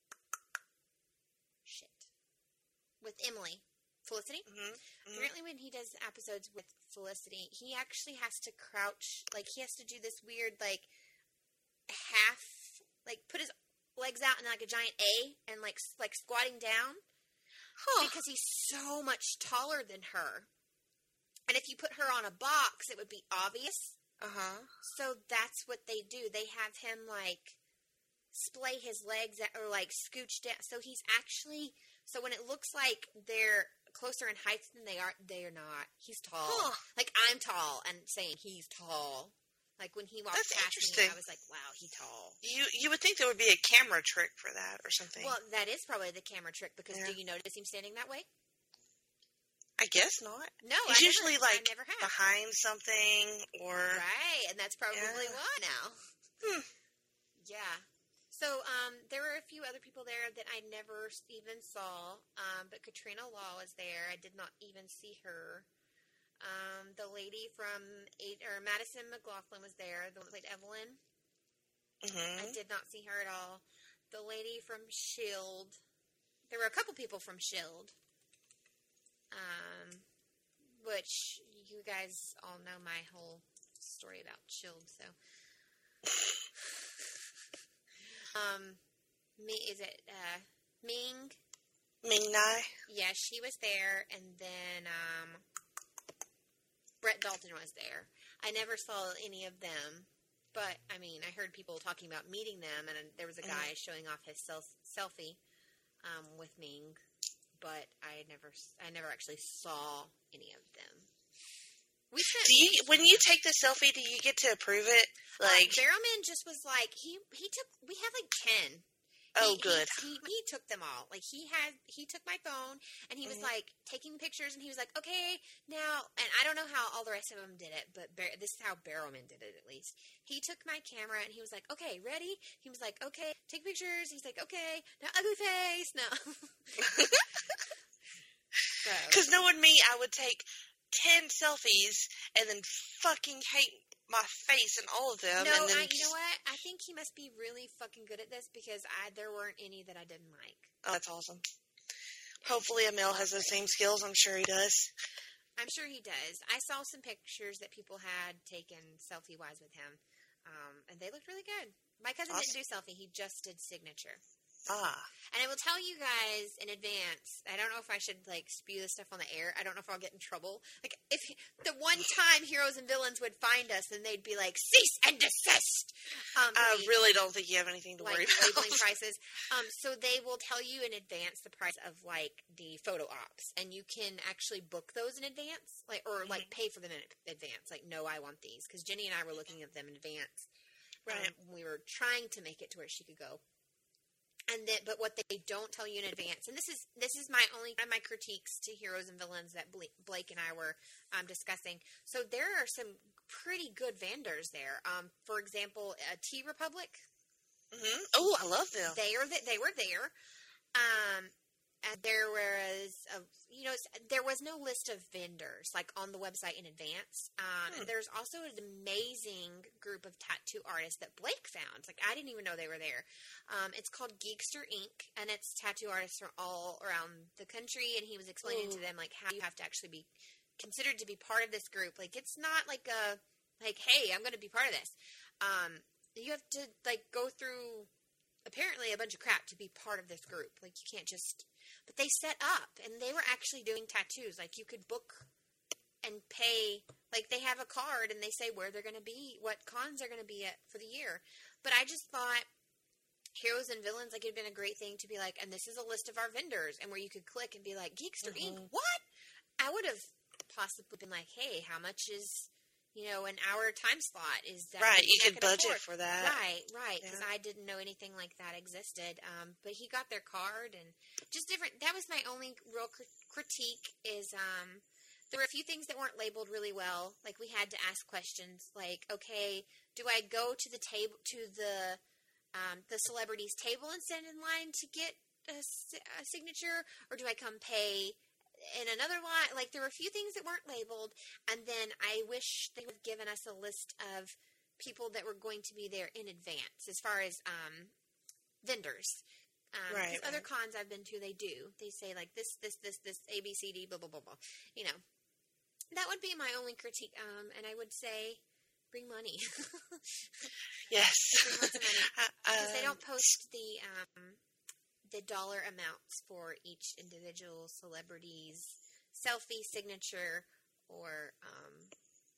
shit, with Emily, Felicity,
mm-hmm. Mm-hmm.
apparently when he does episodes with Felicity, he actually has to crouch, like he has to do this weird, like, half, like, put his legs out in like a giant A and like like squatting down huh. because he's so much taller than her. And if you put her on a box, it would be obvious.
Uh-huh.
So that's what they do. They have him like splay his legs at, or like scooch down. So he's actually, so when it looks like they're closer in height than they are, they are not. He's tall.
Huh.
Like I'm tall and saying he's tall. Like, when he walked
That's
past
interesting.
me, I was like, wow, he's tall.
You you would think there would be a camera trick for that or something.
Well, that is probably the camera trick, because
yeah.
do you notice him standing that way?
I guess not.
No,
He's
I
usually,
never,
like,
I never have.
behind something or...
Right, and that's probably
yeah.
why now.
Hmm.
Yeah. So, um, there were a few other people there that I never even saw, um, but Katrina Law was there. I did not even see her. Um, the lady from eight, or Madison McLaughlin was there. The one that played Evelyn.
Mm-hmm.
I did not see her at all. The lady from S H I E L D. There were a couple people from S H I E L D. Um, which you guys all know my whole story about S H I E L D, so. um, me, is it, uh, Ming?
Ming Nai?
Yeah, she was there, and then, um, Brett Dalton was there. I never saw any of them, but, I mean, I heard people talking about meeting them, and there was a guy mm-hmm. showing off his self- selfie um, with Ming, but I never I never actually saw any of them. We
do you, when you take the selfie, do you get to approve it? Like,
uh, Barrowman just was like, he, he took, we had like ten.
Oh,
he,
good.
He, he, he took them all. Like, he had, he took my phone, and he was, mm-hmm. like, taking pictures, and he was like, okay, now, and I don't know how all the rest of them did it, but Bar- this is how Barrowman did it, at least. He took my camera, and he was like, okay, ready? He was like, okay, take pictures. He's like, okay, now ugly face, no.
Because so. Knowing me, I would take ten selfies, and then fucking hate my face in all of them.
No,
and then
I, you know what? I think he must be really fucking good at this, because I there weren't any that I didn't like.
Oh, that's awesome. Hopefully Emil has those same skills. I'm sure he does.
I'm sure he does. I saw some pictures that people had taken selfie-wise with him, um, and they looked really good. My cousin awesome. didn't do selfie. He just did signature.
Ah.
And I will tell you guys in advance, I don't know if I should, like, spew this stuff on the air. I don't know if I'll get in trouble. Like, if the one time Heroes and Villains would find us, and they'd be like, cease and desist! Um,
I
we,
really don't think you have anything to
like,
worry about.
Labeling prices. Um, so they will tell you in advance the price of, like, the photo ops. And you can actually book those in advance, like, or, mm-hmm. like, pay for them in advance. Like, no, I want these. Because Jenny and I were looking at them in advance.
Right.
Um, we were trying to make it to where she could go. And then, but what they don't tell you in advance, and this is this is my only one of my critiques to Heroes and Villains that Blake and I were um, discussing. So there are some pretty good vendors there. Um, for example, uh, Tea Republic.
Mm-hmm. Oh, I love them.
They are th- they were there. Um, and there was a, you know, there was no list of vendors like on the website in advance. Um, hmm. and there's also an amazing group of tattoo artists that Blake found. Like, I didn't even know they were there. Um, it's called Geekster Incorporated, and it's tattoo artists from all around the country. And he was explaining Ooh. to them like how you have to actually be considered to be part of this group. Like, it's not like a
like, hey, I'm going to be part of this. Um, you have to, like, go through apparently a bunch of crap to be part of this group. Like, you can't just, but they set up, and they were actually doing tattoos. Like, you could book and pay, like, they have a card, and they say where they're going to be, what cons they're going to be at for the year. But I just thought Heroes and Villains, like, it'd been a great thing to be like, and this is a list of our vendors, and where you could click and be like, Geekster
Mm-hmm.
Incorporated, what? I would have possibly been like, hey, how much is, you know, an hour time slot? Is that
Right, you
I
could budget
afford?
for that.
Right, right, because
Yeah.
I didn't know anything like that existed. Um, but he got their card, and just different. That was my only real cr- critique is um, there were a few things that weren't labeled really well. Like, we had to ask questions, like, okay, do I go to the table to the um, the celebrity's table and stand in line to get a, a signature, or do I come pay in another line? Like, there were a few things that weren't labeled, and then I wish they would have given us a list of people that were going to be there in advance, as far as um, vendors. Um,
Right,
'cause other
right.
cons I've been to, they do. They say, like, this, this, this, this, A, B, C, D, blah, blah, blah, blah. You know, that would be my only critique, um, and I would say bring money.
Yes.
Bring lots of money. Because they
Um,
don't post the um, the dollar amounts for each individual celebrity's selfie, signature, or um,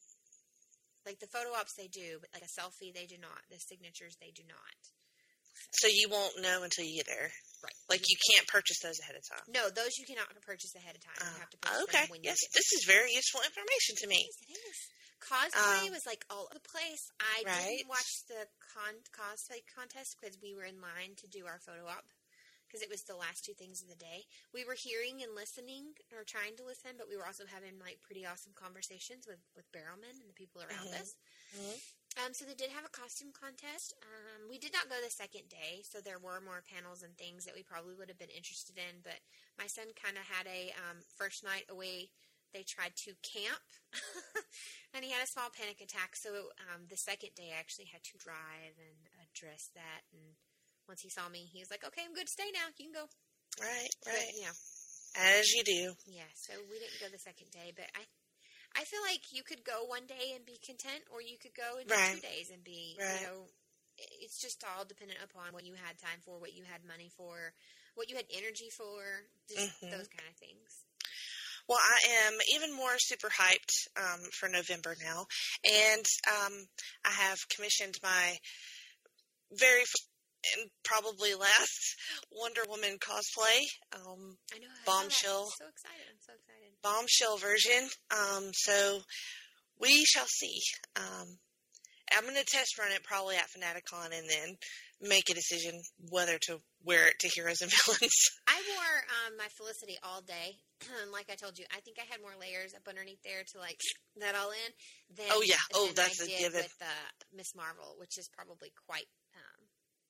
like the photo ops they do, but like a selfie they do not. The signatures they do not.
So you won't know until you get there.
Right.
Like, you can't purchase those ahead of time.
No, those you cannot purchase ahead of time. You have to purchase
Oh, okay.
them when you
Yes,
get
this is very useful information to me.
It is. It is. Cosplay
Um,
was like all over the place. I
right.
didn't watch the con- cosplay contest because we were in line to do our photo op because it was the last two things of the day. We were hearing and listening, or trying to listen, but we were also having like pretty awesome conversations with with Barrelman and the people around
Mhm.
us.
Mhm.
Um, so they did have a costume contest. Um, we did not go the second day, so there were more panels and things that we probably would have been interested in. But my son kind of had a um, first night away. They tried to camp, and he had a small panic attack. So um, the second day, I actually had to drive and address that. And once he saw me, he was like, "Okay, I'm good to stay now. You can go."
Right,
But,
right.
you know,
As you do.
yeah. So we didn't go the second day, but I, I feel like you could go one day and be content, or you could go and do
Right.
two days and be,
Right.
you know, it's just all dependent upon what you had time for, what you had money for, what you had energy for, just
Mhm.
those kind of things.
Well, I am even more super hyped um, for November now. And um, I have commissioned my very first and probably last Wonder Woman cosplay. Um,
I know. I saw that.
bombshell.
I'm so excited. I'm so excited.
bombshell version. Um, so we shall see. Um, I'm going to test run it probably at Fanaticon and then make a decision whether to wear it to Heroes and Villains.
I wore um, my Felicity all day. like I told you, I think I had more layers up underneath there to like that all in. Than,
Oh, yeah. Oh,
than
that's
I
a
did
given.
with uh, Miss Marvel, which is probably quite um,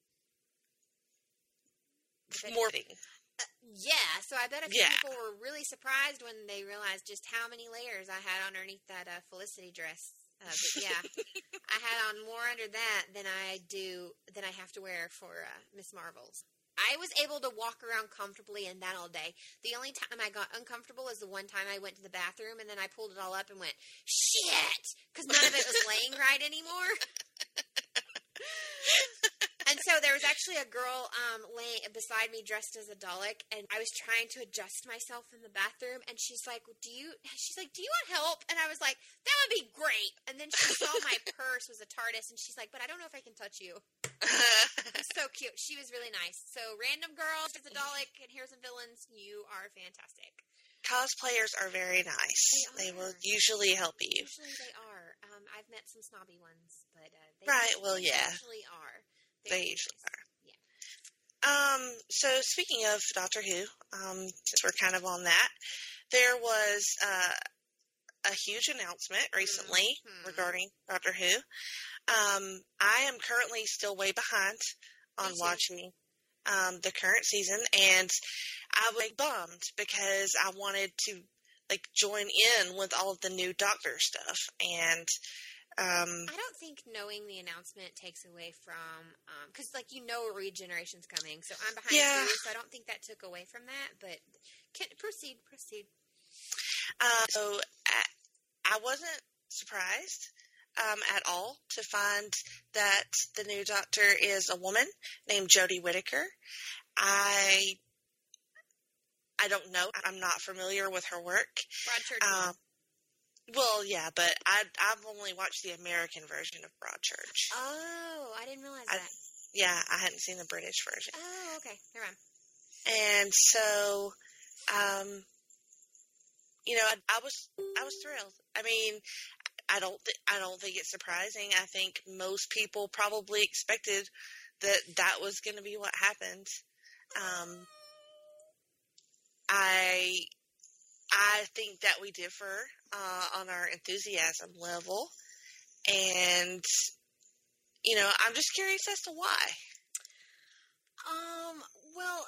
More.
Uh, yeah, so I bet a few
Yeah.
people were really surprised when they realized just how many layers I had underneath that uh, Felicity dress. Uh, but yeah, I had on more under that than I do than I have to wear for uh, Miss Marvel's. I was able to walk around comfortably in that all day. The only time I got uncomfortable is the one time I went to the bathroom and then I pulled it all up and went, shit, because none of it was laying right anymore. And so there was actually a girl um, laying beside me dressed as a Dalek, and I was trying to adjust myself in the bathroom, and she's like, "Do you?" She's like, "Do you want help?" And I was like, "That would be great." And then she saw my purse was a TARDIS, and she's like, "But I don't know if I can touch you." So cute. She was really nice. So random girls as a Dalek and Heroes and Villains, you are fantastic.
Cosplayers are very nice. They, they will usually help you.
Usually they are. Um, I've met some snobby ones, but uh, they
Right, well,
they
yeah.
usually are.
They usually are. Um, so speaking of Doctor Who, um, since we're kind of on that, there was uh, a huge announcement recently
Mm-hmm.
regarding Doctor Who. Um, I am currently still way behind on watching um, the current season, and I was bummed because I wanted to like join in with all of the new Doctor stuff, and Um,
I don't think knowing the announcement takes away from, because, like, you know Regeneration's coming, so I'm behind
Yeah.
too, so I don't think that took away from that, but can, proceed, proceed.
Uh, so I, I wasn't surprised um, at all to find that the new doctor is a woman named Jodie Whittaker. I I don't know. I'm not familiar with her work.
Broadchurch.
Um, well, yeah, but I, I've only watched the American version of Broadchurch.
Oh, I didn't realize
I,
that.
Yeah, I hadn't seen the British version.
Oh, okay. Never mind.
And so, um, you know, I, I was I was thrilled. I mean, I don't th- I don't think it's surprising. I think most people probably expected that that was going to be what happened. Um, I I think that we differ uh, on our enthusiasm level, and you know, I'm just curious as to why.
Um. Well,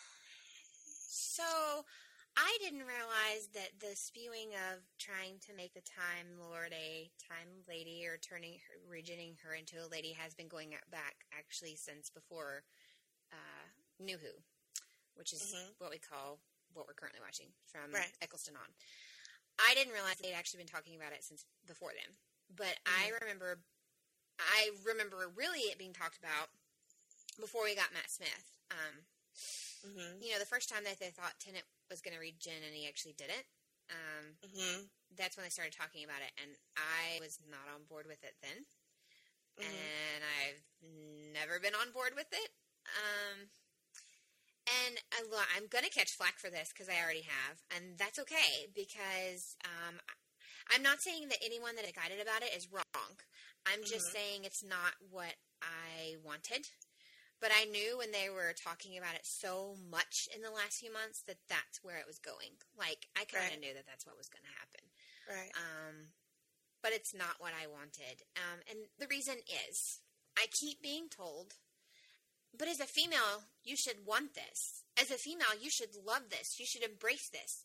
so I didn't realize that the spewing of trying to make the Time Lord a Time Lady or turning her, regening her into a lady has been going back actually since before uh, New Who, which is mm-hmm. what we call what we're currently watching from right. Eccleston on. I didn't realize they'd actually been talking about it since before then, but mm-hmm. I remember, I remember really it being talked about before we got Matt Smith. Um, mm-hmm. You know, the first time that they thought Tennant was going to regen and he actually didn't, um, mm-hmm. that's when they started talking about it, and I was not on board with it then, mm-hmm. and I've never been on board with it. Um, and I, I'm going to catch flack for this because I already have, and that's okay because um, I'm not saying that anyone that excited about it is wrong. I'm just mm-hmm. saying it's not what I wanted. But I knew when they were talking about it so much in the last few months that that's where it was going. Like, I kind of right. knew that that's what was going to happen.
Right.
Um, but it's not what I wanted. Um, and the reason is, I keep being told, but as a female, you should want this. As a female, you should love this. You should embrace this.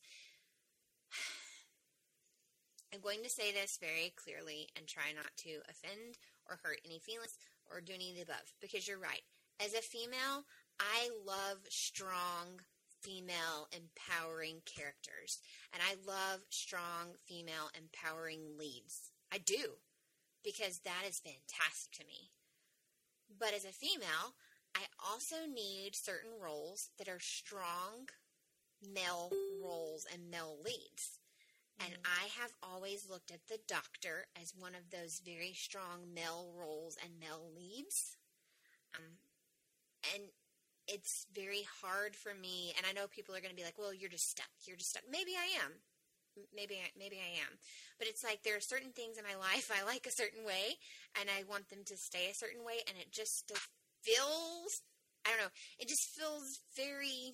I'm going to say this very clearly and try not to offend or hurt any feelings or do any of the above, because you're right. As a female, I love strong female empowering characters, and I love strong female empowering leads. I do, because that is fantastic to me. But as a female, I also need certain roles that are strong male roles and male leads. And mm-hmm. I have always looked at the Doctor as one of those very strong male roles and male leads. Um, And it's very hard for me, and I know people are going to be like, well, you're just stuck. You're just stuck. Maybe I am. Maybe I, maybe I am. But it's like there are certain things in my life I like a certain way, and I want them to stay a certain way, and it just feels, I don't know, it just feels very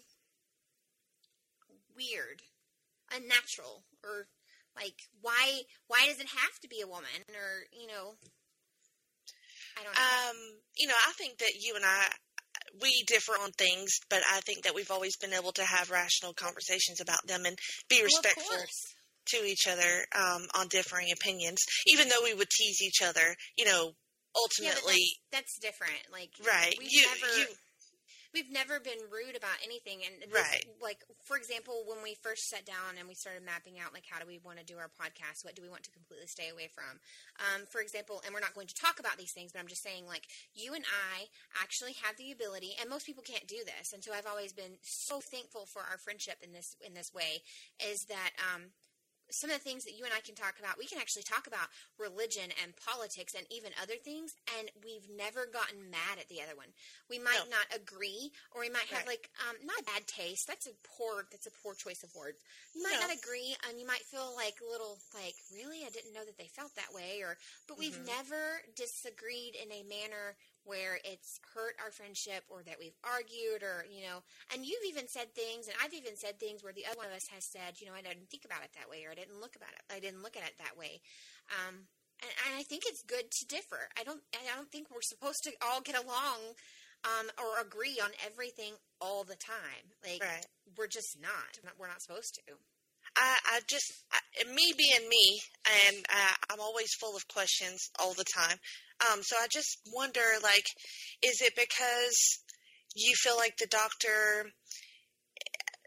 weird, unnatural, or like, why, why does it have to be a woman, or, you know, I don't know.
Um, you know, I think that you and I, we differ on things, but I think that we've always been able to have rational conversations about them and be respectful
well,
to each other um, on differing opinions, even though we would tease each other, you know, ultimately.
Yeah, that's, that's different. Like,
right.
We've
you,
never...
you,
We've never been rude about anything, and this,
right.
like, for example, when we first sat down and we started mapping out, like, how do we want to do our podcast, what do we want to completely stay away from, um, for example, and we're not going to talk about these things, but I'm just saying, like, you and I actually have the ability, and most people can't do this, and so I've always been so thankful for our friendship in this, in this way, is that, um, some of the things that you and I can talk about, we can actually talk about religion and politics and even other things, and we've never gotten mad at the other one. We might no. not agree, or we might have, right. like, um, not bad taste. That's a poor, that's a poor choice of words. You might no. not agree, and you might feel like a little, like, really? I didn't know that they felt that way, or, but we've mm-hmm. never disagreed in a manner where it's hurt our friendship or that we've argued or, you know, and you've even said things, and I've even said things where the other one of us has said, you know, I didn't think about it that way, or I didn't look about it. I didn't look at it that way. Um, and, and I think it's good to differ. I don't, I don't think we're supposed to all get along, um, or agree on everything all the time. Like,
right.
we're just not, we're not supposed to.
I, I just, I, me being me, and uh, I'm always full of questions all the time. Um, so I just wonder, like, is it because you feel like the Doctor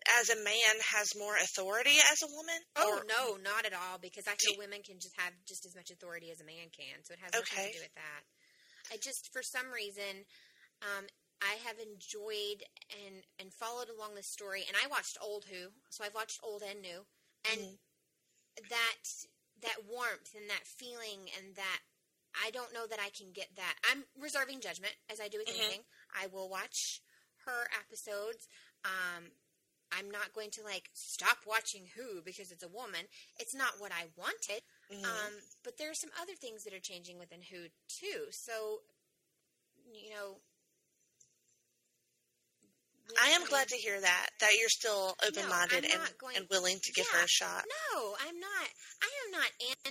as a man has more authority as a woman?
Oh,
or?
no, not at all, because I feel women can just have just as much authority as a man can, so it has nothing
Okay.
to do with that. I just, for some reason, um, I have enjoyed and, and followed along this story, and I watched old Who, so I've watched old and new, and
Mm-hmm.
that that warmth and that feeling and that I don't know that I can get that. I'm reserving judgment, as I do with
Mhm.
anything. I will watch her episodes. Um, I'm not going to, like, stop watching Who because it's a woman. It's not what I wanted.
Mhm.
Um, but there are some other things that are changing within Who, too. So, you know...
I am glad to hear that, that you're still open-minded
No, I'm
and,
not going-
and willing to give
Yeah.
her a shot.
No, I'm not. I am not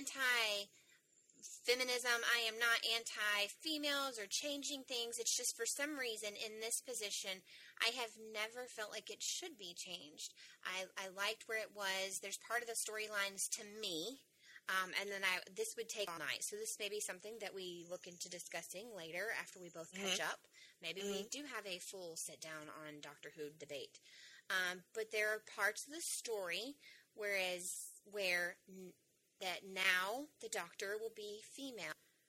anti-feminism. I am not anti-females or changing things. It's just for some reason in this position, I have never felt like it should be changed. I, I liked where it was. There's part of the storylines to me. Um, and then I, this would take all night. So this may be something that we look into discussing later after we both catch
Mhm.
up. Maybe we do have a full sit down on Doctor Who debate. Um, but there are parts of the story whereas where n- that now the Doctor will be female.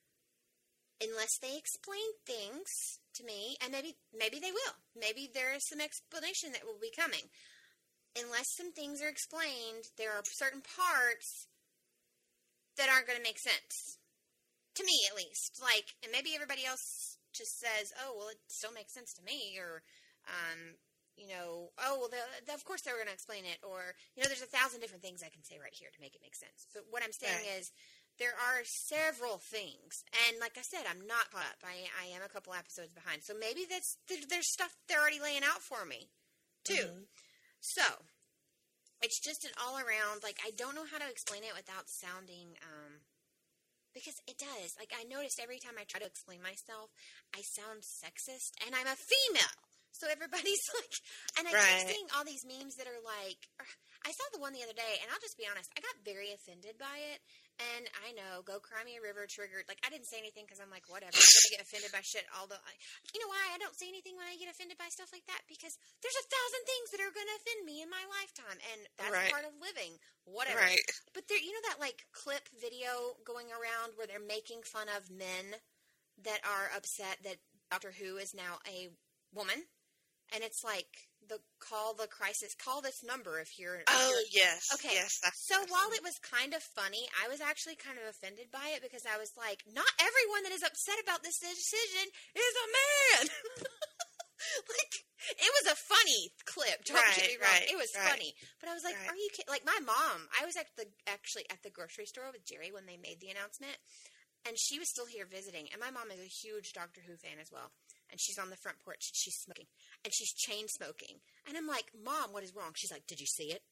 Unless they explain things to me, and maybe maybe they will. Maybe there is some explanation that will be coming. Unless some things are explained, there are certain parts that aren't going to make sense. To me, at least. Like, and maybe everybody else just says, oh, well, it still makes sense to me, or, um, you know, oh, well, the, the, of course they were going to explain it, or, you know, there's a thousand different things I can say right here to make it make sense. But what I'm saying
Right.
is, there are several things, and like I said, I'm not caught up. I, I am a couple episodes behind, so maybe that's there, there's stuff they're already laying out for me, too.
Mhm.
So, it's just an all-around, like, I don't know how to explain it without sounding, um, because it does. Like, I noticed every time I try to explain myself, I sound sexist, and I'm a female. So everybody's like, and I
Right.
keep seeing all these memes that are like, I saw the one the other day, and I'll just be honest, I got very offended by it, and I know, go cry me a river triggered. Like, I didn't say anything because I'm like, whatever, I'm gonna get offended by shit all the, I, you know why I don't say anything when I get offended by stuff like that? Because there's a thousand things that are gonna offend me in my lifetime, and that's
Right.
part of living, whatever.
Right.
But there, you know that, like, clip video going around where they're making fun of men that are upset that Doctor Who is now a woman? And it's like, the call the crisis, call this number if you're... if
Oh,
you're-
yes.
Okay.
Yes. I've-
So while it was kind of funny, I was actually kind of offended by it because I was like, not everyone that is upset about this decision is a man. Like, it was a funny clip. Don't get me
Right,
wrong.
right,
It was
right.
funny. But I was like,
Right.
are you kidding? Like, my mom, I was at the, actually at the grocery store with Jerry when they made the announcement, and she was still here visiting. And my mom is a huge Doctor Who fan as well. And she's on the front porch, and she's smoking. And she's chain smoking. And I'm like, Mom, what is wrong? She's like, did you see it?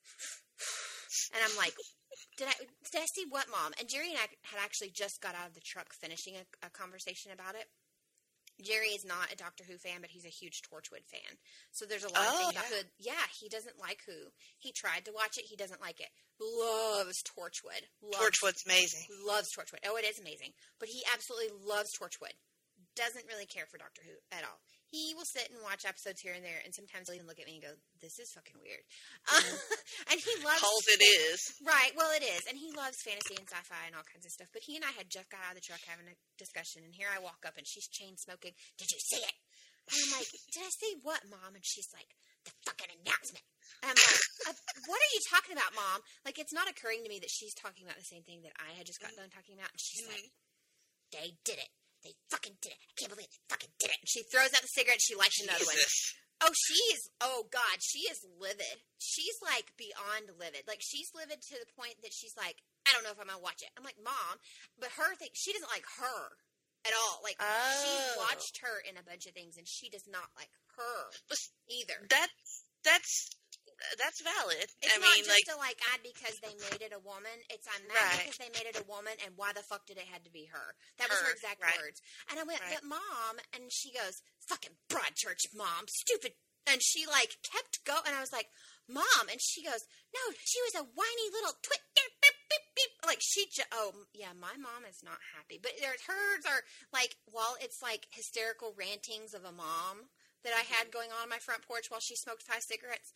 And I'm like, did I did I see what, Mom? And Jerry and I had actually just got out of the truck finishing a, a conversation about it. Jerry is not a Doctor Who fan, but he's a huge Torchwood fan. So there's a lot
Oh,
of things
yeah.
that could... Yeah, he doesn't like Who. He tried to watch it. He doesn't like it. Loves Torchwood. Loves,
Torchwood's amazing.
Loves Torchwood. Oh, it is amazing. But he absolutely loves Torchwood. Doesn't really care for Doctor Who at all. He will sit and watch episodes here and there, and sometimes he'll even look at me and go, this is fucking weird. And he loves...
Calls it is.
Right, well, it is. And he loves fantasy and sci-fi and all kinds of stuff. But he and I had just got out of the truck having a discussion, and here I walk up, and she's chain smoking. Did you see it? And I'm like, did I see what, Mom? And she's like, the fucking announcement. And I'm like, uh, what are you talking about, Mom? Like, it's not occurring to me that she's talking about the same thing that I had just got done talking about. And she's
Mm-hmm.
like, they did it. They fucking did it. I can't believe they fucking did it. And she throws out the cigarette, and she lights another one.
Jesus.
Oh, she is, oh, God, she is livid. She's, like, beyond livid. Like, she's livid to the point that she's like, I don't know if I'm going to watch it. I'm like, Mom, but her thing, she doesn't like her at all. Like, she's
Oh.
watched her in a bunch of things, and she does not like her either.
That, that's, that's valid.
It's
I
not
mean,
just
like,
a, like, ad because they made it a woman. It's, I'm mad
Right.
because they made it a woman, and why the fuck did it had to be her? That was her
Her,
exact
right.
words. And I went,
Right.
but Mom, and she goes, fucking Broadchurch, Mom, stupid. And she, like, kept going, and I was like, Mom, and she goes, no, she was a whiny little twit, beep, beep, beep, beep. Like, she just, oh, yeah, my mom is not happy. But there, hers are, like, while it's, like, hysterical rantings of a mom that I had going on my front porch while she smoked five cigarettes,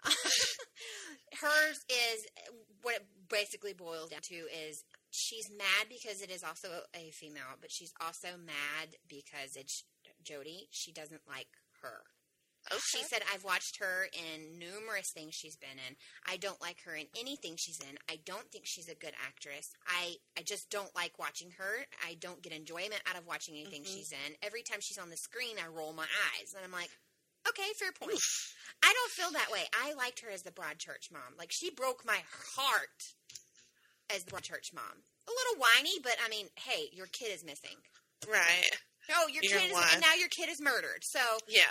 Hers is, what it basically boils down to is she's mad because it is also a female, but she's also mad because it's Jodie. She doesn't like her. Okay. She said, I've watched her in numerous things she's been in. I don't like her in anything she's in. I don't think she's a good actress. I, I just don't like watching her. I don't get enjoyment out of watching anything mm-hmm. she's in. Every time she's on the screen, I roll my eyes. And I'm like, okay, fair point. Oof. I don't feel that way. I liked her as the Broadchurch mom. Like, she broke my heart as the Broadchurch mom. A little whiny, but, I mean, hey, your kid is missing.
Right.
Oh, your You're kid is, and now your kid is murdered. So.
Yeah.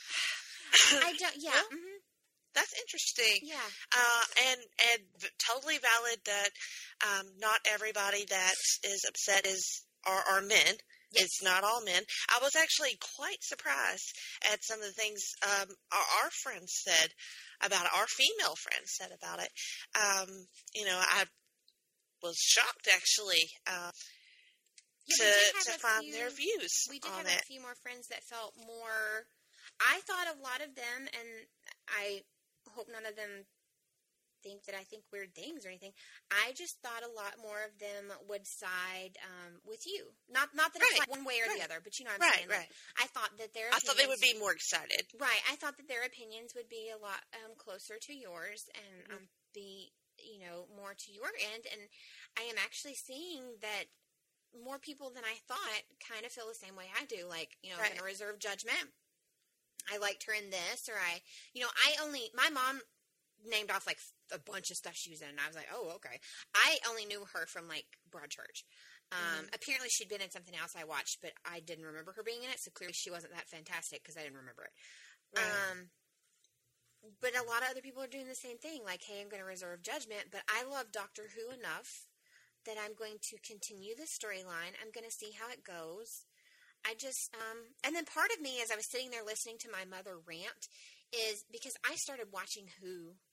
I don't, yeah.
Well,
mm-hmm.
That's interesting.
Yeah.
Uh, and, and totally valid that um, not everybody that is upset is are, are men. Yes. It's not all men. I was actually quite surprised at some of the things um, our, our friends said about it, our female friends said about it. Um, you know, I was shocked, actually, uh,
yeah,
to, to find
few,
their views
we did
on
have
it.
a few more friends that felt more... I thought a lot of them, and I hope none of them think that I think weird things or anything. I just thought a lot more of them would side um, with you. Not not that
right.
it's like one way or
right.
the other, but you know what I'm
right,
saying.
Right,
like,
right.
I thought that their
I thought they would be more excited.
Right. I thought that their opinions would be a lot um, closer to yours and mm-hmm. um, be, you know, more to your end. And I am actually seeing that more people than I thought kind of feel the same way I do. Like, you know, right. I'm going to reserve judgment. I liked her in this, or I, you know, I only, my mom named off like a bunch of stuff she was in, and I was like, oh, okay. I only knew her from like Broadchurch. Um, mm-hmm. Apparently she'd been in something else I watched, but I didn't remember her being in it, so clearly she wasn't that fantastic because I didn't remember it. Right. Um, but a lot of other people are doing the same thing, like, hey, I'm going to reserve judgment, but I love Doctor Who enough that I'm going to continue the storyline. I'm going to see how it goes. I just, um, and then part of me, as I was sitting there listening to my mother rant, is because I started watching Who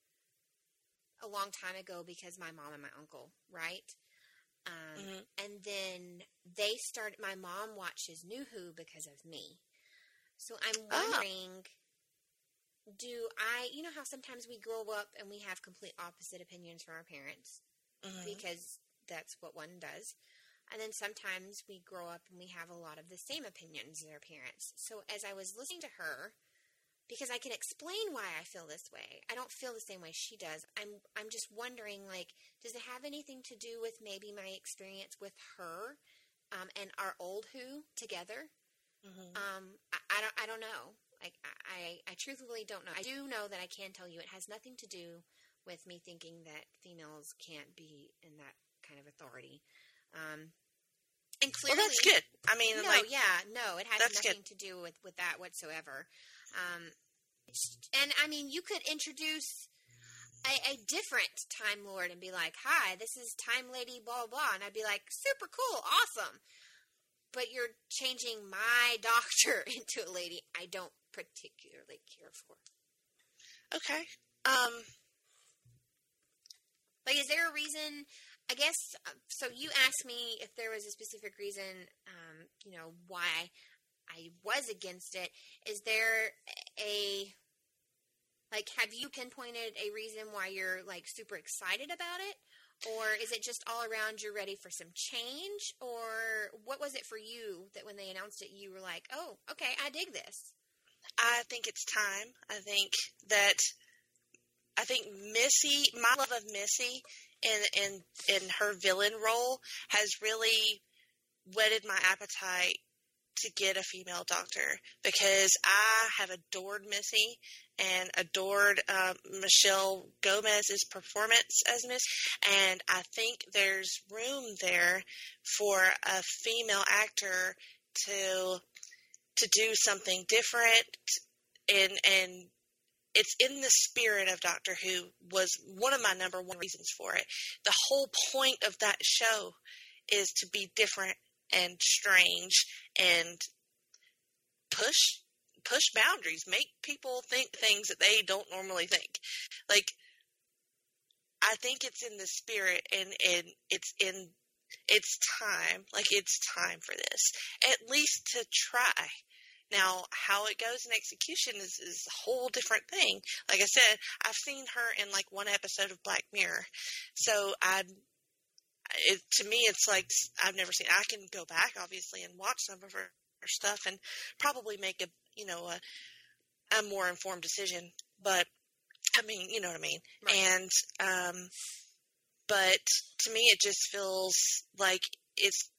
a long time ago because my mom and my uncle, right? Um, mm-hmm. And then they started, my mom watches New Who because of me. So I'm wondering, oh. do I, you know how sometimes we grow up and we have complete opposite opinions from our parents? Mm-hmm. Because that's what one does. And then sometimes we grow up and we have a lot of the same opinions as our parents. So as I was listening to her, because I can explain why I feel this way, I don't feel the same way she does. I'm I'm just wondering, like, does it have anything to do with maybe my experience with her um, and our old Who together? Mm-hmm. Um, I, I don't I don't know. Like I, I I truthfully don't know. I do know that I can tell you it has nothing to do with me thinking that females can't be in that kind of authority. Um, and clearly,
well, that's good. I mean,
no,
like,
yeah, no, it has nothing
good.
to do with, with that whatsoever. Um, and I mean, you could introduce a, a different Time Lord and be like, "Hi, this is Time Lady, blah blah blah," and I'd be like, "Super cool, awesome." But you're changing my doctor into a lady I don't particularly care for.
Okay. Um.
Like, is there a reason? I guess, so you asked me if there was a specific reason, um, you know, why I was against it. Is there a, like, have you pinpointed a reason why you're, like, super excited about it? Or is it just all around you're ready for some change? Or what was it for you that when they announced it, you were like, oh, okay, I dig this?
I think it's time. I think that, I think Missy, my love of Missy, in in in her villain role has really whetted my appetite to get a female doctor, because I have adored Missy and adored um, Michelle Gomez's performance as Miss, and I think there's room there for a female actor to to do something different, and and it's in the spirit of Doctor Who was one of my number one reasons for it. The whole point of that show is to be different and strange and push push boundaries, make people think things that they don't normally think. Like, I think it's in the spirit, and, and it's in it's time. Like, it's time for this. At least to try. Now, how it goes in execution is, is a whole different thing. Like I said, I've seen her in like one episode of Black Mirror. So I, it, to me, it's like I've never seen. I can go back, obviously, and watch some of her, her stuff and probably make a, you know, a, a more informed decision. But, I mean, you know what I mean. Right. And, um, but to me, it just feels like it's,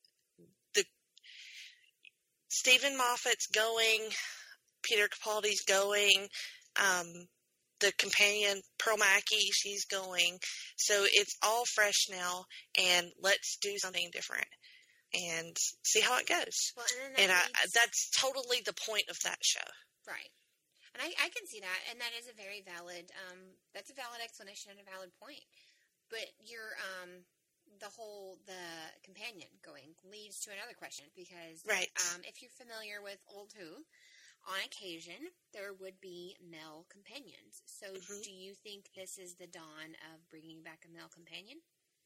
Stephen Moffat's going, Peter Capaldi's going, um, the companion, Pearl Mackie, she's going. So it's all fresh now, and let's do something different and see how it goes. Well, and then that and I, that's totally the point of that show.
Right. And I, I can see that, and that is a very valid, um, that's a valid explanation and a valid point. But you're, um... the whole, the companion going leads to another question because
right.
um, if you're familiar with Old Who, on occasion, there would be male companions. So mm-hmm. do you think this is the dawn of bringing back a male companion?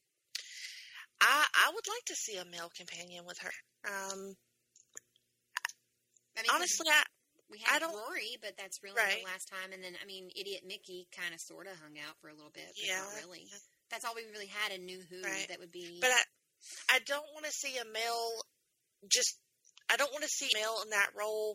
I I would like to see a male companion with her. Um,
I mean,
honestly, I,
we had
I don't,
Rory, but that's really
right.
the last time. And then, I mean, Idiot Mickey kind of sort of hung out for a little bit, but
yeah.
not really. That's all we really had in New Who
right.
that would be.
But I, I don't want to see a male. Just I don't want to see a male in that role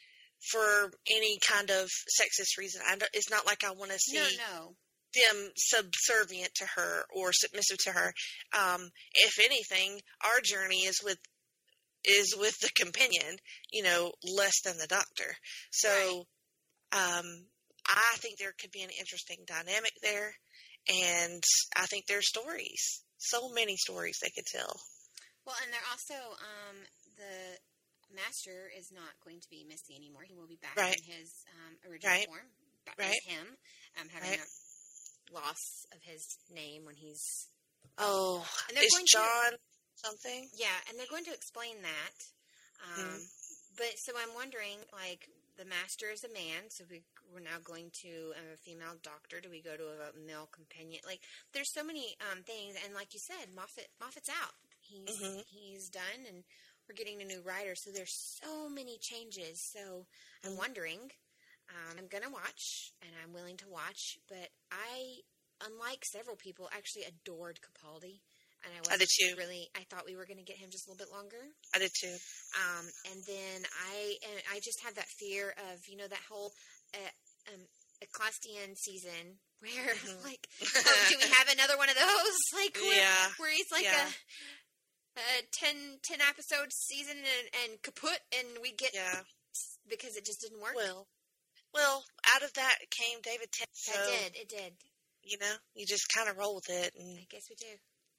for any kind of sexist reason. I don't, it's not like I want to see
no, no.
them subservient to her or submissive to her. Um, if anything, our journey is with is with the companion. You know, less than the Doctor. So, right. um, I think there could be an interesting dynamic there. And I think there's stories, so many stories they could tell.
Well, and they're also, um, the Master is not going to be Misty anymore. He will be back
right.
in his um, original
right.
form, back
right.
as him, um, having
right.
a loss of his name when he's...
Oh,
and they're
is
going
John
to,
something?
Yeah, and they're going to explain that. Um,
mm.
But, so I'm wondering, like... The Master is a man, so we, we're now going to a female doctor. Do we go to a male companion? Like, there's so many um, things, and like you said, Moffat Moffat's out. He's mm-hmm. he's done, and we're getting a new writer. So there's so many changes. So I'm wondering. Um, I'm gonna watch, and I'm willing to watch. But I, unlike several people, actually adored Capaldi. And I wasn't
I did too.
really, I thought we were going to get him just a little bit longer.
I did too.
Um, and then I, and I just had that fear of, you know, that whole, uh, um, Ecclestian season where, mm-hmm. like, oh, do we have another one of those? Like, where,
yeah.
where he's like
yeah.
a, a ten, ten episode season and, and kaput, and we get,
yeah.
because it just didn't work.
Well, well, out of that came David Tennant. So,
it did, it did.
You know, you just kind of roll with it. And
I guess we do.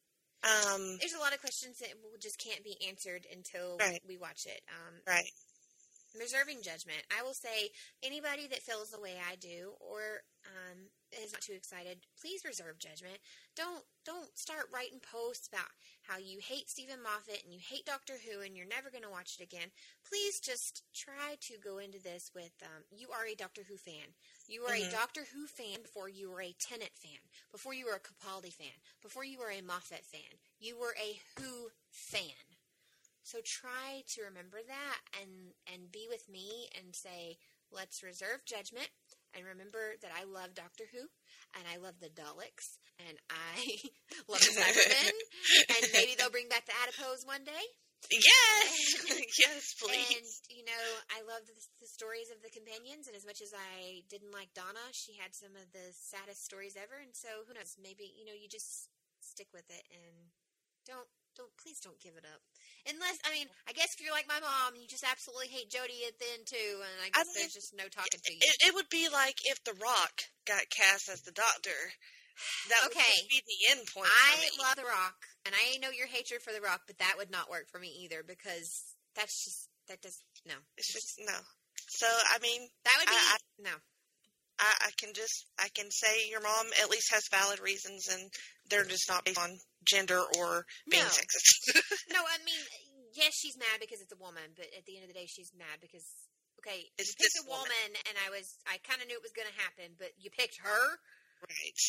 Um,
There's a lot of questions that just can't be answered until
right.
we watch it. Um,
right.
Reserving judgment. I will say, anybody that feels the way I do, or um, is not too excited, please reserve judgment. Don't don't start writing posts about how you hate Stephen Moffat and you hate Doctor Who and you're never going to watch it again. Please just try to go into this with, um, you are a Doctor Who fan. You are mm-hmm. a Doctor Who fan before you were a Tennant fan, before you were a Capaldi fan, before you were a Moffat fan. You were a Who fan. So try to remember that and, and be with me and say, let's reserve judgment. And remember that I love Doctor Who, and I love the Daleks, and I love the Cybermen, and maybe they'll bring back the Adipose one day.
Yes! Yes, please.
And, you know, I love the, the stories of the companions, and as much as I didn't like Donna, she had some of the saddest stories ever, and so, who knows, maybe, you know, you just stick with it, and don't, don't, please don't give it up. Unless, I mean, I guess if you're like my mom, you just absolutely hate Jodie at the end, too, and I guess I mean, there's just no talking to you.
It, it would be like if The Rock got cast as the Doctor. That
okay.
would be the end point.
I love The Rock, and I know your hatred for The Rock, but that would not work for me either, because that's just, that does, no.
It's just, no. So, I mean.
That would be,
I, I,
no.
I, I can just, I can say your mom at least has valid reasons, and they're just not based on gender or being
no.
sexist.
No, I mean, yes, she's mad because it's a woman, but at the end of the day, she's mad because, okay,
it's
you picked a woman, woman, and I was, I kind of knew it was going to happen, but you picked her?
Right.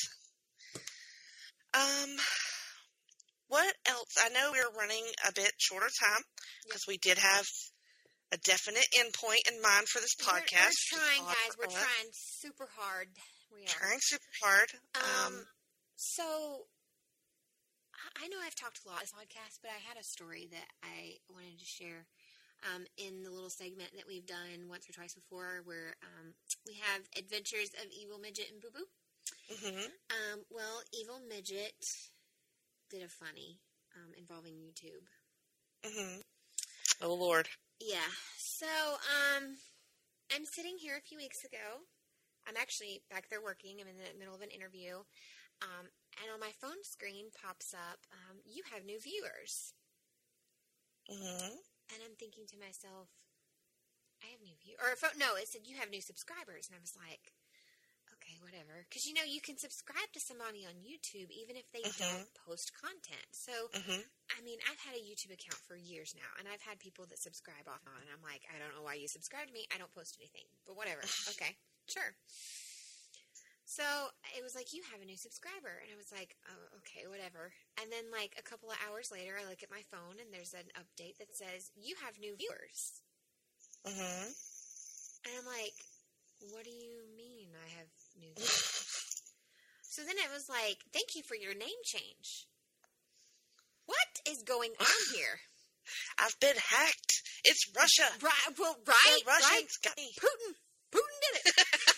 Um, what else? I know we're running a bit shorter time, because we did have a definite endpoint in mind for this
We're,
podcast.
we're trying,
Odd
guys.
for
We're
us.
trying super hard. We are.
Trying super hard.
Um,
Um,
so, I- I know I've talked a lot on this podcast, but I had a story that I wanted to share um, in the little segment that we've done once or twice before where um, we have Adventures of Evil Midget and Boo Boo.
mhm.
Um, well, Evil Midget did a funny um, involving YouTube.
Mhm. Oh, Lord.
Yeah. So, um, I'm sitting here a few weeks ago. I'm actually back there working. I'm in the middle of an interview. Um, and on my phone screen pops up, um, you have new viewers.
Mhm.
And I'm thinking to myself, I have new viewers. Or, phone, no, it said you have new subscribers. And I was like, okay, whatever. Because, you know, you can subscribe to somebody on YouTube even if they
Mhm.
don't post content. So,
Mhm.
I mean, I've had a YouTube account for years now, and I've had people that subscribe off and on, and I'm like, I don't know why you subscribe to me. I don't post anything, but whatever. Okay, sure. So it was like, you have a new subscriber, and I was like, oh, okay, whatever. And then, like, a couple of hours later, I look at my phone, and there's an update that says, you have new viewers.
Mhm.
And I'm like, what do you mean I have new viewers? So then it was like, thank you for your name change. What is going on here?
I've been hacked. It's Russia.
Right, well, right,
The Russians
right.
got me.
Putin, Putin did it.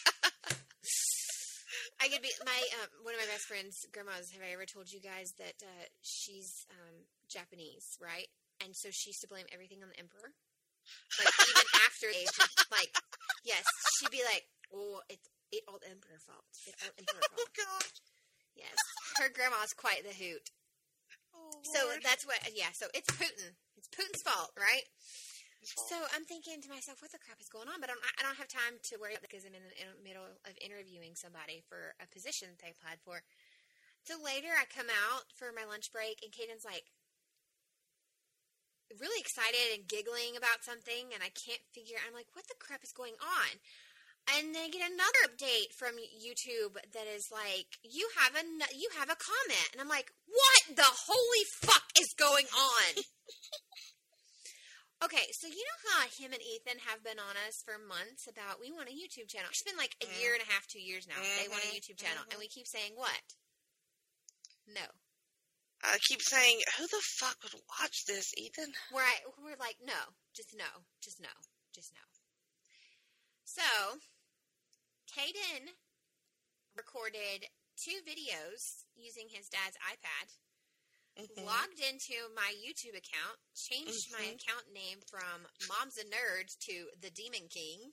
I could be my um, one of my best friends' grandmas. Have I ever told you guys that uh, she's um, Japanese, right? And so she used to blame everything on the emperor. Like even after age, like yes, she'd be like, "Oh, it's it all the emperor fault. It's all emperor fault."
Oh, God.
Yes, her grandma's quite the hoot.
Oh,
So
Lord.
that's what, yeah, so it's Putin. It's Putin's fault, right? So I'm thinking to myself, what the crap is going on? But I'm, I don't have time to worry about it because I'm in the in the middle of interviewing somebody for a position that they applied for. So later I come out for my lunch break, and Caden's like really excited and giggling about something, and I can't figure, I'm like, what the crap is going on? And then I get another update from YouTube that is like, you have a, you have a comment. And I'm like, what the holy fuck is going on? Okay, so you know how him and Ethan have been on us for months about, we want a YouTube channel. It's been like a year and a half, two years now.
Mm-hmm.
They want a YouTube channel. Mm-hmm. And we keep saying what? No.
I keep saying, who the fuck would watch this, Ethan?
We're, I, we're like, no. Just no. Just no. Just no. So, Caden recorded two videos using his dad's iPad, mm-hmm. logged into my YouTube account, changed mm-hmm. my account name from Mom's a Nerd to The Demon King.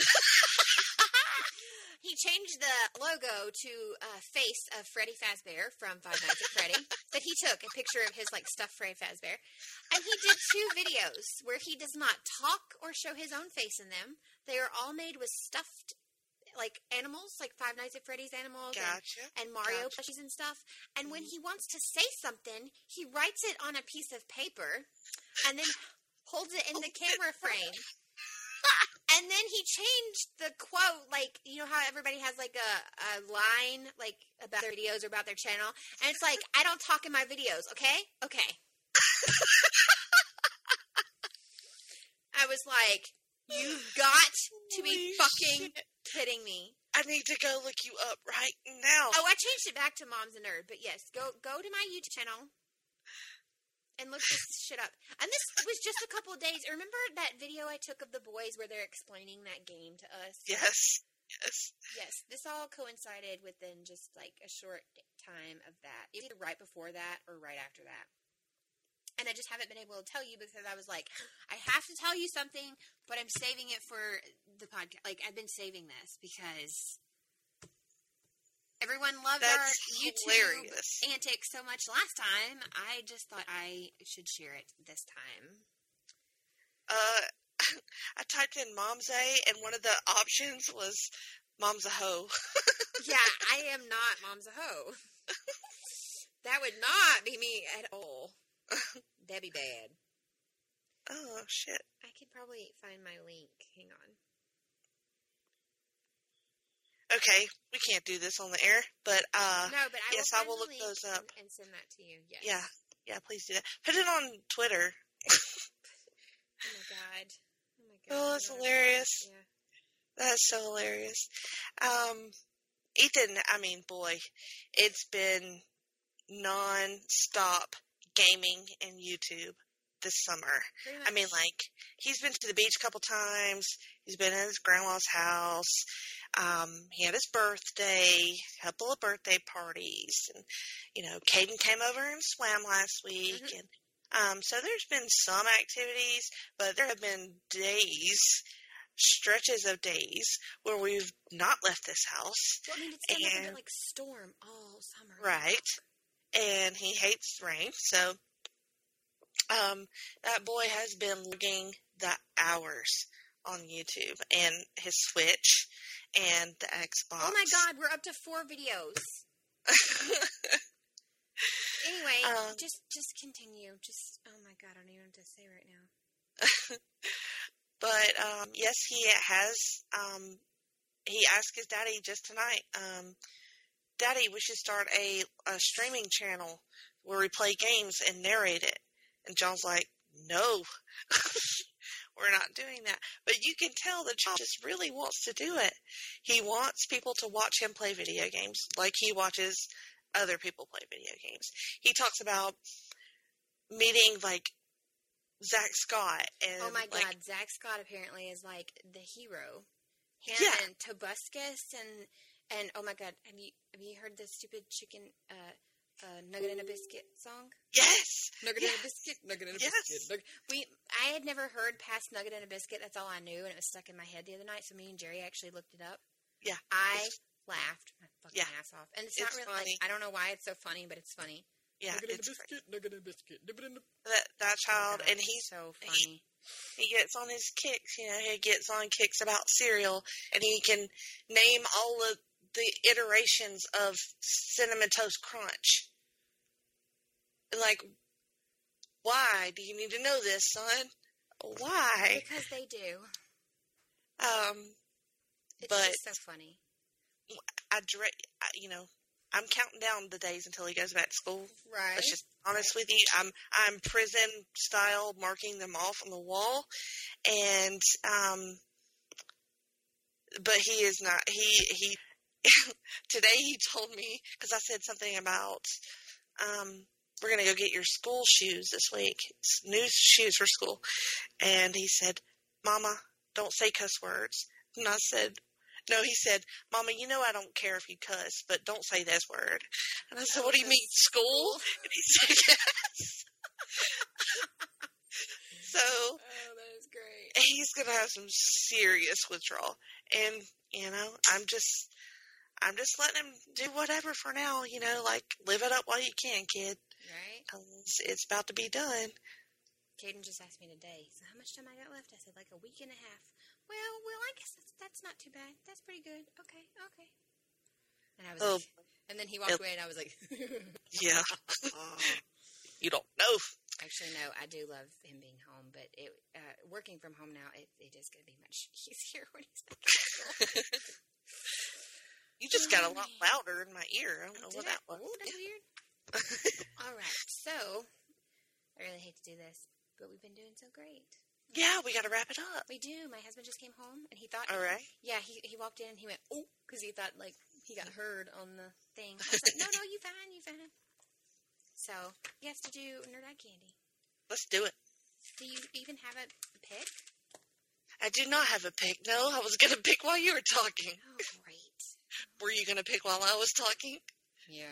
He changed the logo to a face of Freddy Fazbear from Five Nights at Freddy that he took a picture of his like stuffed Freddy Fazbear. And he did two videos where he does not talk or show his own face in them. They are all made with stuffed like animals, like Five Nights at Freddy's animals
gotcha.
and, and Mario
gotcha.
plushies and stuff. And when he wants to say something, he writes it on a piece of paper and then holds it in the camera frame. And then he changed the quote, like, you know how everybody has, like, a, a line, like, about their videos or about their channel? And it's like, I don't talk in my videos, okay? Okay. I was like, you've got to be fucking kidding me.
I need to go look you up right now.
Oh, I changed it back to Mom's a Nerd, but yes, go go to my YouTube channel and look this shit up. And this was just a couple of days. Remember that video I took of the boys where they're explaining that game to us?
Yes. Yes.
Yes. This all coincided within just like a short time of that. Either right before that or right after that. And I just haven't been able to tell you because I was like, I have to tell you something, but I'm saving it for the podcast. Like, I've been saving this because everyone loved
That's
our YouTube
hilarious.
antics so much last time. I just thought I should share it this time.
Uh, I typed in Mom's A, and one of the options was Mom's a hoe.
Yeah, I am not Mom's a hoe. That would not be me at all. That'd be bad.
Oh, shit.
I could probably find my link. Hang on.
Okay, we can't do this on the air, but uh,
no, but I
yes,
will
I will look
link
those up
and send that to you. Yes.
Yeah, yeah, please do that. Put it on Twitter.
Oh my god! Oh my
Oh, that's hilarious.
Yeah.
That's so hilarious. Um, Ethan, I mean, boy, it's been non-stop gaming and YouTube this summer. I mean, like, he's been to the beach a couple times. He's been at his grandma's house. Um, he had his birthday, a couple of birthday parties. And, you know, Caden came over and swam last week. Mm-hmm. And um, so there's been some activities, but there have been days, stretches of days, where we've not left this house.
Well, I mean, it's been and, like storm all summer.
Right. And he hates rain, so um, that boy has been logging the hours on YouTube and his Switch and the Xbox.
Oh my God, we're up to four videos. Anyway, um, just just continue. Just oh my God, I don't even know what to say right now.
But um, yes, he has. Um, he asked his daddy just tonight, um, Daddy, we should start a, a streaming channel where we play games and narrate it. And John's like, no, we're not doing that. But you can tell that John just really wants to do it. He wants people to watch him play video games like he watches other people play video games. He talks about meeting, like, Zach Scott. And,
oh, my
like,
God. Zach Scott apparently is, like, the hero. Him
yeah.
and Tobuscus and... And, oh, my God, have you have you heard the stupid chicken uh, uh, nugget and a biscuit song?
Yes!
Nugget
yes.
and a biscuit, nugget and a
yes.
biscuit. Nugget. We, I had never heard past nugget and a biscuit. That's all I knew, and it was stuck in my head the other night, so me and Jerry actually looked it up.
Yeah.
I laughed my fucking
yeah.
ass off. And it's,
it's
not really,
funny.
like, I don't know why it's so funny, but it's funny.
Yeah,
nugget
it's
and a biscuit, nugget and a biscuit. Nugget and a...
That, that child,
oh,
and he's
so funny.
He, he gets on his kicks, you know, he gets on kicks about cereal, and he can name all of the iterations of Cinnamon Toast Crunch. Like, why do you need to know this, son? Why?
Because they do.
Um,
it's
but
just so funny.
I dread, you know, I'm counting down the days until he goes back to school.
Right.
Let's just be honest with you. I'm I'm prison style marking them off on the wall, and um, but he is not. He he. Today he told me, because I said something about, um, we're going to go get your school shoes this week, it's new shoes for school, and he said, Mama, don't say cuss words. And I said, no, he said, Mama, you know I don't care if you cuss, but don't say this word. And I said, what do you mean, school? And he said, yes. So,
oh, that is great.
He's going to have some serious withdrawal, and, you know, I'm just... I'm just letting him do whatever for now, you know, like, live it up while you can, kid.
Right.
Because it's about to be done.
Caden just asked me today, so how much time I got left? I said, like, a week and a half. Well, well, I guess that's, that's not too bad. That's pretty good. Okay, okay. And I was
oh,
like, and then he walked it, away, and I was like,
yeah. You don't know.
Actually, no, I do love him being home, but it, uh, working from home now, it, it is going to be much easier when he's back at school.
You just got a lot louder in my ear. I don't know
Did
what
I?
that was.
Oh, that's weird. All right. So, I really hate to do this, but we've been doing so great.
Yeah, we got to wrap it up.
We do. My husband just came home, and he thought...
All right.
Yeah, he he walked in, and he went, oh, because he thought, like, he got heard on the thing. I was like, no, no, you fine, you fine. So, he has to do Nerd Eye Candy.
Let's do it.
Do you even have a pick?
I do not have a pick. No, I was going to pick while you were talking.
Oh, great.
Were you going to pick while I was talking?
Yeah.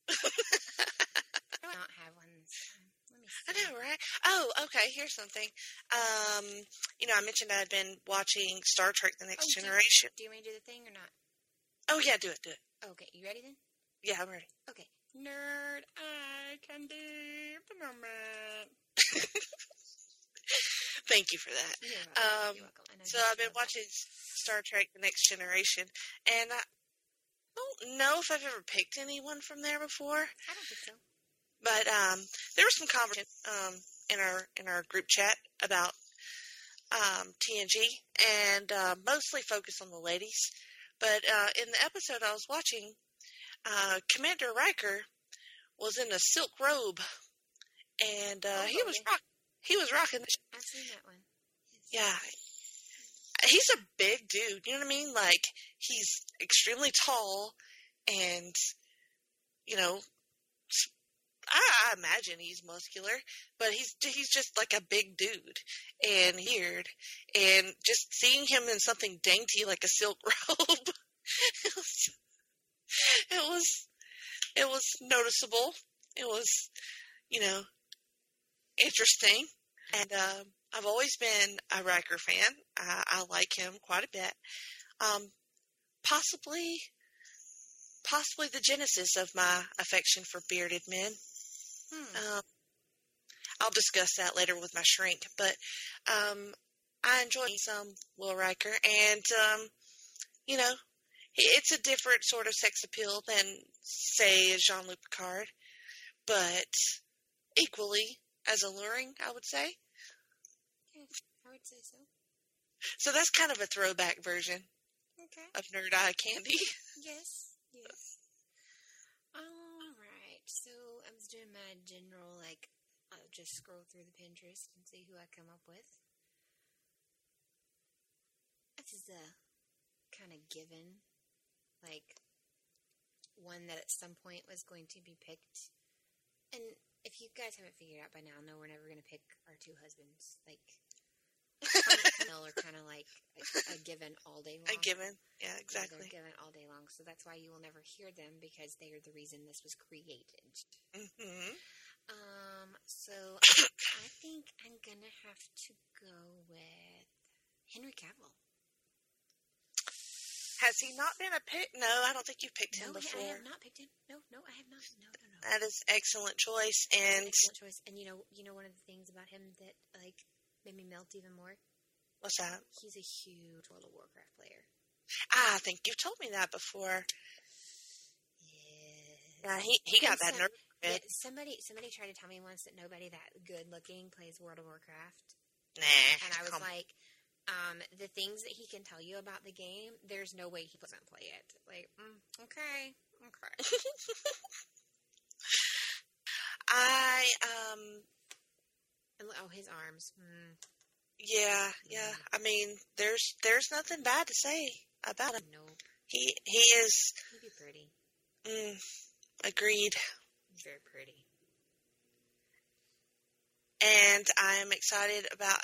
I don't have one this time. Let me see.
I know, right? Oh, okay, here's something. Um, you know, I mentioned I'd been watching Star Trek The Next
oh,
Generation.
Do you, do you want me to do the thing or not?
Oh, yeah, do it, do it.
Okay, you ready then?
Yeah, I'm ready.
Okay. Nerd Eye Candy the moment.
Thank you for that.
You're welcome.
Um,
You're welcome.
so I've been watching Star Trek The Next Generation, and I don't know if I've ever picked anyone from there before.
I don't think so.
But um, there was some conversation um, in our in our group chat about um, T N G, and uh, mostly focused on the ladies. But uh, in the episode I was watching, uh, Commander Riker was in a silk robe, and uh,
oh,
he was rock. He was rocking.
I've seen that one.
Yeah, he's a big dude. You know what I mean? Like, he's extremely tall and, you know, I, I imagine he's muscular, but he's he's just like a big dude and weird. And just seeing him in something dainty like a silk robe, it was, it was, it was noticeable. It was, you know, interesting. And uh, I've always been a Riker fan. I, I like him quite a bit. Um, possibly, possibly the genesis of my affection for bearded men. Hmm. Um, I'll discuss that later with my shrink, but um, I enjoy some Will Riker, and um, you know, it's a different sort of sex appeal than, say, Jean-Luc Picard, but equally as alluring, I would say.
Yeah, I would say so.
So that's kind of a throwback version
Okay.
of Nerd Eye Candy.
Yes, yes. All right. So I was doing my general, like, I'll just scroll through the Pinterest and see who I come up with. This is a kind of given, like, one that at some point was going to be picked. And if you guys haven't figured out by now, no, we're never going to pick our two husbands. Like, Mel are kind of like a, a given all day long.
A given, yeah, exactly.
They're given all day long, so that's why you will never hear them, because they are the reason this was created.
Mm-hmm.
Um, so I think I'm gonna have to go with Henry Cavill.
Has he not been a pick? No, I don't think you've picked him
No,
before.
I have not picked him. No, no, I have not. No, no, no.
That is excellent choice, and
Excellent choice. And you know, you know, one of the things about him that like made me melt even more.
What's that?
He's a huge World of Warcraft player.
Ah, I think you've told me that before. Yeah, he he got that
some,
nerve.
Yeah, somebody somebody tried to tell me once that nobody that good looking plays World of Warcraft.
Nah,
and I was
come.
like, um, the things that he can tell you about the game, there's no way he doesn't play it. Like, mm, okay, okay.
I um.
And, oh, his arms. Mm.
Yeah, yeah. I mean, there's there's nothing bad to say about him.
No.
He he is.
He'd be pretty.
Mm, agreed.
Very pretty.
And I'm excited about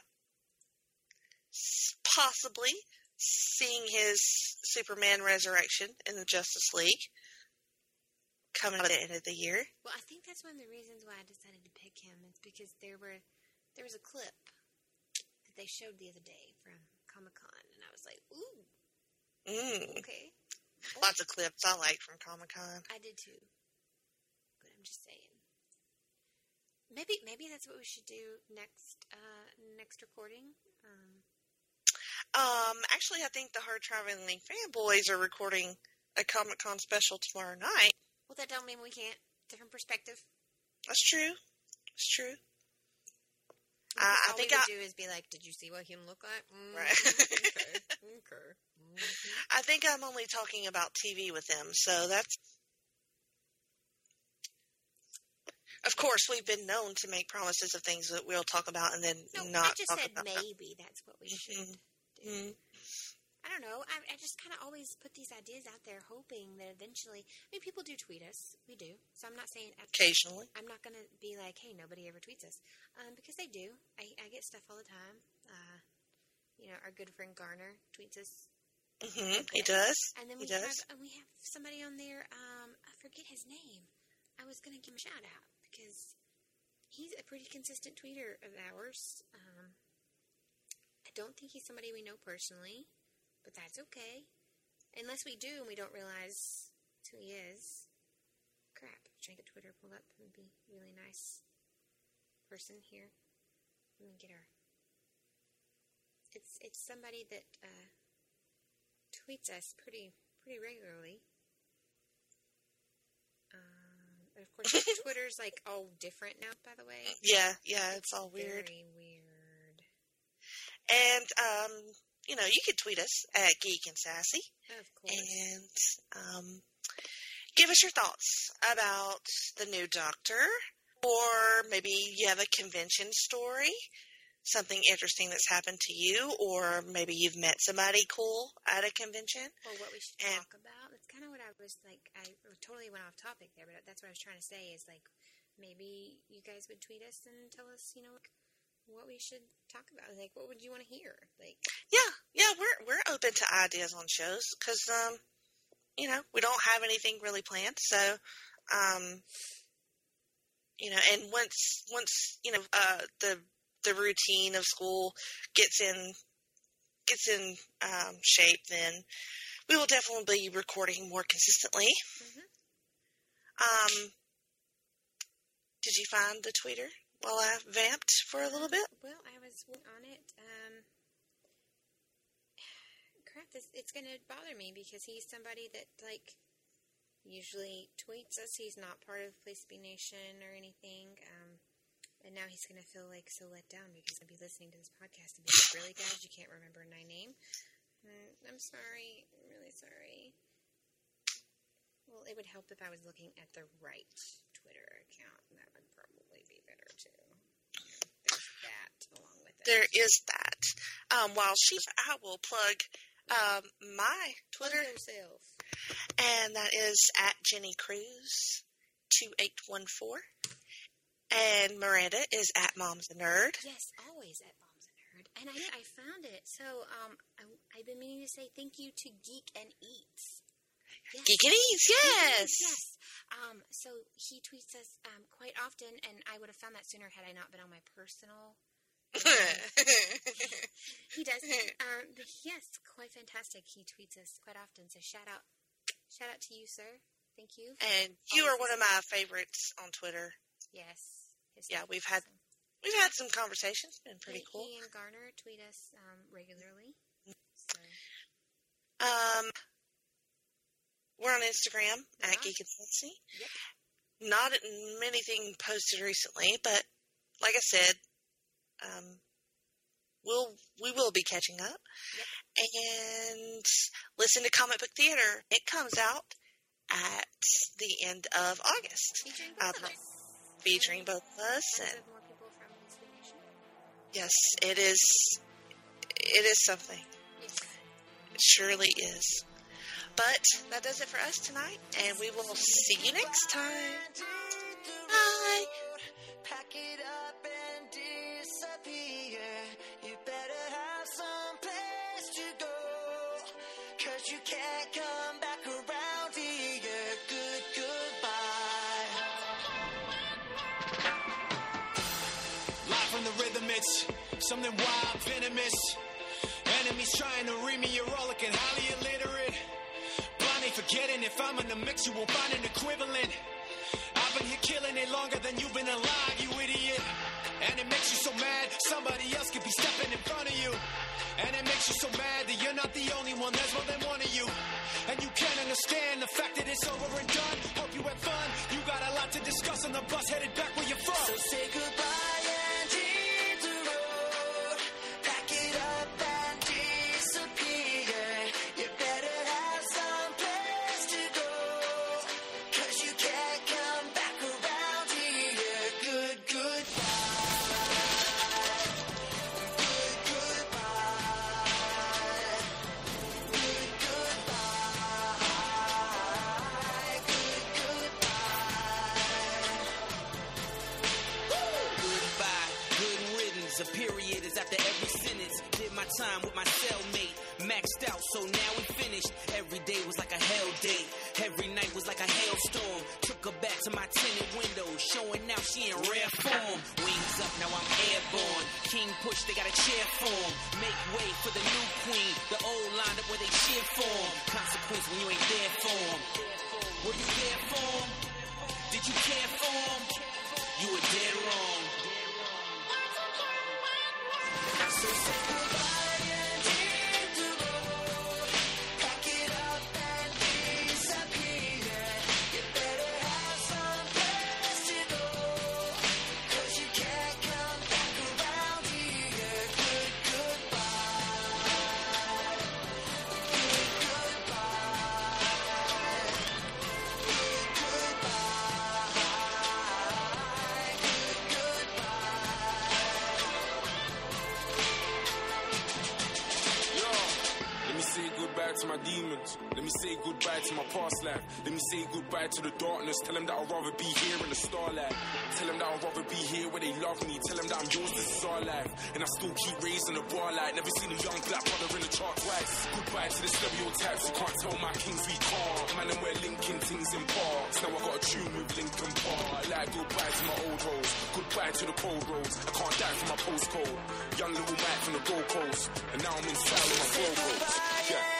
possibly seeing his Superman resurrection in the Justice League coming at the end of the year.
Well, I think that's one of the reasons why I decided to pick him. It's because there were there was a clip that they showed the other day from Comic-Con, and I was like, ooh,
Mm.
okay.
Lots of clips I liked from Comic-Con.
I did too. But I'm just saying. Maybe maybe that's what we should do next uh, next recording. Um,
Um, actually, I think the Hard Traveling Fanboys are recording a Comic-Con special tomorrow night.
well, that don't mean we can't. Different perspective.
That's true. It's true.
Because
I, I
all
think
we
I,
would do is be like, did you see what him look like? Mm,
Right.
okay. Okay. Mm-hmm.
I think I'm only talking about T V with them, so that's. Of course, we've been known to make promises of things that we'll talk about and then
No,
not
I just
talk
said
about.
maybe that's what we should
Mhm.
do.
Mm.
I don't know. I, I just kind of always put these ideas out there, hoping that eventually. I mean, people do tweet us. We do. So I'm not saying
Occasionally.
I'm not going to be like, hey, nobody ever tweets us, um, because they do. I, I get stuff all the time. Uh, you know, our good friend Garner tweets us.
Mm-hmm. He does.
And then
he
we
does.
have and we have somebody on there. Um, I forget his name. I was going to give him a shout out because he's a pretty consistent tweeter of ours. Um, I don't think he's somebody we know personally, but that's okay. Unless we do and we don't realize who he is. Crap. I'm trying to get Twitter pulled up. It would be a really nice person here. Let me get her. It's it's somebody that uh, tweets us pretty pretty regularly. Um, and of course, Twitter's like all different now. By the way,
Yeah, yeah, it's all weird.
very weird.
And um, you know, you can tweet us at Geek and Sassy,
Of course.
and um, give us your thoughts about the new Doctor, or maybe you have a convention story, something interesting that's happened to you, or maybe you've met somebody cool at a convention.
Or what we should
and,
talk about. That's kind of what I was like. I totally went off topic there, but that's what I was trying to say is like maybe you guys would tweet us and tell us, you know, what we should talk about. Like, what would you want to hear? Like,
yeah, yeah, we're we're open to ideas on shows because, um, you know, we don't have anything really planned. So, um, you know, and once once you know uh, the the routine of school gets in gets in um, shape, then we will definitely be recording more consistently.
Mm-hmm.
Um, did you find the tweeter while I vamped for a little bit?
Well, I was on it. Um, crap, this, it's going to bother me because he's somebody that, like, usually tweets us. He's not part of Place to Be Nation or anything. Um, and now he's going to feel, like, so let down because he'll be listening to this podcast and be like, really, guys, you can't remember my name? Mm, I'm sorry. I'm really sorry. Well, it would help if I was looking at the right Twitter account. That would probably be better, too. There's that along with it.
There is that. Um, while she's, I will plug um, my Twitter.
Yourself.
And that is at Jenny Cruz two eight one four. And Miranda is at Mom's a Nerd.
Yes, always at Mom's a Nerd. And I I found it. So um, I, I've been meaning to say thank you to Geek and Eats. Yes.
Geek and Eats, yes.
Yes. Um, so he tweets us um, quite often, and I would have found that sooner had I not been on my personal. He does. Um, yes, quite fantastic. He tweets us quite often. So shout out, shout out to you, sir. Thank you.
And you are one of my favorites on Twitter.
Yes.
Yeah, we've had awesome. we've had some conversations. Been pretty
he,
cool.
He and Garner tweet us um, regularly. So.
Um. We're on Instagram
yeah.
at Geek and Sassy.
Yep.
Not anything posted recently, but like I said, um, we'll we will be catching up.
Yep.
And listen to Comic Book Theater. It comes out at the end of August.
Featuring both
um,
of us.
Featuring both of us. And
more people from Nation.
Yes, it is. It is something.
Yes.
It surely is. But that does it for us tonight, and we will see you next time. Bye.
Pack it up and disappear. You better have some place to go, 'cause you can't come back around here. Good, goodbye.
Live from the rhythm, it's something wild, venomous. Enemies trying to read me, you're all looking highly illiterate. Blindly forgetting if I'm in the mix, you won't find an equivalent. I've been here killing it longer than you've been alive, you idiot. And it makes you so mad, somebody else could be stepping in front of you. And it makes you so mad that you're not the only one, there's more than one of you. And you can't understand the fact that it's over and done. Hope you had fun, you got a lot to discuss on the bus headed back where you're from.
So say goodbye and hit the road. Pack it up and disappear. You better have some place to go, 'cause you can't come back around here. Good, goodbye. Good, goodbye. Good, goodbye. Good, goodbye.
Goodbye, good riddance. A period is after every sentence. Did my time with my cellmate. Maxed out, so now we finished. Every day was like a hell day. Every night was like a hailstorm. Took her back to my tinted window, showing now she in rare form. Wings up, now I'm airborne. King push, they got a chair form. Make way for the new queen. The old lined up where they cheer form. Consequence when you ain't there form. Were you there form? Did you care form? You were dead wrong.
So say goodbye and hit the road. Pack it up and disappear. You better have some place to go, 'cause you can't come back around here. Good, goodbye. Good, goodbye. Good, goodbye.
demons. Let me say goodbye to my past life. Let me say goodbye to the darkness. Tell them that I'd rather be here in the starlight. Tell them that I'd rather be here where they love me. Tell them that I'm yours, this is our life. And I still keep raising the bar light. Never seen a young black brother in the chart twice. Goodbye to the stereotypes. You can't tell my kings we can't. Man, and we're linking things in parts. Now I got a tune with Linkin Park. Like goodbye to my old hoes. Goodbye to the cold roads. I can't die from my postcode. Young little Mike from the Gold Coast. And now I'm inside with my Go-Go's. Yeah.